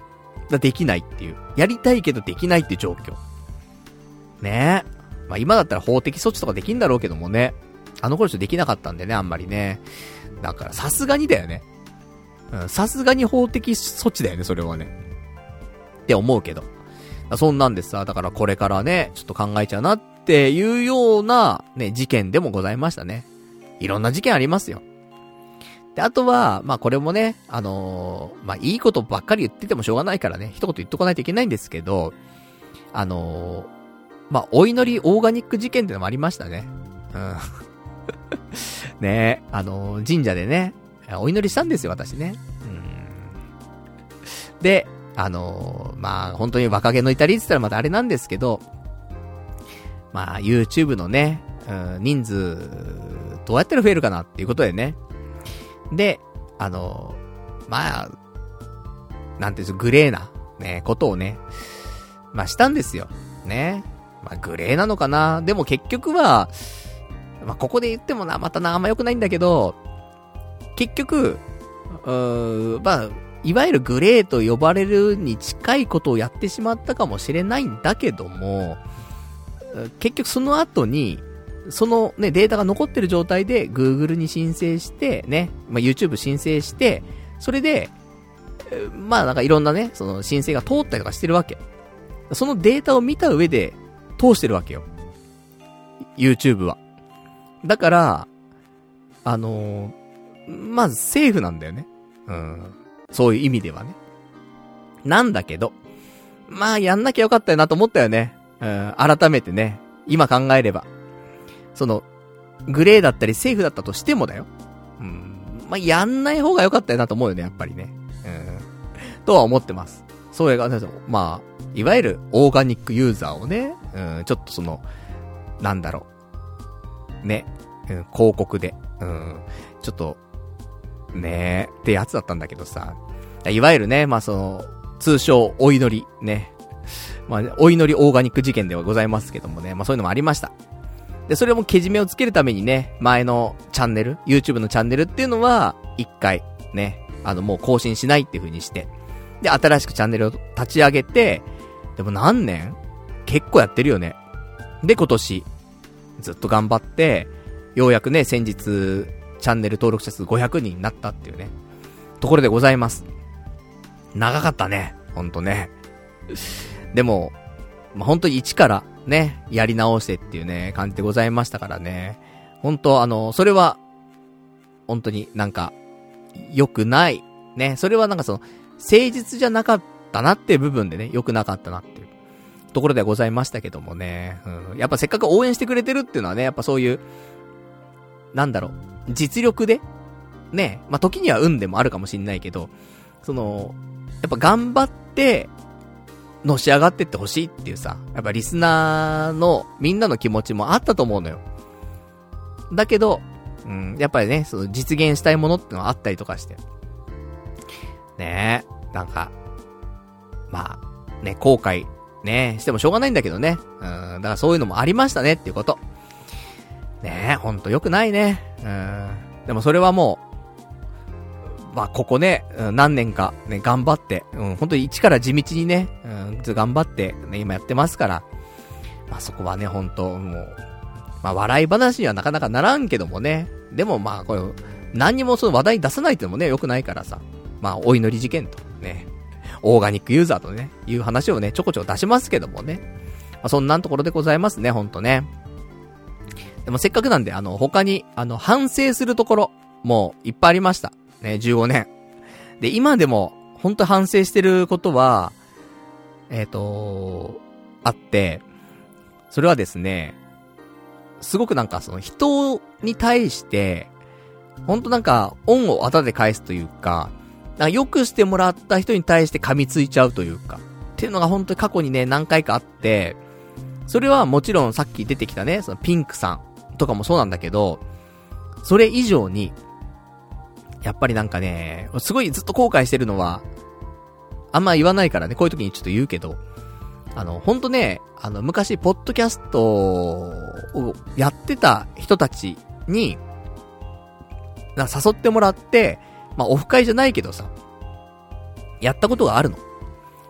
だできないっていう。やりたいけどできないっていう状況。ねえ。まあ今だったら法的措置とかできんだろうけどもね。あの頃ちょっとできなかったんでね、あんまりね。だからさすがにだよね。うん、さすがに法的措置だよね、それはね。って思うけど。そんなんでさ、だからこれからね、ちょっと考えちゃうなっていうようなね、事件でもございましたね。いろんな事件ありますよ。で、あとは、まあこれもね、あのー、まあいいことばっかり言っててもしょうがないからね、一言言っとかないといけないんですけど、あのー、まあお祈りオーガニック事件ってのもありましたね。うん。ねえ、あのー、神社でね、お祈りしたんですよ、私ね。うん。で、あのー、まあ本当に若気の至りって言ったらまたあれなんですけど、まあ YouTube のね、うん、人数、どうやったら増えるかなっていうことでね。で、あのー、まあ、なんていうんですか、グレーな、ね、ことをね、まあしたんですよ。ね。まあグレーなのかな。でも結局は、まあここで言ってもな、またな、あんま良くないんだけど、結局、うーん、まあ、いわゆるグレーと呼ばれるに近いことをやってしまったかもしれないんだけども、結局その後に、そのね、データが残ってる状態で Google に申請してね、まあ、YouTube 申請して、それで、まあなんかいろんなね、その申請が通ったりとかしてるわけ。そのデータを見た上で通してるわけよ。YouTube は。だから、あのー、まずセーフなんだよね。うん。そういう意味ではね。なんだけど、まあやんなきゃよかったよなと思ったよね。うん、改めてね、今考えれば。その、グレーだったりセーフだったとしてもだよ。うん。まあ、やんない方が良かったよなと思うよね、やっぱりね。うん。とは思ってます。そういう、まあ、いわゆるオーガニックユーザーをね、うん、ちょっとその、なんだろう。ね、うん、広告で、うん、ちょっと、ねってやつだったんだけどさ。いわゆるね、まあその、通称、お祈り、ね。まあ、お祈りオーガニック事件ではございますけどもね、まあそういうのもありました。で、それもけじめをつけるためにね、前のチャンネル、YouTube のチャンネルっていうのは、一回、ね、あの、もう更新しないっていう風にして、で、新しくチャンネルを立ち上げて、でも何年？結構やってるよね。で、今年、ずっと頑張って、ようやくね、先日、チャンネル登録者数ごひゃくにんになったっていうね、ところでございます。長かったね、ほんとね。でも、まあ、ほんとに一からね、やり直してっていうね、感じでございましたからね。ほんとあの、それは、ほんとになんか、良くない。ね、それはなんかその、誠実じゃなかったなっていう部分でね、良くなかったなっていうところではございましたけどもね。うん、やっぱせっかく応援してくれてるっていうのはね、やっぱそういう、なんだろう、実力で、ね、まあ、時には運でもあるかもしんないけど、その、やっぱ頑張って、のし上がってってほしいっていうさ、やっぱリスナーのみんなの気持ちもあったと思うのよ。だけど、うん、やっぱりね、その実現したいものってのはあったりとかして。ねえ、なんか、まあ、ね、後悔、ね、してもしょうがないんだけどね。うん、だからそういうのもありましたねっていうこと。ねえ、ほんと良くないね。うん、でもそれはもう、まあ、ここね、うん、何年かね、頑張って、うん、本当に一から地道にね、うん、頑張って、ね、今やってますから、まあ、そこはね、本当もう、まあ、笑い話にはなかなかならんけどもね、でもまあ、これ、何にもその話題に出さないってのもね、良くないからさ、まあ、お祈り事件と、ね、オーガニックユーザーとね、いう話をね、ちょこちょこ出しますけどもね、まあ、そんなところでございますね、本当ね。でもせっかくなんで、あの、他に、あの、反省するところ、もう、いっぱいありました。ね、じゅうごねん。で、今でも、ほんと反省してることは、えっと、あって、それはですね、すごくなんかその人に対して、ほんとなんか、恩を後で返すというか、なんか良くしてもらった人に対して噛みついちゃうというか、っていうのがほんとに過去にね、何回かあって、それはもちろんさっき出てきたね、そのピンクさんとかもそうなんだけど、それ以上に、やっぱりなんかね、すごいずっと後悔してるのは、あんま言わないからね、こういう時にちょっと言うけど、あの、ほんとね、あの、昔、ポッドキャストをやってた人たちに、な誘ってもらって、まあ、オフ会じゃないけどさ、やったことがあるの。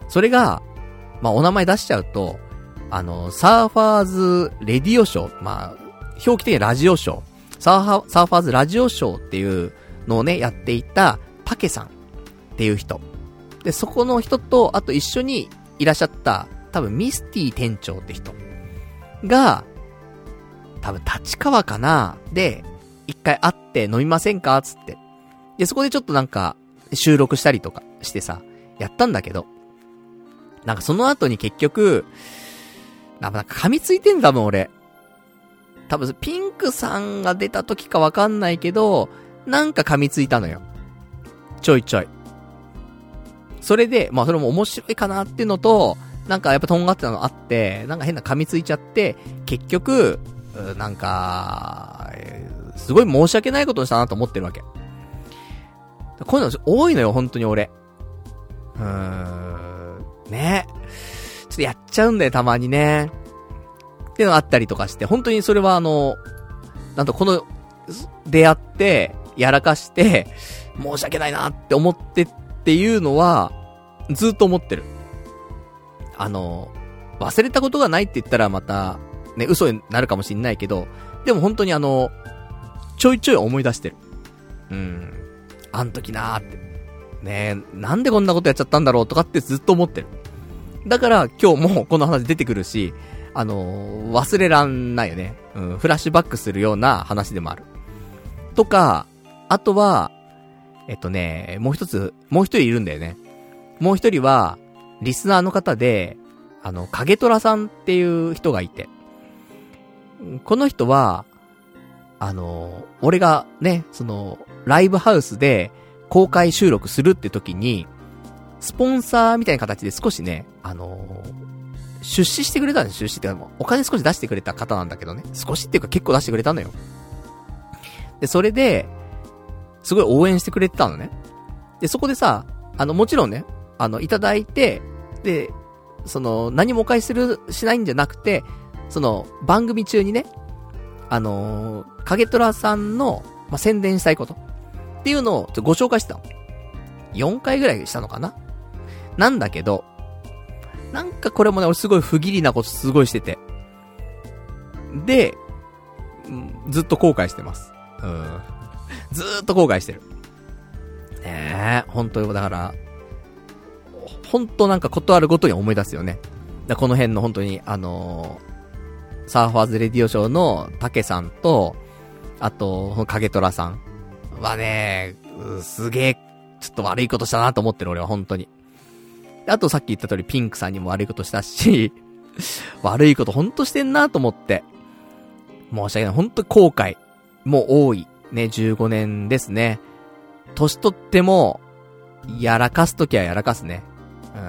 それが、まあ、お名前出しちゃうと、あの、サーファーズレディオショー、まあ、表記的にラジオショー、サーファー、サーファーズラジオショーっていうのをね、やっていた、タケさんっていう人。で、そこの人と、あと一緒にいらっしゃった、多分ミスティ店長って人が、多分立川かなで、一回会って飲みませんかつって。で、そこでちょっとなんか、収録したりとかしてさ、やったんだけど、なんかその後に結局、なんか噛みついてんだもん俺。多分ピンクさんが出た時かわかんないけど、なんか噛みついたのよ。ちょいちょい。それで、まあそれも面白いかなっていうのと、なんかやっぱとんがってたのあって、なんか変な噛みついちゃって、結局、なんか、すごい申し訳ないことをしたなと思ってるわけ。こういうの多いのよ、本当に俺。うーん、ね。ちょっとやっちゃうんだよ、たまにね。っていうのがあったりとかして、本当にそれはあの、なんとこの、出会って、やらかして、申し訳ないなって思ってっていうのは、ずっと思ってる。あの、忘れたことがないって言ったらまた、ね、嘘になるかもしんないけど、でも本当にあの、ちょいちょい思い出してる。うん。あん時なーって。ねえ、なんでこんなことやっちゃったんだろうとかってずっと思ってる。だから今日もこの話出てくるし、あのー、忘れらんないよね。うん、フラッシュバックするような話でもある。とか、あとは、えっとね、もう一つ、もう一人いるんだよね。もう一人は、リスナーの方で、あの、影虎さんっていう人がいて、この人は、あの、俺がね、その、ライブハウスで公開収録するって時に、スポンサーみたいな形で少しね、あの、出資してくれたんです。出資ってお金少し出してくれた方なんだけどね。少しっていうか結構出してくれたのよ。で、それで、すごい応援してくれてたのね。で、そこでさ、あの、もちろんね、あの、いただいて、で、その、何もお返しする、しないんじゃなくて、その、番組中にね、あのー、影虎さんの、まあ、宣伝したいことっていうのをご紹介してたの。よんかいぐらいしたのかななんだけど、なんかこれもね、俺すごい不義理なことすごいしてて。で、ずっと後悔してます。うん。ずーっと後悔してる。ねえ、本当にだから、本当なんかことあるごとに思い出すよね。だこの辺の本当に、あのー、サーファーズレディオショーのタケさんと、あと、影虎さんはね、すげえ、ちょっと悪いことしたなと思ってる俺は本当に。あとさっき言った通りピンクさんにも悪いことしたし、悪いことほんとしてんなと思って。申し訳ない。ほんと後悔も多い。ね、じゅうごねんですね。年取っても、やらかすときはやらかすね。うん、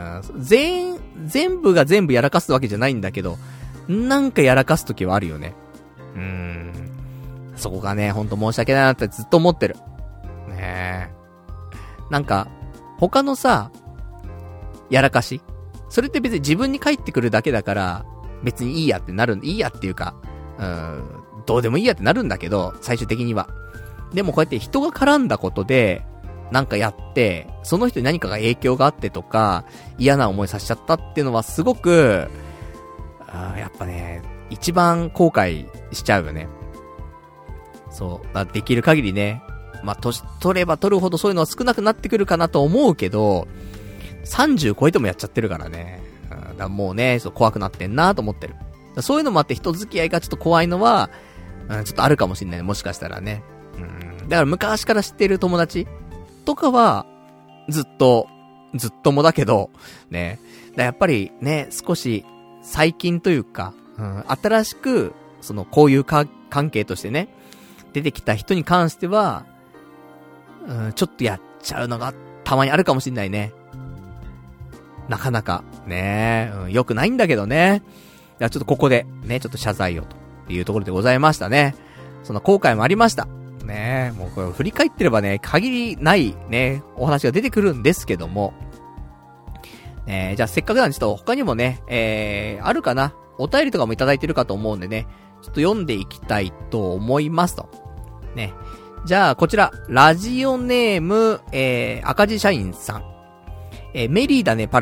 全、全部が全部やらかすわけじゃないんだけど、なんかやらかすときはあるよね。うーん。そこがね、ほんと申し訳ないなってずっと思ってる。ねえ。なんか、他のさ、やらかしそれって別に自分に返ってくるだけだから、別にいいやってなるん、いいやっていうか、うーん、どうでもいいやってなるんだけど、最終的には。でもこうやって人が絡んだことで、なんかやって、その人に何かが影響があってとか、嫌な思いさせちゃったっていうのはすごく、あやっぱね、一番後悔しちゃうよね。そう。だできる限りね、まあ、年取れば取るほどそういうのは少なくなってくるかなと思うけど、さんじゅう超えてもやっちゃってるからね。うん、だからもうね、そう怖くなってんなと思ってる。そういうのもあって人付き合いがちょっと怖いのは、うん、ちょっとあるかもしんない。もしかしたらね。うん。だから昔から知ってる友達とかは、ずっと、ずっともだけど、ね。だやっぱりね、少し最近というか、うん、新しく、そのこういうか関係としてね、出てきた人に関しては、うん、ちょっとやっちゃうのがたまにあるかもしんないね。なかなか、ね、うん、良くないんだけどね。いや、ちょっとここで、ね、ちょっと謝罪をというところでございましたね。その後悔もありました。ね、もうこれ振り返ってればね、限りないね、お話が出てくるんですけども。ね、じゃあせっかくなんでちょっと他にもね、えー、あるかな。お便りとかもいただいてるかと思うんでね、ちょっと読んでいきたいと思いますと。ね。じゃあ、こちら、ラジオネーム、えー、赤字社員さん。えー、メリーだね、パルさん。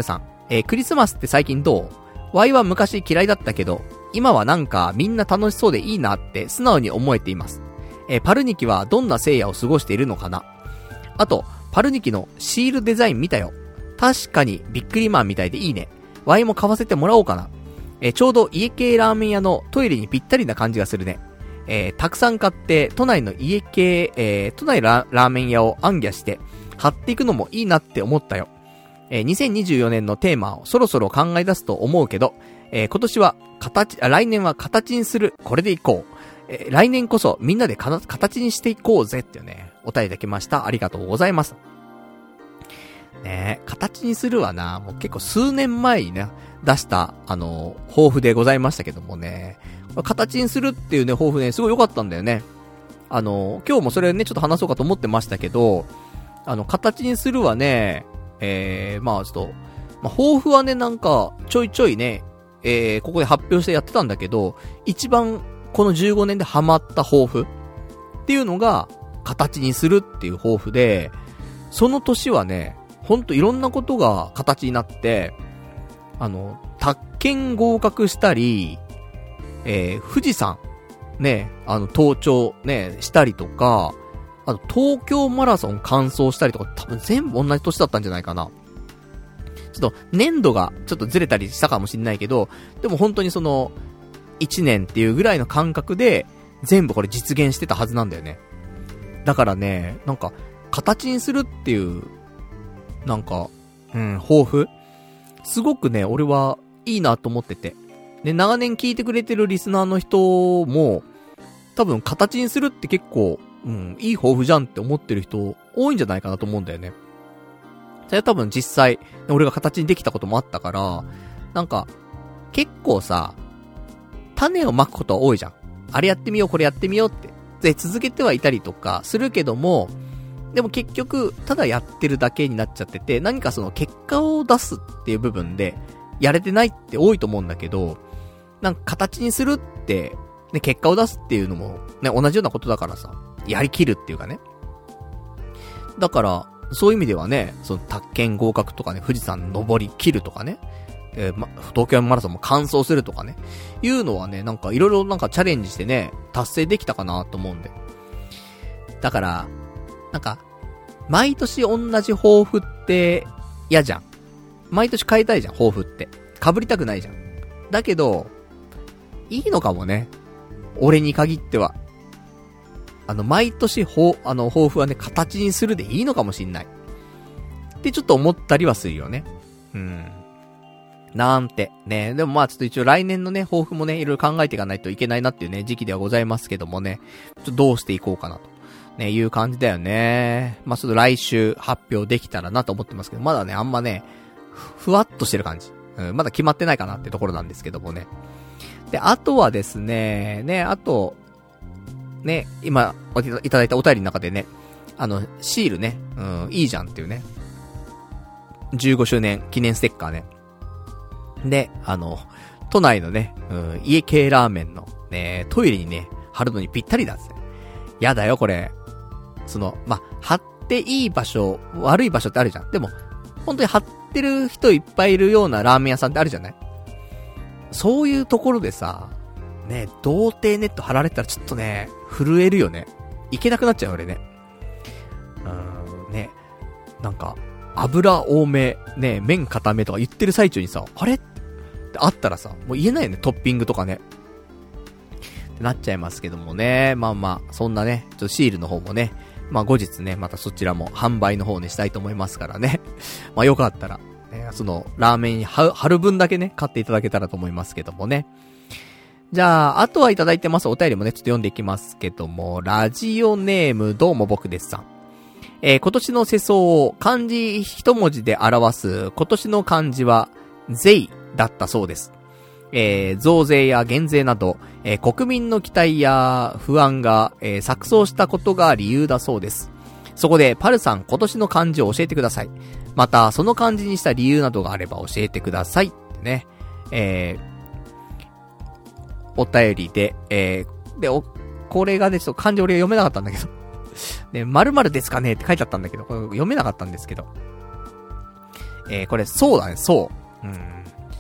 えー、クリスマスって最近どう？ワイは昔嫌いだったけど、今はなんかみんな楽しそうでいいなって素直に思えています。えー、パルニキはどんな聖夜を過ごしているのかな？あと、パルニキのシールデザイン見たよ。確かにびっくりマンみたいでいいね。ワイも買わせてもらおうかな。えー、ちょうど家系ラーメン屋のトイレにぴったりな感じがするね。えー、たくさん買って都内の家系、えー、都内ラ、ラーメン屋を暗記して貼っていくのもいいなって思ったよ。えー、にせんにじゅうよねんのテーマをそろそろ考え出すと思うけど、えー、今年は形、あ、来年は形にする。これでいこう。えー、来年こそみんなでかな形にしていこうぜっていうね、お便りいただきました。ありがとうございます。ねえ、形にするはな、もう結構数年前にね、出した、あの、抱負でございましたけどもね、形にするっていうね、抱負ね、すごい良かったんだよね。あの、今日もそれね、ちょっと話そうかと思ってましたけど、あの、形にするはね、えー、まあちょっと、まあ、抱負はね、なんか、ちょいちょいね、えー、ここで発表してやってたんだけど、一番、このじゅうごねんでハマった抱負っていうのが、形にするっていう抱負で、その年はね、ほんといろんなことが形になって、あの、宅建合格したり、えー、富士山、ね、あの、登頂、ね、したりとか、あと、東京マラソン完走したりとか、多分全部同じ年だったんじゃないかな。ちょっと、年度がちょっとずれたりしたかもしれないけど、でも本当にその、いちねんっていうぐらいの感覚で、全部これ実現してたはずなんだよね。だからね、なんか、形にするっていう、なんか、うん、抱負すごくね、俺はいいなと思ってて。で、長年聞いてくれてるリスナーの人も、多分形にするって結構、うん、いい抱負じゃんって思ってる人多いんじゃないかなと思うんだよね。それは多分実際、俺が形にできたこともあったから、なんか、結構さ、種をまくことは多いじゃん。あれやってみよう、これやってみようって。で、続けてはいたりとかするけども、でも結局、ただやってるだけになっちゃってて、何かその結果を出すっていう部分で、やれてないって多いと思うんだけど、なんか形にするって、ね、結果を出すっていうのも、ね、同じようなことだからさ、やりきるっていうかね。だから、そういう意味ではね、その、宅建合格とかね、富士山登り切るとかね、えー、ま、東京マラソンも完走するとかね、いうのはね、なんかいろいろなんかチャレンジしてね、達成できたかなと思うんで。だから、なんか、毎年同じ抱負って嫌じゃん。毎年変えたいじゃん、抱負って。被りたくないじゃん。だけど、いいのかもね。俺に限っては。あの、毎年、ほ、あの、抱負はね、形にするでいいのかもしんない。ってちょっと思ったりはするよね。うん。なんて。ね。でもまあちょっと一応来年のね、抱負もね、いろいろ考えていかないといけないなっていうね、時期ではございますけどもね。ちょっとどうしていこうかなと。ね、いう感じだよね。まあちょっと来週発表できたらなと思ってますけど、まだね、あんまね、ふわっとしてる感じ。うん、まだ決まってないかなってところなんですけどもね。で、あとはですね、ね、あと、ね、今、いただいたお便りの中でね、あの、シールね、うん、いいじゃんっていうね。じゅうごしゅうねん記念ステッカーね。で、あの、都内のね、うん、家系ラーメンの、ね、トイレにね、貼るのにぴったりだっつって。やだよ、これ。その、ま、貼っていい場所、悪い場所ってあるじゃん。でも、本当に貼ってる人いっぱいいるようなラーメン屋さんってあるじゃない？そういうところでさ、ね、童貞ネット貼られたらちょっとね、震えるよね。いけなくなっちゃうよ、俺ね。うーん、ね。なんか、油多め、ね、麺固めとか言ってる最中にさ、あれってあったらさ、もう言えないよね、トッピングとかね。ってなっちゃいますけどもね。まあまあ、そんなね、ちょっとシールの方もね、まあ後日ね、またそちらも販売の方にしたいと思いますからね。まあよかったら、ね、その、ラーメンに貼る分だけね、買っていただけたらと思いますけどもね。じゃあ、あとはいただいてますお便りもね、ちょっと読んでいきますけども、ラジオネームどうも僕ですさん。えー、今年の世相を漢字一文字で表す今年の漢字は税だったそうです。えー、増税や減税など、えー、国民の期待や不安が、えー、錯綜したことが理由だそうです。そこでパルさん今年の漢字を教えてください。またその漢字にした理由などがあれば教えてくださいってね。えー、お便りで、えー、でおこれがねちょっと漢字俺読めなかったんだけど。ね、〇〇ですかねって書いてあったんだけど、これ読めなかったんですけど。えー、これ、そうだね、そう。 うん。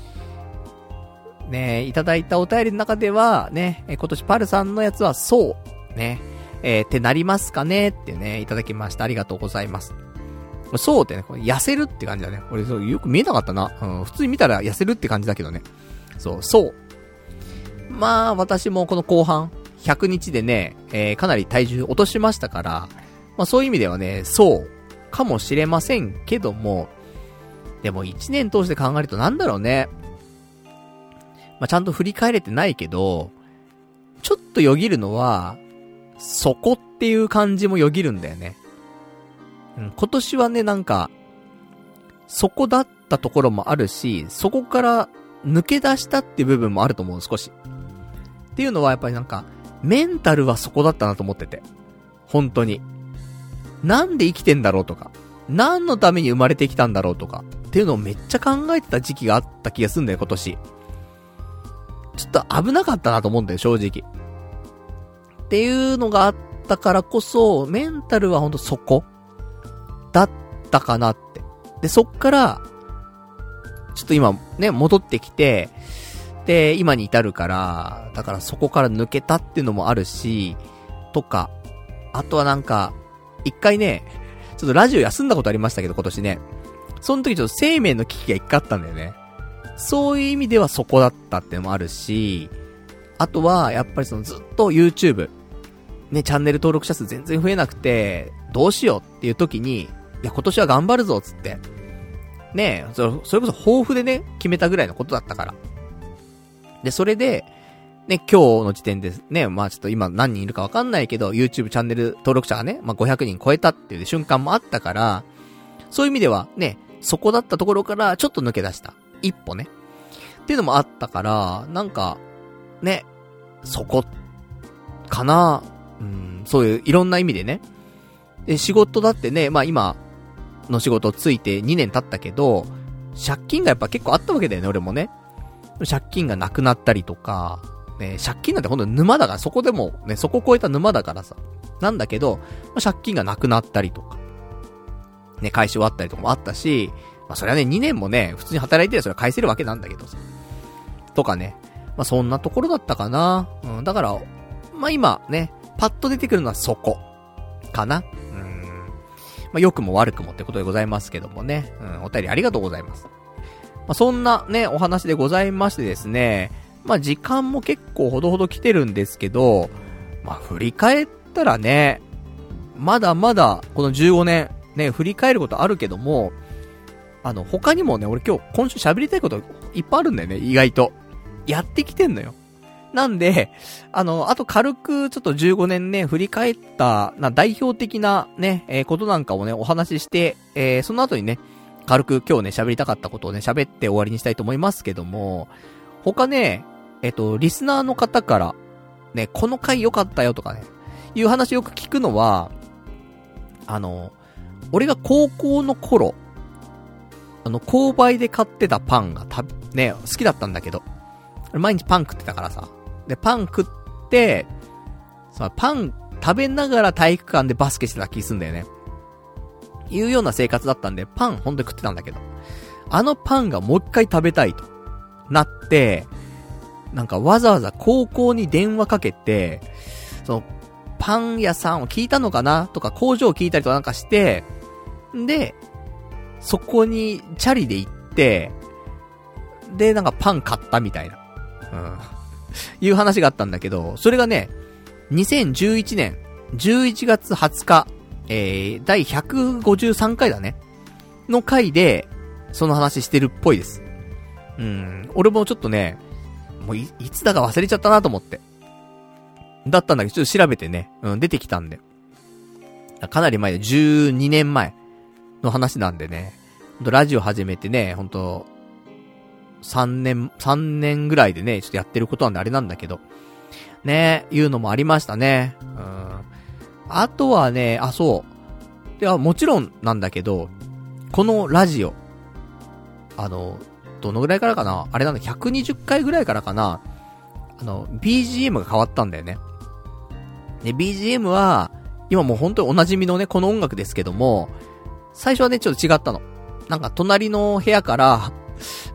ねいただいたお便りの中では、ね、今年パルさんのやつはそう、ね、えー、ってなりますかねってね、いただきました。ありがとうございます。そうってね、これ痩せるって感じだね。俺そうよく見えなかったな。うん、普通に見たら痩せるって感じだけどね。そう、そう。まあ、私もこの後半、ひゃくにちでね、えー、かなり体重落としましたから、まあそういう意味ではね、そうかもしれませんけども、でもいちねん通して考えるとなんだろうね。まあちゃんと振り返れてないけど、ちょっとよぎるのは、そこっていう感じもよぎるんだよね。うん、今年はね、なんか、そこだったところもあるし、そこから抜け出したっていう部分もあると思う、少し。っていうのはやっぱりなんか、メンタルはそこだったなと思ってて。本当に。なんで生きてんだろうとか、何のために生まれてきたんだろうとか、っていうのをめっちゃ考えてた時期があった気がするんだよ、今年。ちょっと危なかったなと思うんだよ、正直。っていうのがあったからこそ、メンタルはほんとそこだったかなって。で、そっから、ちょっと今ね、戻ってきて、で、今に至るから、だからそこから抜けたっていうのもあるし、とか、あとはなんか、一回ね、ちょっとラジオ休んだことありましたけど、今年ね。その時ちょっと生命の危機が一回あったんだよね。そういう意味ではそこだったっていうのもあるし、あとは、やっぱりそのずっと YouTube、ね、チャンネル登録者数全然増えなくて、どうしようっていう時に、いや、今年は頑張るぞ、つって。ねえ、それ、それこそ抱負でね、決めたぐらいのことだったから。で、それで、ね、今日の時点でね、まあちょっと今何人いるかわかんないけど、YouTube チャンネル登録者がね、まあごひゃくにん超えたっていう瞬間もあったから、そういう意味ではね、そこだったところからちょっと抜け出した。一歩ね。っていうのもあったから、なんか、ね、そこ、かな。うん、そういういろんな意味でね。で、仕事だってね、まあ今の仕事ついてにねん経ったけど、借金がやっぱ結構あったわけだよね、俺もね。借金がなくなったりとか、ね、借金なんてほんと沼だから、そこでも、ね、そこを超えた沼だからさ。なんだけど、まあ、借金がなくなったりとか、ね、返し終わったりとかもあったし、まあそれはね、にねんもね、普通に働いてそれは返せるわけなんだけどさ。とかね。まあそんなところだったかな。うん、だから、まあ今ね、パッと出てくるのはそこ。かな。うん。まあ良くも悪くもってことでございますけどもね。うん、お便りありがとうございます。まあそんなね、お話でございましてですね、まあ時間も結構ほどほど来てるんですけど、まあ振り返ったらね、まだまだこのじゅうごねんね、振り返ることあるけども、あの他にもね、俺今日今週喋りたいこといっぱいあるんだよね、意外と。やってきてんのよ。なんで、あの、あと軽くちょっとじゅうごねんね、振り返った、な、代表的なね、えー、ことなんかをね、お話しして、えー、その後にね、軽く今日ね、喋りたかったことをね、喋って終わりにしたいと思いますけども、他ね、えっと、リスナーの方から、ね、この回良かったよとかね、いう話よく聞くのは、あの、俺が高校の頃、あの、購買で買ってたパンがた、ね、好きだったんだけど、毎日パン食ってたからさ。で、パン食って、そのパン食べながら体育館でバスケしてた気すんだよね。いうような生活だったんで、パンほんと食ってたんだけど、あのパンがもう一回食べたいとなって、なんかわざわざ高校に電話かけて、その、パン屋さんを聞いたのかなとか工場を聞いたりとかなんかして、で、そこにチャリで行って、で、なんかパン買ったみたいな。うん。いう話があったんだけど、それがね、にせんじゅういちねんじゅういちがつはつか、えー、だいひゃくごじゅうさんかいだね。の回で、その話してるっぽいです。うん。俺もちょっとね、もうい、いつだか忘れちゃったなと思って。だったんだけど、ちょっと調べてね、うん、出てきたんで。かなり前でじゅうにねんまえの話なんでね、ほんとラジオ始めてね、ほんと、さんねん、さんねんぐらいでね、ちょっとやってることなんであれなんだけど、ね、いうのもありましたね。うん。あとはね、あ、そう。では、もちろんなんだけど、このラジオ、あの、どのぐらいからかなあれなんだ、ひゃくにじゅっかいぐらいからかなあの、ビージーエム が変わったんだよね。で、ビージーエム は、今もう本当にお馴染みのね、この音楽ですけども、最初はね、ちょっと違ったの。なんか、隣の部屋から、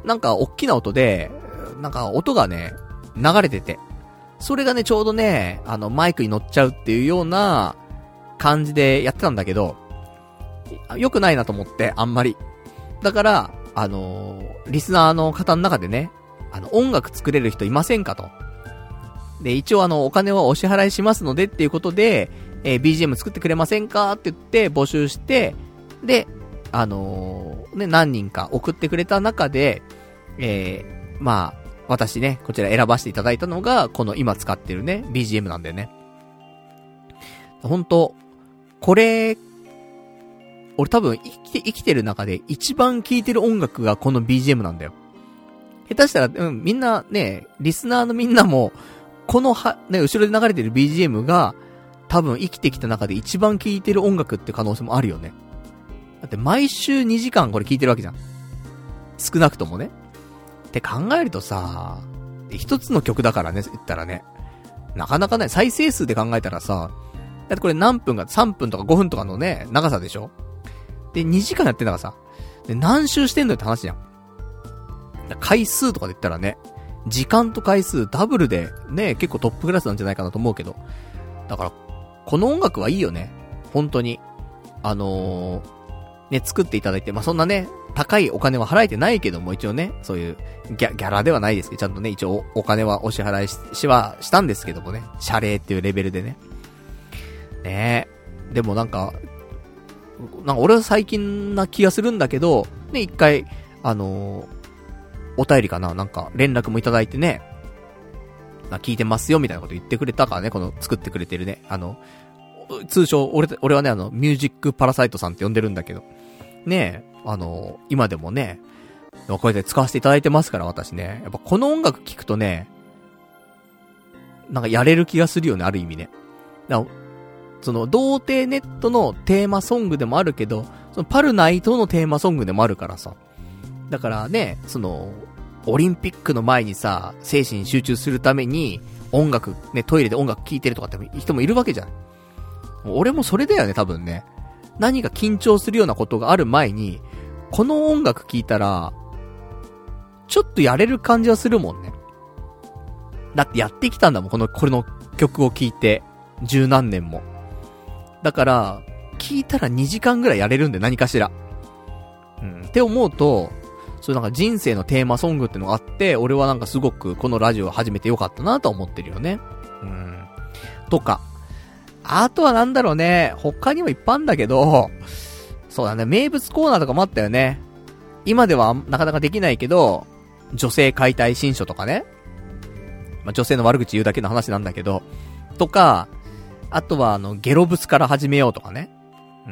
なんか大きな音で、なんか音がね、流れてて、それがね、ちょうどね、あの、マイクに乗っちゃうっていうような感じでやってたんだけど、良くないなと思って、あんまり。だから、あのー、リスナーの方の中でね、あの、音楽作れる人いませんかと。で、一応あの、お金はお支払いしますのでっていうことで、えー、ビージーエム 作ってくれませんかって言って募集して、で、あのー、ね、何人か送ってくれた中で、えー、まあ、私ね、こちら選ばせていただいたのが、この今使ってるね、ビージーエム なんだよね。ほんと、これ、俺多分生きて、生きてる中で一番聴いてる音楽がこの ビージーエム なんだよ。下手したら、うん、みんなね、リスナーのみんなも、このは、ね、後ろで流れてる ビージーエム が、多分生きてきた中で一番聴いてる音楽って可能性もあるよね。だって毎週にじかんこれ聴いてるわけじゃん。少なくともね。って考えるとさ、一つの曲だからね、言ったらね。なかなかね、再生数で考えたらさ、だってこれ何分か、さんぷんとかごふんとかのね、長さでしょ？で、にじかんやってんだからさ、で、何周してんのよって話じゃん。回数とかで言ったらね、時間と回数ダブルでね、結構トップクラスなんじゃないかなと思うけど。だから、この音楽はいいよね。本当に。あのー、ね、作っていただいて、まあ、そんなね、高いお金は払えてないけども、一応ね、そういうギャ、ギャラではないですけど、ちゃんとね、一応お金はお支払い し, しはしたんですけどもね、謝礼っていうレベルでね。ねえ。でもなんか、なんか俺は最近な気がするんだけど、ね、一回、あのー、お便りかななんか連絡もいただいてね、聞いてますよみたいなこと言ってくれたからね、この作ってくれてるね。あの、通称、俺、俺はね、あの、ミュージックパラサイトさんって呼んでるんだけど、ねえ、あの、今でもね、こうやって使わせていただいてますから、私ね。やっぱこの音楽聴くとね、なんかやれる気がするよね、ある意味ね。だからその、童貞ネットのテーマソングでもあるけど、そのパルナイトのテーマソングでもあるからさ。だからね、その、オリンピックの前にさ、精神集中するために、音楽、ね、トイレで音楽聴いてるとかって人もいるわけじゃん。俺もそれだよね、多分ね。何か緊張するようなことがある前に、この音楽聴いたら、ちょっとやれる感じはするもんね。だってやってきたんだもん、この、これの曲を聴いて、十何年も。だから、聴いたらにじかんぐらいやれるんで、何かしら。うん。って思うと、そうなんか人生のテーマソングってのがあって、俺はなんかすごくこのラジオを始めてよかったなと思ってるよね。うん。とか。あとはなんだろうね、他にもいっぱいあるんだけど、そうだね、名物コーナーとかもあったよね。今ではなかなかできないけど、女性解体新書とかね。まあ、女性の悪口言うだけの話なんだけど、とか、あとはあの、ゲロブスから始めようとかね。うん。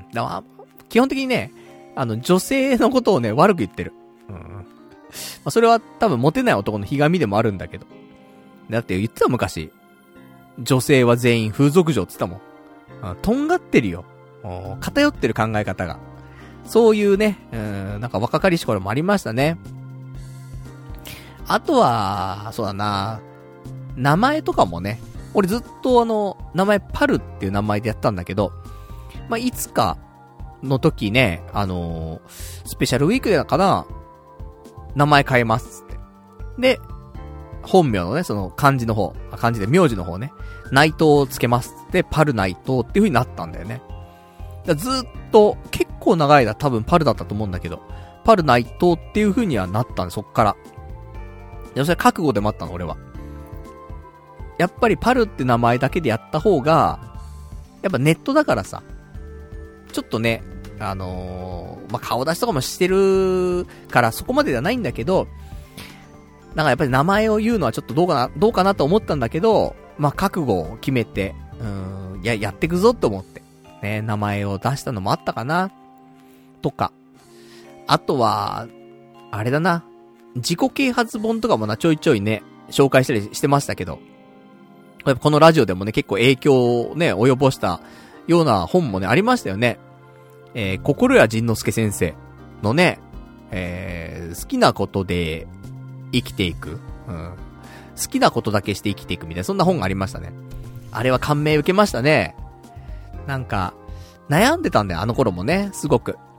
だから基本的にね、あの、女性のことをね、悪く言ってる。うん。まあ、それは多分モテない男のひがみでもあるんだけど。だって言ってた昔。女性は全員風俗嬢って言ったもん。あ、とんがってるよ。偏ってる考え方が。そういうね、うん、なんか若かりし頃もありましたね。あとは、そうだな、名前とかもね、俺ずっとあの、名前パルっていう名前でやったんだけど、まあ、いつかの時ね、あのー、スペシャルウィークでかな、名前変えますって。で、本名のね、その漢字の方、漢字で名字の方ね、内藤をつけますって、パル内藤っていう風になったんだよね。だずっと、結構長い間多分パルだったと思うんだけど、パル内藤っていう風にはなったんで、そっから。でもそれ覚悟でもあったの、俺は。やっぱりパルって名前だけでやった方が、やっぱネットだからさ、ちょっとね、あのー、まあ、顔出しとかもしてるからそこまでではないんだけど、なんかやっぱり名前を言うのはちょっとどうかな、どうかなと思ったんだけど、まあ、覚悟を決めて、うーん、いや、やってくぞと思って、ね、名前を出したのもあったかな、とか。あとは、あれだな、自己啓発本とかもな、ちょいちょいね、紹介したりしてましたけど、このラジオでもね、結構影響をね、及ぼしたような本もね、ありましたよね。えー、心谷仁之助先生のね、えー、好きなことで生きていく、うん。好きなことだけして生きていくみたいな、そんな本がありましたね。あれは感銘受けましたね。なんか、悩んでたんだよ、あの頃もね、すごく。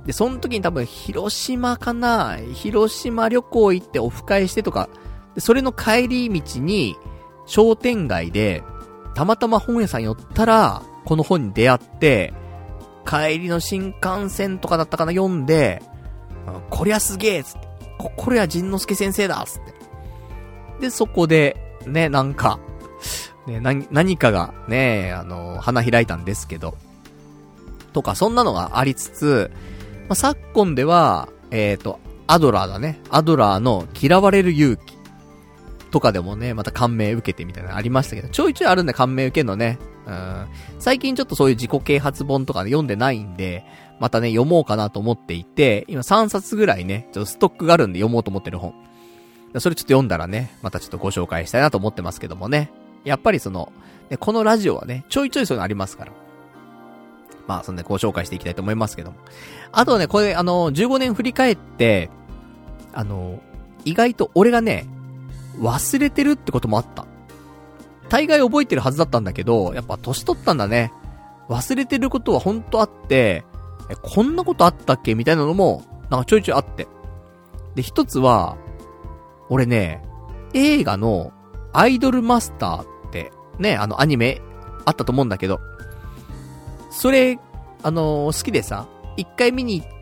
で、その時に多分広島かな、広島旅行行ってオフ会してとか、でそれの帰り道に商店街でたまたま本屋さん寄ったらこの本に出会って、帰りの新幹線とかだったかな読んで、こりゃすげえつって、こ、これは仁之助先生だつって。で、そこでね、なんかね、何、何かがね、あの花開いたんですけど、とかそんなのがありつつ、まあ、昨今ではえっとアドラーだね、アドラーの嫌われる勇気とかでもね、また感銘受けてみたいなのありましたけど、ちょいちょいあるんで感銘受けるのね。うん。最近ちょっとそういう自己啓発本とかで読んでないんで、またね、読もうかなと思っていて、今さんさつぐらいね、ちょっとストックがあるんで読もうと思ってる本。それちょっと読んだらね、またちょっとご紹介したいなと思ってますけどもね。やっぱりその、ね、このラジオはね、ちょいちょいそういうのありますから。まあ、そんでご紹介していきたいと思いますけども。あとね、これあの、じゅうごねん振り返って、あの、意外と俺がね、忘れてるってこともあった。大概覚えてるはずだったんだけど、やっぱ年取ったんだね。忘れてることはほんとあって、え、こんなことあったっけみたいなのも、なんかちょいちょいあって。で、一つは、俺ね、映画のアイドルマスターって、ね、あのアニメあったと思うんだけど、それ、あのー、好きでさ、一回見に行って、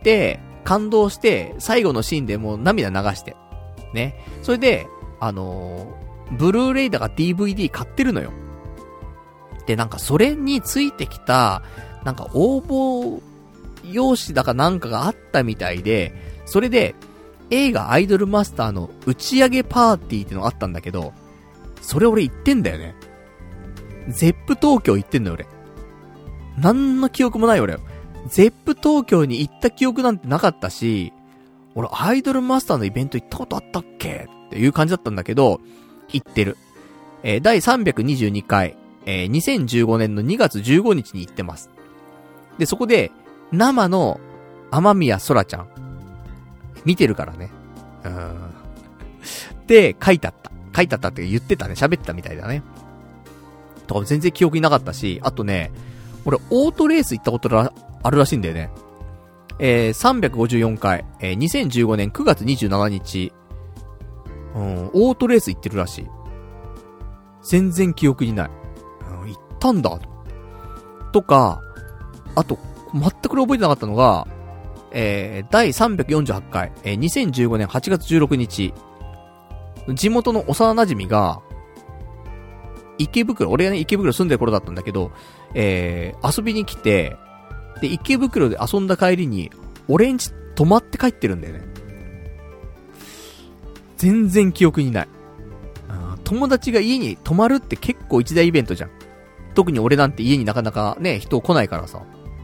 感動して、最後のシーンでもう涙流して、ね。それで、あのー、ブルーレイだか ディーブイディー 買ってるのよ。で、なんかそれについてきた、なんか応募用紙だかなんかがあったみたいで、それで、映画アイドルマスターの打ち上げパーティーってのがあったんだけど、それ俺行ってんだよね。ゼップ東京行ってんのよ俺。なんの記憶もない俺。ゼップ東京に行った記憶なんてなかったし、俺アイドルマスターのイベント行ったことあったっけっていう感じだったんだけど、行ってる。えー、だいさんびゃくにじゅうにかい、えー、にせんじゅうごねんのにがつじゅうごにちに行ってます。で、そこで、生の天宮そらちゃん、見てるからね。うーん。で、書いてあった。書いてあったって言ってたね。喋ってたみたいだね。とか全然記憶になかったし、あとね、俺オートレース行ったことらあるらしいんだよね。えー、さんびゃくごじゅうよんかい、えー、にせんじゅうごねんくがつにじゅうしちにち、うん、オートレース行ってるらしい。全然記憶にない。うん、行ったんだ。とか、あと、全く覚えてなかったのが、えー、だいさんびゃくよんじゅうはちかい、えー、にせんじゅうごねんはちがつじゅうろくにち、地元の幼馴染が、池袋、俺がね、池袋住んでる頃だったんだけど、えー、遊びに来て、で、池袋で遊んだ帰りに、俺んち泊まって帰ってるんだよね。全然記憶にない。友達が家に泊まるって結構一大イベントじゃん。特に俺なんて家になかなかね、人来ないからさ。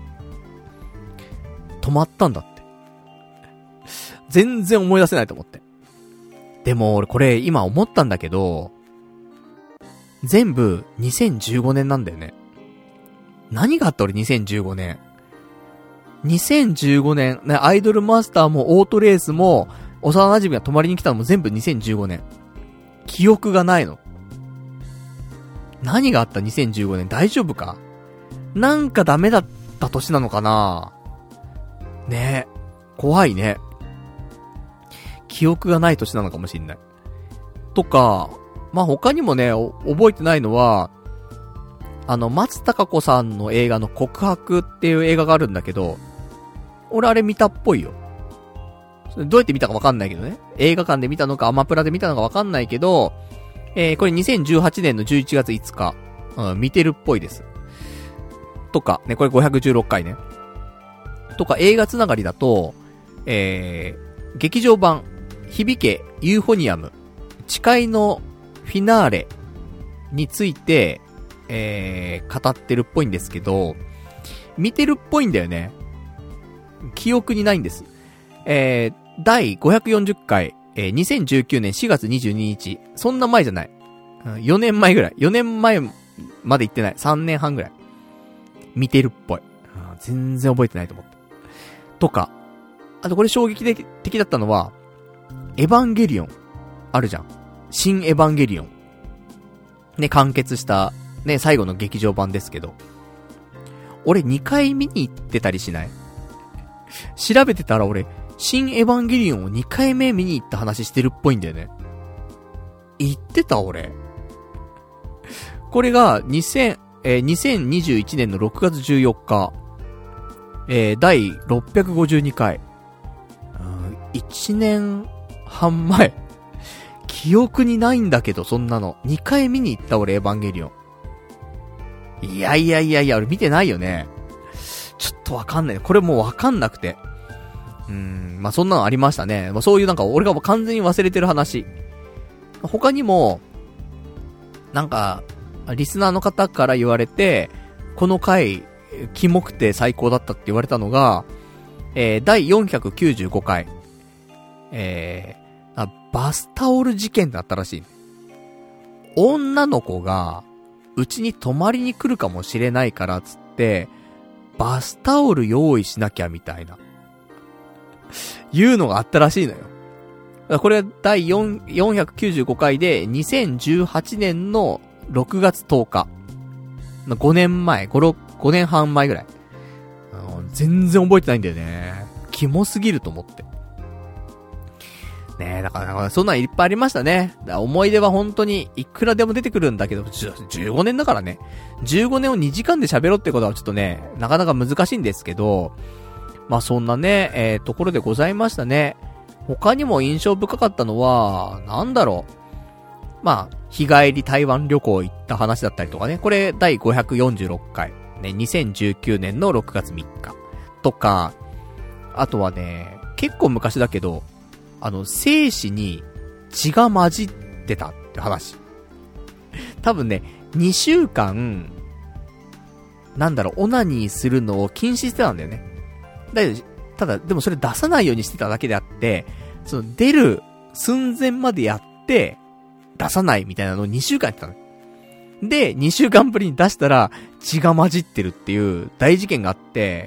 泊まったんだって。全然思い出せないと思って。でも俺これ今思ったんだけど、全部にせんじゅうごねんなんだよね。何があった俺にせんじゅうごねん。にせんじゅうごねん、ね、アイドルマスターもオートレースも、幼馴染が泊まりに来たのも全部にせんじゅうごねん。記憶がないの。何があったにせんじゅうごねん大丈夫か？なんかダメだった年なのかな？ねえ。怖いね。記憶がない年なのかもしんない。とか、まあ、他にもね、覚えてないのは、あの、松たか子さんの映画の告白っていう映画があるんだけど、俺あれ見たっぽいよ。どうやって見たかわかんないけどね。映画館で見たのかアマプラで見たのかわかんないけど、えー、これにせんじゅうはちねんのじゅういちがついつか、うん、見てるっぽいです。とか、ね、これごひゃくじゅうろっかいね。とか、映画つながりだと、えー、劇場版、響けユーフォニアム、誓いのフィナーレについて、えー、語ってるっぽいんですけど、見てるっぽいんだよね。記憶にないんです。えー、だいごひゃくよんじゅっかい、えー、にせんじゅうきゅうねんしがつにじゅうににち、そんな前じゃない。うん、よねんまえぐらい。よねんまえまで行ってない。さんねんはんぐらい。見てるっぽい。うん、全然覚えてないと思った。とか、あとこれ衝撃的だったのは、エヴァンゲリオン。あるじゃん。新エヴァンゲリオン。ね、完結した、ね、最後の劇場版ですけど。俺にかい見に行ってたりしない？ 調べてたら俺、新エヴァンゲリオンをにかいめ見に行った話してるっぽいんだよね。言ってた俺。これが2000、えー、にせんにじゅういちねんのろくがつじゅうよっか、えー、だいろっぴゃくごじゅうにかい。いちねんはん前。記憶にないんだけど、そんなの。にかい見に行った俺、エヴァンゲリオン。いやいやいやいや、俺見てないよね。ちょっとわかんない。これもうわかんなくて。うーん、まあ、そんなのありましたね。まあ、そういうなんか、俺がもう完全に忘れてる話。他にも、なんか、リスナーの方から言われて、この回、キモくて最高だったって言われたのが、えー、だいよんひゃくきゅうじゅうごかい。えー、あ、バスタオル事件だったらしい。女の子が、うちに泊まりに来るかもしれないからつって、バスタオル用意しなきゃみたいな。いうのがあったらしいのよ。これはだいよんひゃくきゅうじゅうごかいで、にせんじゅうはちねんのろくがつとおか。ごねんまえ、ご、ろく、ごねんはん前ぐらい。全然覚えてないんだよね。キモすぎると思って。ねえ、だから、そんなんいっぱいありましたね。だ思い出は本当にいくらでも出てくるんだけど、じゅうごねんだからね。じゅうごねんをにじかんで喋ろうってことはちょっとね、なかなか難しいんですけど、まあそんなね、えー、ところでございましたね。他にも印象深かったのは、なんだろう。まあ、日帰り台湾旅行行った話だったりとかね。これ、だいごひゃくよんじゅうろっかい。ね、にせんじゅうきゅうねんのろくがつみっか。とか、あとはね、結構昔だけど、あの、精子に血が混じってたって話。多分ね、にしゅうかん、なんだろう、オナニーするのを禁止してたんだよね。だけど、ただ、でもそれ出さないようにしてただけであって、その出る寸前までやって、出さないみたいなのをにしゅうかんやってたの。で、にしゅうかんぶりに出したら血が混じってるっていう大事件があって、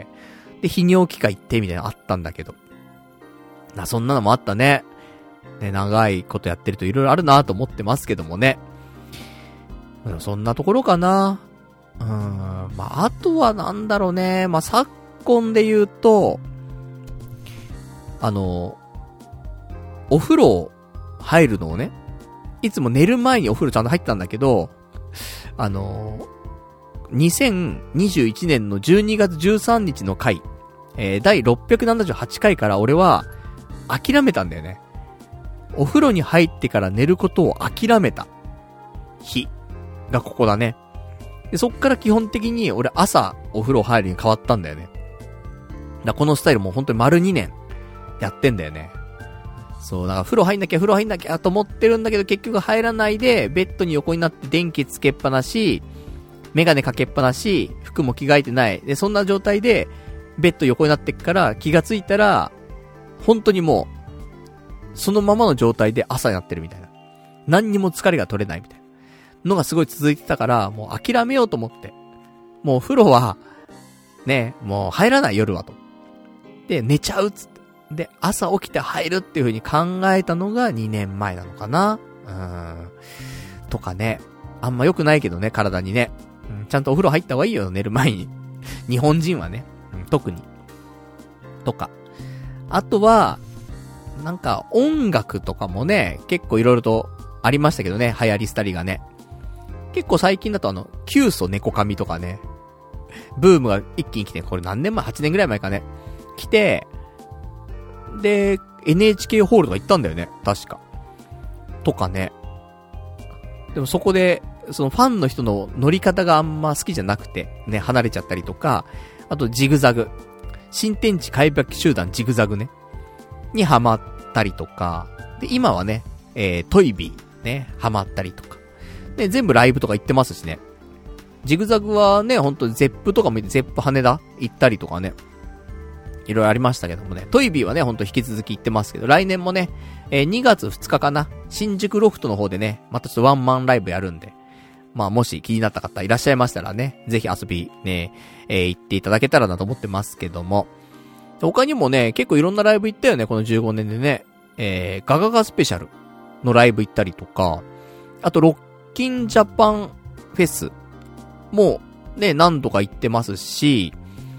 で、泌尿器科行ってみたいなのあったんだけど。な、そんなのもあったね。ね、長いことやってると色々あるなと思ってますけどもね。そんなところかな。うーん、まあ、あとはなんだろうね。まあ、昨今で言うと、あの、お風呂入るのをね、いつも寝る前にお風呂ちゃんと入ってたんだけど、あの、にせんにじゅういちねんのじゅうにがつじゅうさんにちの回、えー、だいろっぴゃくななじゅうはちかいから俺は諦めたんだよね。お風呂に入ってから寝ることを諦めた日がここだね。で、そっから基本的に俺朝お風呂入るに変わったんだよね。だこのスタイルもう本当に丸にねんやってんだよね。そう、だから風呂入んなきゃ風呂入んなきゃと思ってるんだけど結局入らないでベッドに横になって電気つけっぱなし、メガネかけっぱなし、服も着替えてない。で、そんな状態でベッド横になってっから気がついたら本当にもうそのままの状態で朝になってるみたいな。何にも疲れが取れないみたいなのがすごい続いてたから、もう諦めようと思って。もうお風呂はね、もう入らない夜はと。で、寝ちゃうっつって。で、朝起きて入るっていう風に考えたのがにねんまえなのかな。うーん。とかね。あんま良くないけどね、体にね。うん、ちゃんとお風呂入った方がいいよ、寝る前に。日本人はね。うん、特に。とか。あとは、なんか音楽とかもね、結構いろいろとありましたけどね、流行り廃りがね。結構最近だとあの、キュウソネコカミとかね、ブームが一気に来て、これ何年前 ?はち 年ぐらい前かね。来て、で、エヌエイチケー ホールとか行ったんだよね。確か。とかね。でもそこで、そのファンの人の乗り方があんま好きじゃなくて、ね、離れちゃったりとか、あとジグザグ。新天地開拓集団ジグザグね。にハマったりとか。で、今はね、えー、トイビーね、ハマったりとか。で、全部ライブとか行ってますしね。ジグザグはね、ほんとゼップとかもゼップ羽田行ったりとかね。いろいろありましたけどもね。トイビーはね、ほんと引き続き行ってますけど、来年もね、えー、にがつふつかかな。新宿ロフトの方でね、またちょっとワンマンライブやるんで。まあもし気になった方いらっしゃいましたらね、ぜひ遊びね、えー、行っていただけたらなと思ってますけども。他にもね、結構いろんなライブ行ったよね、このじゅうごねんでね。えー、ガガガスペシャルのライブ行ったりとか、あとロッキンジャパンフェスもね、何度か行ってますし、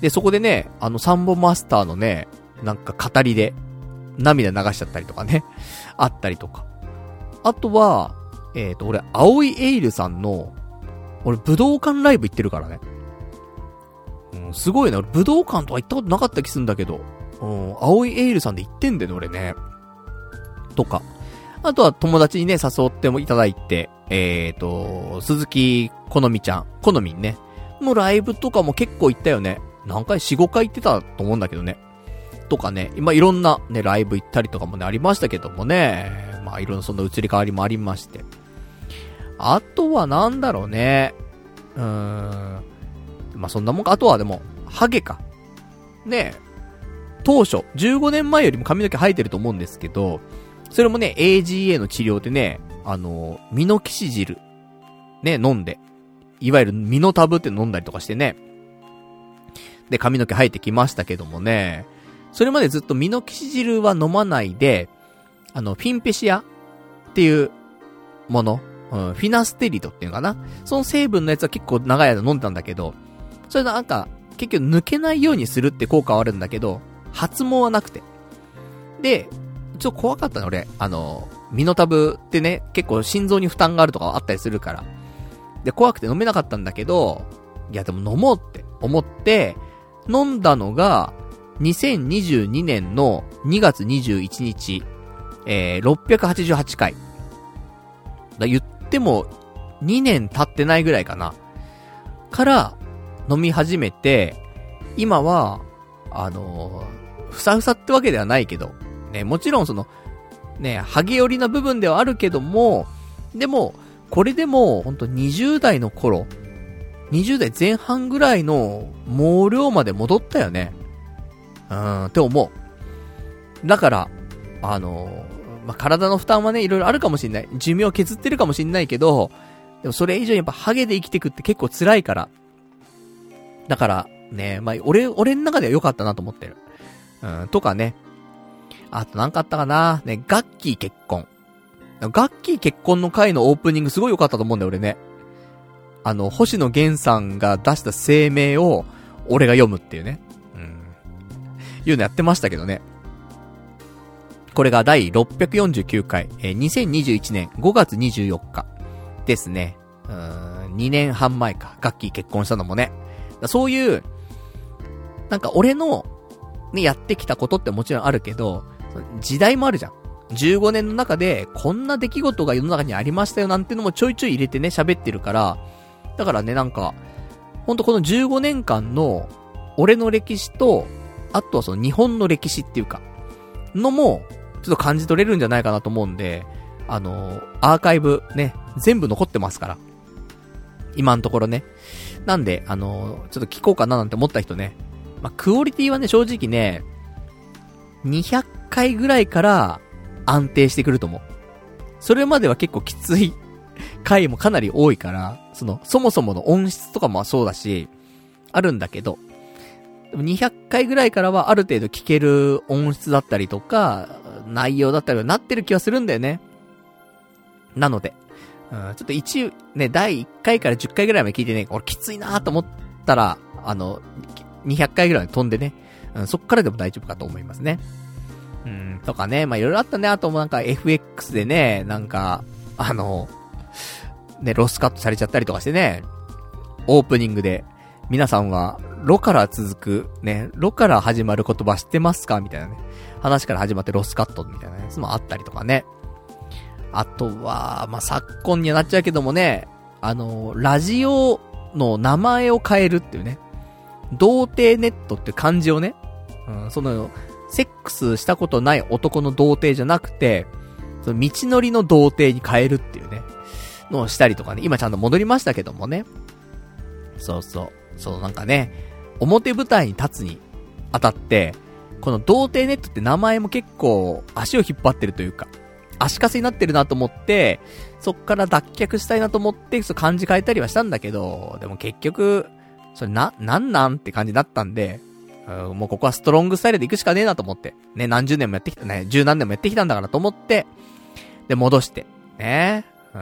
で、そこでね、あの、サンボマスターのね、なんか語りで、涙流しちゃったりとかね、あったりとか。あとは、えっと、俺、青いエイルさんの、俺、武道館ライブ行ってるからね。うん、すごいね。俺、武道館とか行ったことなかった気するんだけど、うん、青いエイルさんで行ってんだよね、俺ね。とか。あとは友達にね、誘ってもいただいて、えっと、鈴木好みちゃん、好みね。もうライブとかも結構行ったよね。何回 ?よん、ごかい行ってたと思うんだけどね。とかね、今いろんなね、ライブ行ったりとかもね、ありましたけどもね。まあいろんなその移り変わりもありまして。あとはなんだろうね。うーん。まあそんなもんか。あとはでも、ハゲか。ねえ。当初、じゅうごねんまえよりも髪の毛生えてると思うんですけど、それもね、エージーエー の治療でね、あの、ミノキシジル、ね、飲んで、いわゆるミノタブって飲んだりとかしてね、で、髪の毛生えてきましたけどもね、それまでずっとミノキシジルは飲まないで、あの、フィンペシアっていうもの、うん、フィナステリドっていうのかな、その成分のやつは結構長い間飲んでたんだけど、それなんか、結局抜けないようにするって効果はあるんだけど、発毛はなくて。で、ちょっと怖かったの俺、あの、ミノタブってね、結構心臓に負担があるとかあったりするから。で、怖くて飲めなかったんだけど、いやでも飲もうって思って、飲んだのが、にせんにじゅうにねんのにがつにじゅういちにち、えー、ろっぴゃくはちじゅうはちかい。だ言っても、にねん経ってないぐらいかな。から、飲み始めて、今は、あのー、ふさふさってわけではないけど、ね、もちろんその、ね、ハゲ寄りな部分ではあるけども、でも、これでも、ほんとにじゅうだいの頃、にじゅうだいぜん半ぐらいの毛量まで戻ったよね。うーん、って思う。だから、あのー、まあ、体の負担はね、いろいろあるかもしんない。寿命を削ってるかもしんないけど、でもそれ以上にやっぱハゲで生きてくって結構辛いから。だから、ね、まあ、俺、俺の中では良かったなと思ってる。うん、とかね。あとなんかあったかなね、ガッキー結婚。ガッキー結婚の回のオープニングすごい良かったと思うんだよ、俺ね。あの、星野源さんが出した声明を、俺が読むっていうね。うん。いうのやってましたけどね。これが第ろっぴゃくよんじゅうきゅうかい、えー、にせんにじゅういちねんごがつにじゅうよっかですね。うーん、にねんはん前か。ガッキー結婚したのもね。そういう、なんか俺の、ね、やってきたことってもちろんあるけど、時代もあるじゃん。じゅうごねんの中で、こんな出来事が世の中にありましたよなんてのもちょいちょい入れてね、喋ってるから、だからね、なんか、ほんとこのじゅうごねんかんの、俺の歴史と、あとはその日本の歴史っていうか、のも、ちょっと感じ取れるんじゃないかなと思うんで、あのー、アーカイブね、全部残ってますから。今のところね。なんで、あのー、ちょっと聞こうかななんて思った人ね。まあ、クオリティはね、正直ね、にひゃっかいぐらいから安定してくると思う。それまでは結構きつい回もかなり多いから、その、そもそもの音質とかもそうだし、あるんだけど、でもにひゃっかいぐらいからはある程度聞ける音質だったりとか、内容だったりはなってる気はするんだよね。なので、うん、ちょっと一、ね、だいいっかいからじゅっかいぐらいまで聞いてね、俺きついなーと思ったら、あの、にひゃっかいぐらい飛んでね、うん、そっからでも大丈夫かと思いますね。うん、とかね、まあ、いろいろあったね。あともなんか エフエックス でね、なんか、あの、ね、ロスカットされちゃったりとかしてね、オープニングで、皆さんは、ロから続く、ね、ロから始まる言葉知ってますかみたいなね、話から始まってロスカットみたいなやつもあったりとかね。あとは、まあ、昨今にはなっちゃうけどもね、あの、ラジオの名前を変えるっていうね、童貞ネットって漢字をね、うん、その、セックスしたことない男の童貞じゃなくて、その道のりの童貞に変えるっていうね、のをしたりとかね、今ちゃんと戻りましたけどもね。そうそう。そうなんかね、表舞台に立つにあたって、この童貞ネットって名前も結構足を引っ張ってるというか、足かせになってるなと思って、そっから脱却したいなと思って、そう漢字変えたりはしたんだけど、でも結局、それな、なんなんって感じになったんで、うん、もうここはストロングスタイルで行くしかねえなと思って。ね、何十年もやってきたね、十何年もやってきたんだからと思って、で、戻して。ね。うん、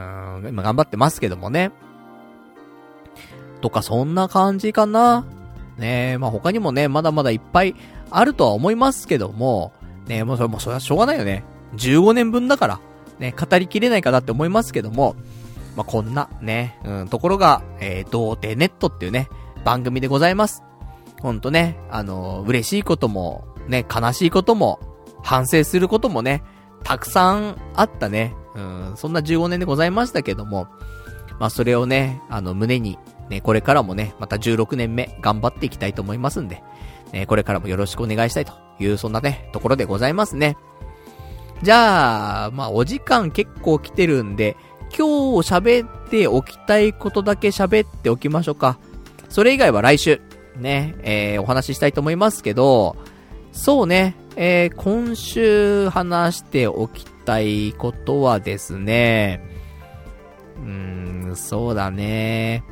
今頑張ってますけどもね。とか、そんな感じかな。 ね、まあ他にもね、まだまだいっぱいあるとは思いますけども、ね、もうそれもうそれはしょうがないよね。じゅうごねんぶんだから、ね、語りきれないかなって思いますけども、まあこんなね、うん、ところが、えー、童貞ネットっていうね、番組でございます。ほんとね、あのー、嬉しいことも、ね、悲しいことも、反省することもね、たくさんあったね。うん、そんなじゅうごねんでございましたけども、まあそれをね、あの、胸に、ね、これからもね、またじゅうろくねんめ、頑張っていきたいと思いますんで、ね、これからもよろしくお願いしたいという、そんなね、ところでございますね。じゃあ、まあお時間結構来てるんで、今日喋っておきたいことだけ喋っておきましょうか。それ以外は来週、ね、えー、お話ししたいと思いますけど、そうね、えー、今週話しておきたいことはですね、うーん、そうだね。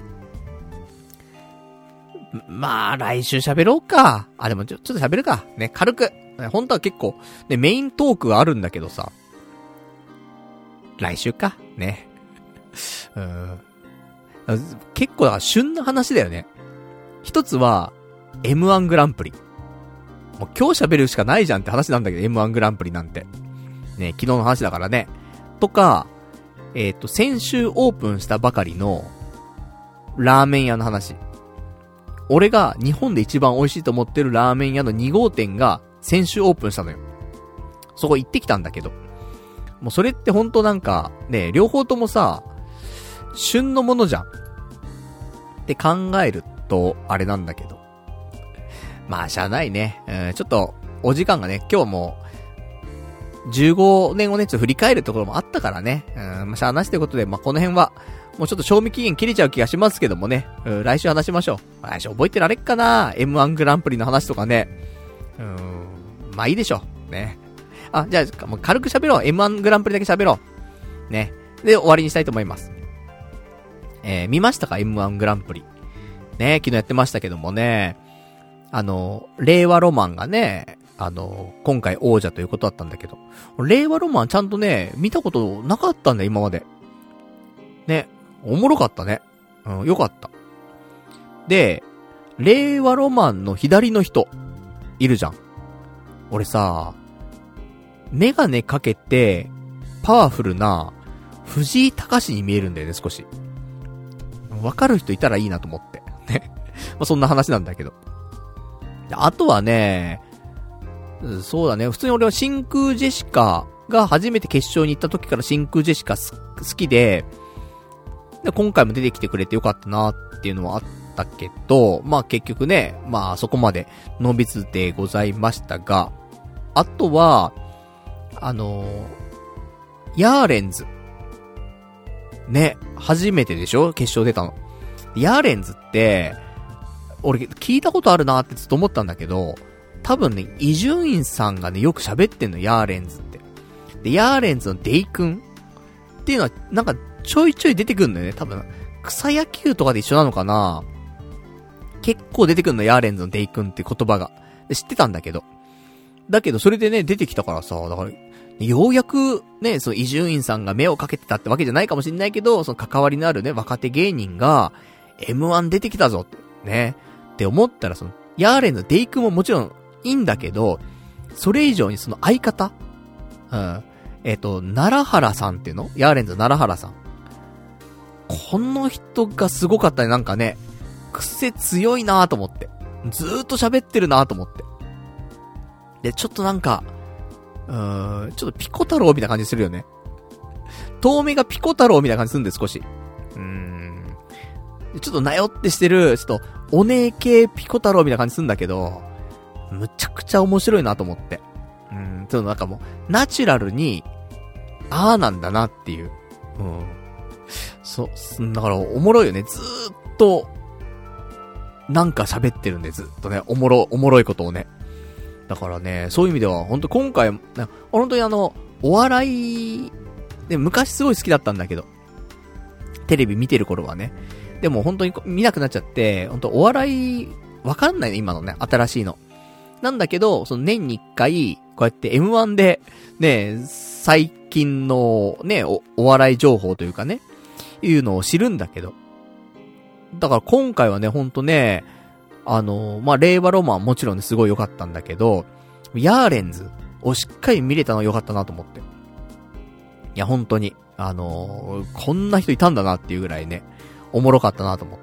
まあ、来週喋ろうか。あ、でもちょ、ちょっと喋るか。ね、軽く。本当は結構、ね、メイントークがあるんだけどさ。来週か。ね。うーん。結構だから旬な話だよね。一つは、エムワン グランプリ。もう今日喋るしかないじゃんって話なんだけど、エムワン グランプリなんて。ね、昨日の話だからね。とか、えっと、先週オープンしたばかりの、ラーメン屋の話。俺が日本で一番美味しいと思ってるラーメン屋のに号店が先週オープンしたのよ。そこ行ってきたんだけど。もうそれってほんとなんか、ね、両方ともさ、旬のものじゃん。って考えると、あれなんだけど。まあ、しゃあないね。うん、ちょっと、お時間がね、今日も、じゅうごねんをね、ちょっと振り返るところもあったからね。うん、まあ、しゃあなしということで、まあ、この辺は、もうちょっと賞味期限切れちゃう気がしますけどもね。うん、来週話しましょう。来週覚えてられっかな ?エムワン グランプリの話とかね。うん、まあいいでしょう。ね。あ、じゃあ、もう軽く喋ろう。エムワン グランプリだけ喋ろう。ね。で、終わりにしたいと思います。えー、見ましたか ?エムワン グランプリ。ね、昨日やってましたけどもね。あの、令和ロマンがね、あの、今回王者ということだったんだけど、令和ロマンちゃんとね、見たことなかったんだよ、今まで。ね、おもろかったね。うん、よかった。で、令和ロマンの左の人、いるじゃん。俺さ、メガネかけて、パワフルな、藤井隆に見えるんだよね、少し。わかる人いたらいいなと思って。ね。まあ、そんな話なんだけど。あとはね、そうだね、普通に俺は真空ジェシカが初めて決勝に行った時から真空ジェシカ好きで、で、今回も出てきてくれてよかったなっていうのはあったけど、まあ結局ね、まあそこまでのびつでございましたが、あとは、あのー、ヤーレンズ。ね、初めてでしょ決勝出たの。ヤーレンズって、俺聞いたことあるなってずっと思ったんだけど、多分ね、伊集院さんがね、よく喋ってんの、ヤーレンズって。で、ヤーレンズのデイ君っていうのは、なんかちょいちょい出てくるんだよね。多分、草野球とかで一緒なのかな。結構出てくるの、ヤーレンズのデイ君って言葉が。で知ってたんだけど。だけど、それでね、出てきたからさ、だから、ようやくね、その伊集院さんが目をかけてたってわけじゃないかもしれないけど、その関わりのあるね、若手芸人が、エムワン 出てきたぞって、ね。って思ったら、その、ヤーレンズのデイ君ももちろんいいんだけど、それ以上にその相方うん。えっと、奈良原さんっていうのヤーレンズの奈良原さん。この人がすごかったね、なんかね。癖強いなぁと思って。ずーっと喋ってるなぁと思って。で、ちょっとなんか、うーん、ちょっとピコ太郎みたいな感じするよね。遠目がピコ太郎みたいな感じするんで、少し。うーん。ちょっとなよってしてる、ちょっと、お姉系ピコ太郎みたいな感じするんだけど、むちゃくちゃ面白いなと思って。うん、ちょっとなんかもう、ナチュラルに、あーなんだなっていう。うん。そう、だからおもろいよね。ずーっと、なんか喋ってるんで、ずっとね、おもろ、おもろいことをね。だからね、そういう意味では、ほんと今回、本当にあの、お笑い、で昔すごい好きだったんだけど、テレビ見てる頃はね。でも本当に見なくなっちゃって、本当お笑い、わかんないね、今のね、新しいの。なんだけど、その年に一回、こうやって エムワン で、ね、最近のね、お、お笑い情報というかね、いうのを知るんだけど。だから今回はね、ほんとね、 あの、まあ、令和ロマンもちろんね、すごい良かったんだけど、ヤーレンズをしっかり見れたのは良かったなと思って。いや、本当に、あのー、こんな人いたんだなっていうぐらいね、おもろかったなと思って。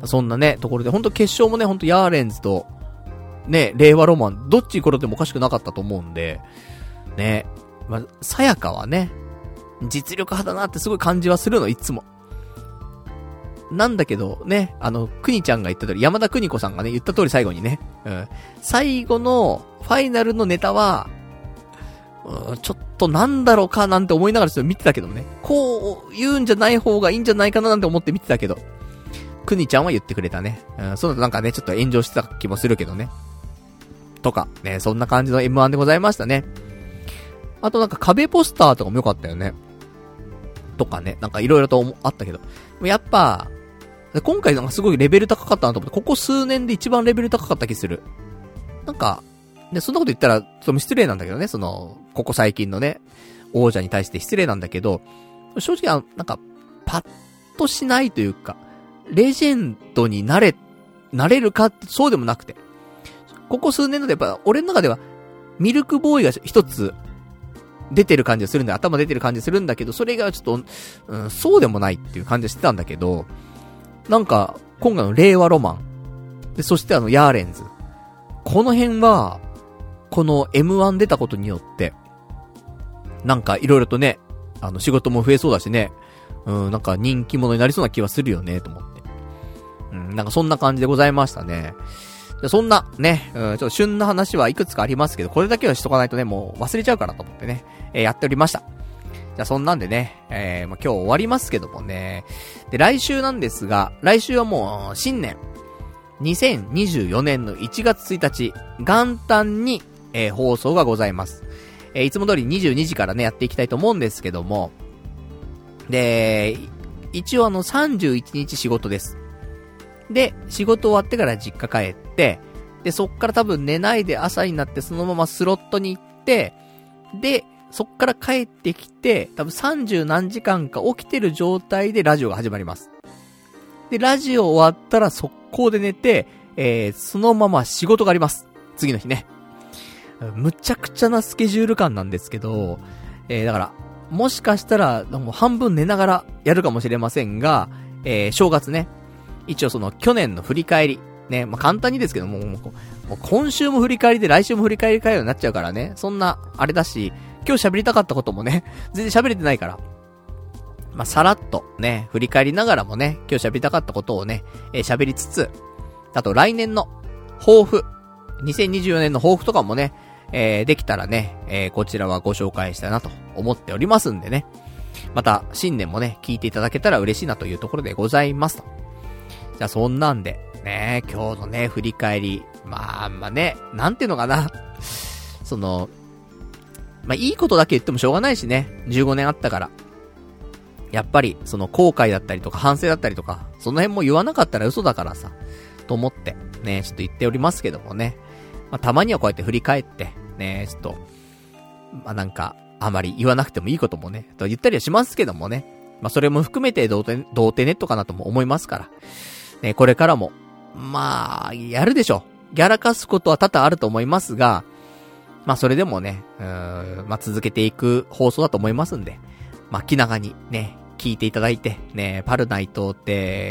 そんなね、ところで、本当決勝もね、本当ヤーレンズと、ね、令和ロマン、どっちに転んでもおかしくなかったと思うんで、ね、まあ、さやかはね、実力派だなってすごい感じはするの、いつも。なんだけど、ね、あの、くにちゃんが言った通り、山田くに子さんがね、言った通り最後にね、うん。最後の、ファイナルのネタは、うん、ちょっとなんだろうかなんて思いながらちょっと見てたけどね。こう、言うんじゃない方がいいんじゃないかななんて思って見てたけど、くにちゃんは言ってくれたね。うん、そうだとなんかね、ちょっと炎上してた気もするけどね。とか、ね、そんな感じの エムワン でございましたね。あとなんか壁ポスターとかも良かったよね。とかね、なんかいろいろとあったけど。やっぱ、今回なんかすごいレベル高かったなと思って、ここ数年で一番レベル高かった気する。なんか、ね、そんなこと言ったら、その失礼なんだけどね、その、ここ最近のね、王者に対して失礼なんだけど、正直は、なんか、パッとしないというか、レジェンドになれ、なれるかって、そうでもなくて。ここ数年のでやっぱ、俺の中では、ミルクボーイが一つ、出てる感じがするんだよ。頭出てる感じがするんだけど、それがちょっと、うん、そうでもないっていう感じがしてたんだけど、なんか、今回の令和ロマン。で、そしてあの、ヤーレンズ。この辺は、この エムワン 出たことによって、なんかいろいろとね、あの、仕事も増えそうだしね、うん、なんか人気者になりそうな気はするよね、と思って。うん、なんかそんな感じでございましたね。そんな、ね、うん、ちょっと旬な話はいくつかありますけど、これだけはしとかないとね、もう忘れちゃうからと思ってね、えー、やっておりました。じゃあそんなんでね、えー、まあ、今日終わりますけどもね。で、来週なんですが、来週はもう、新年。にせんにじゅうよねんのいちがつついたち、元旦に、えー、放送がございます。えー、いつも通りにじゅうにじからね、やっていきたいと思うんですけども。で、一応あの、さんじゅういちにち仕事です。で、仕事終わってから実家帰って、で、そっから多分寝ないで朝になってそのままスロットに行って、で、そっから帰ってきて、多分さんじゅうなんじかんか起きてる状態でラジオが始まります。で、ラジオ終わったら速攻で寝て、えー、そのまま仕事があります。次の日ね。むちゃくちゃなスケジュール感なんですけど、えー、だから、もしかしたら、もう半分寝ながらやるかもしれませんが、えー、正月ね。一応その去年の振り返り。ね、まあ、簡単にですけども、もう、もう今週も振り返りで来週も振り返り会話になっちゃうからね。そんな、あれだし、今日喋りたかったこともね、全然喋れてないから。まあ、さらっとね、振り返りながらもね、今日喋りたかったことをね、えー、喋りつつ、あと来年の抱負、にせんにじゅうよねんの抱負とかもね、えー、できたらね、えー、こちらはご紹介したいなと思っておりますんでね。また、新年もね、聞いていただけたら嬉しいなというところでございますと。じゃあ、そんなんで、ね、今日のね、振り返り、まあ、まあね、なんていうのかな。その、まあ、いいことだけ言ってもしょうがないしね、じゅうごねんあったから。やっぱり、その後悔だったりとか反省だったりとか、その辺も言わなかったら嘘だからさ、と思って、ね、ちょっと言っておりますけどもね。まあ、たまにはこうやって振り返って、ね、ちょっと、まあ、なんか、あまり言わなくてもいいこともね、と言ったりはしますけどもね。まあ、それも含めて童貞、童貞ネットかなとも思いますから。ね、これからも、まあ、やるでしょ。ギャラかすことは多々あると思いますが、まあ、それでもね、うーん、まあ、続けていく放送だと思いますんで、まあ、気長にね、聞いていただいて、ね、パルナイトって、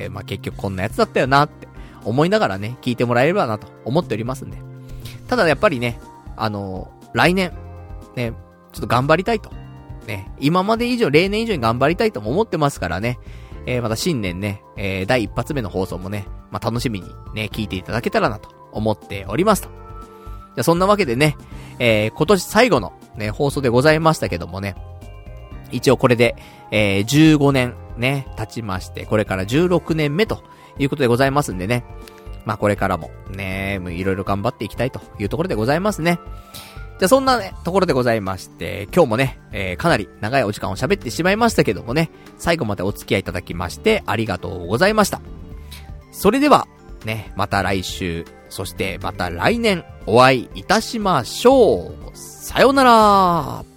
まあ、結局こんなやつだったよなって思いながらね、聞いてもらえればなと思っておりますんで。ただやっぱりね、あのー、来年、ね、ちょっと頑張りたいと。ね、今まで以上、例年以上に頑張りたいとも思ってますからね、えー、また新年ね、えー、第一発目の放送もね、まあ、楽しみにね、聞いていただけたらなと思っておりますと。じゃあそんなわけでね、えー、今年最後のね、放送でございましたけどもね、一応これで、えー、じゅうごねんね、経ちまして、これからじゅうろくねんめということでございますんでね、まあこれからもね、いろいろ頑張っていきたいというところでございますね。じゃあそんなね、ところでございまして、今日もね、えー、かなり長いお時間を喋ってしまいましたけどもね、最後までお付き合いいただきましてありがとうございました。それでは、ね、また来週、そしてまた来年お会いいたしましょう。さようなら。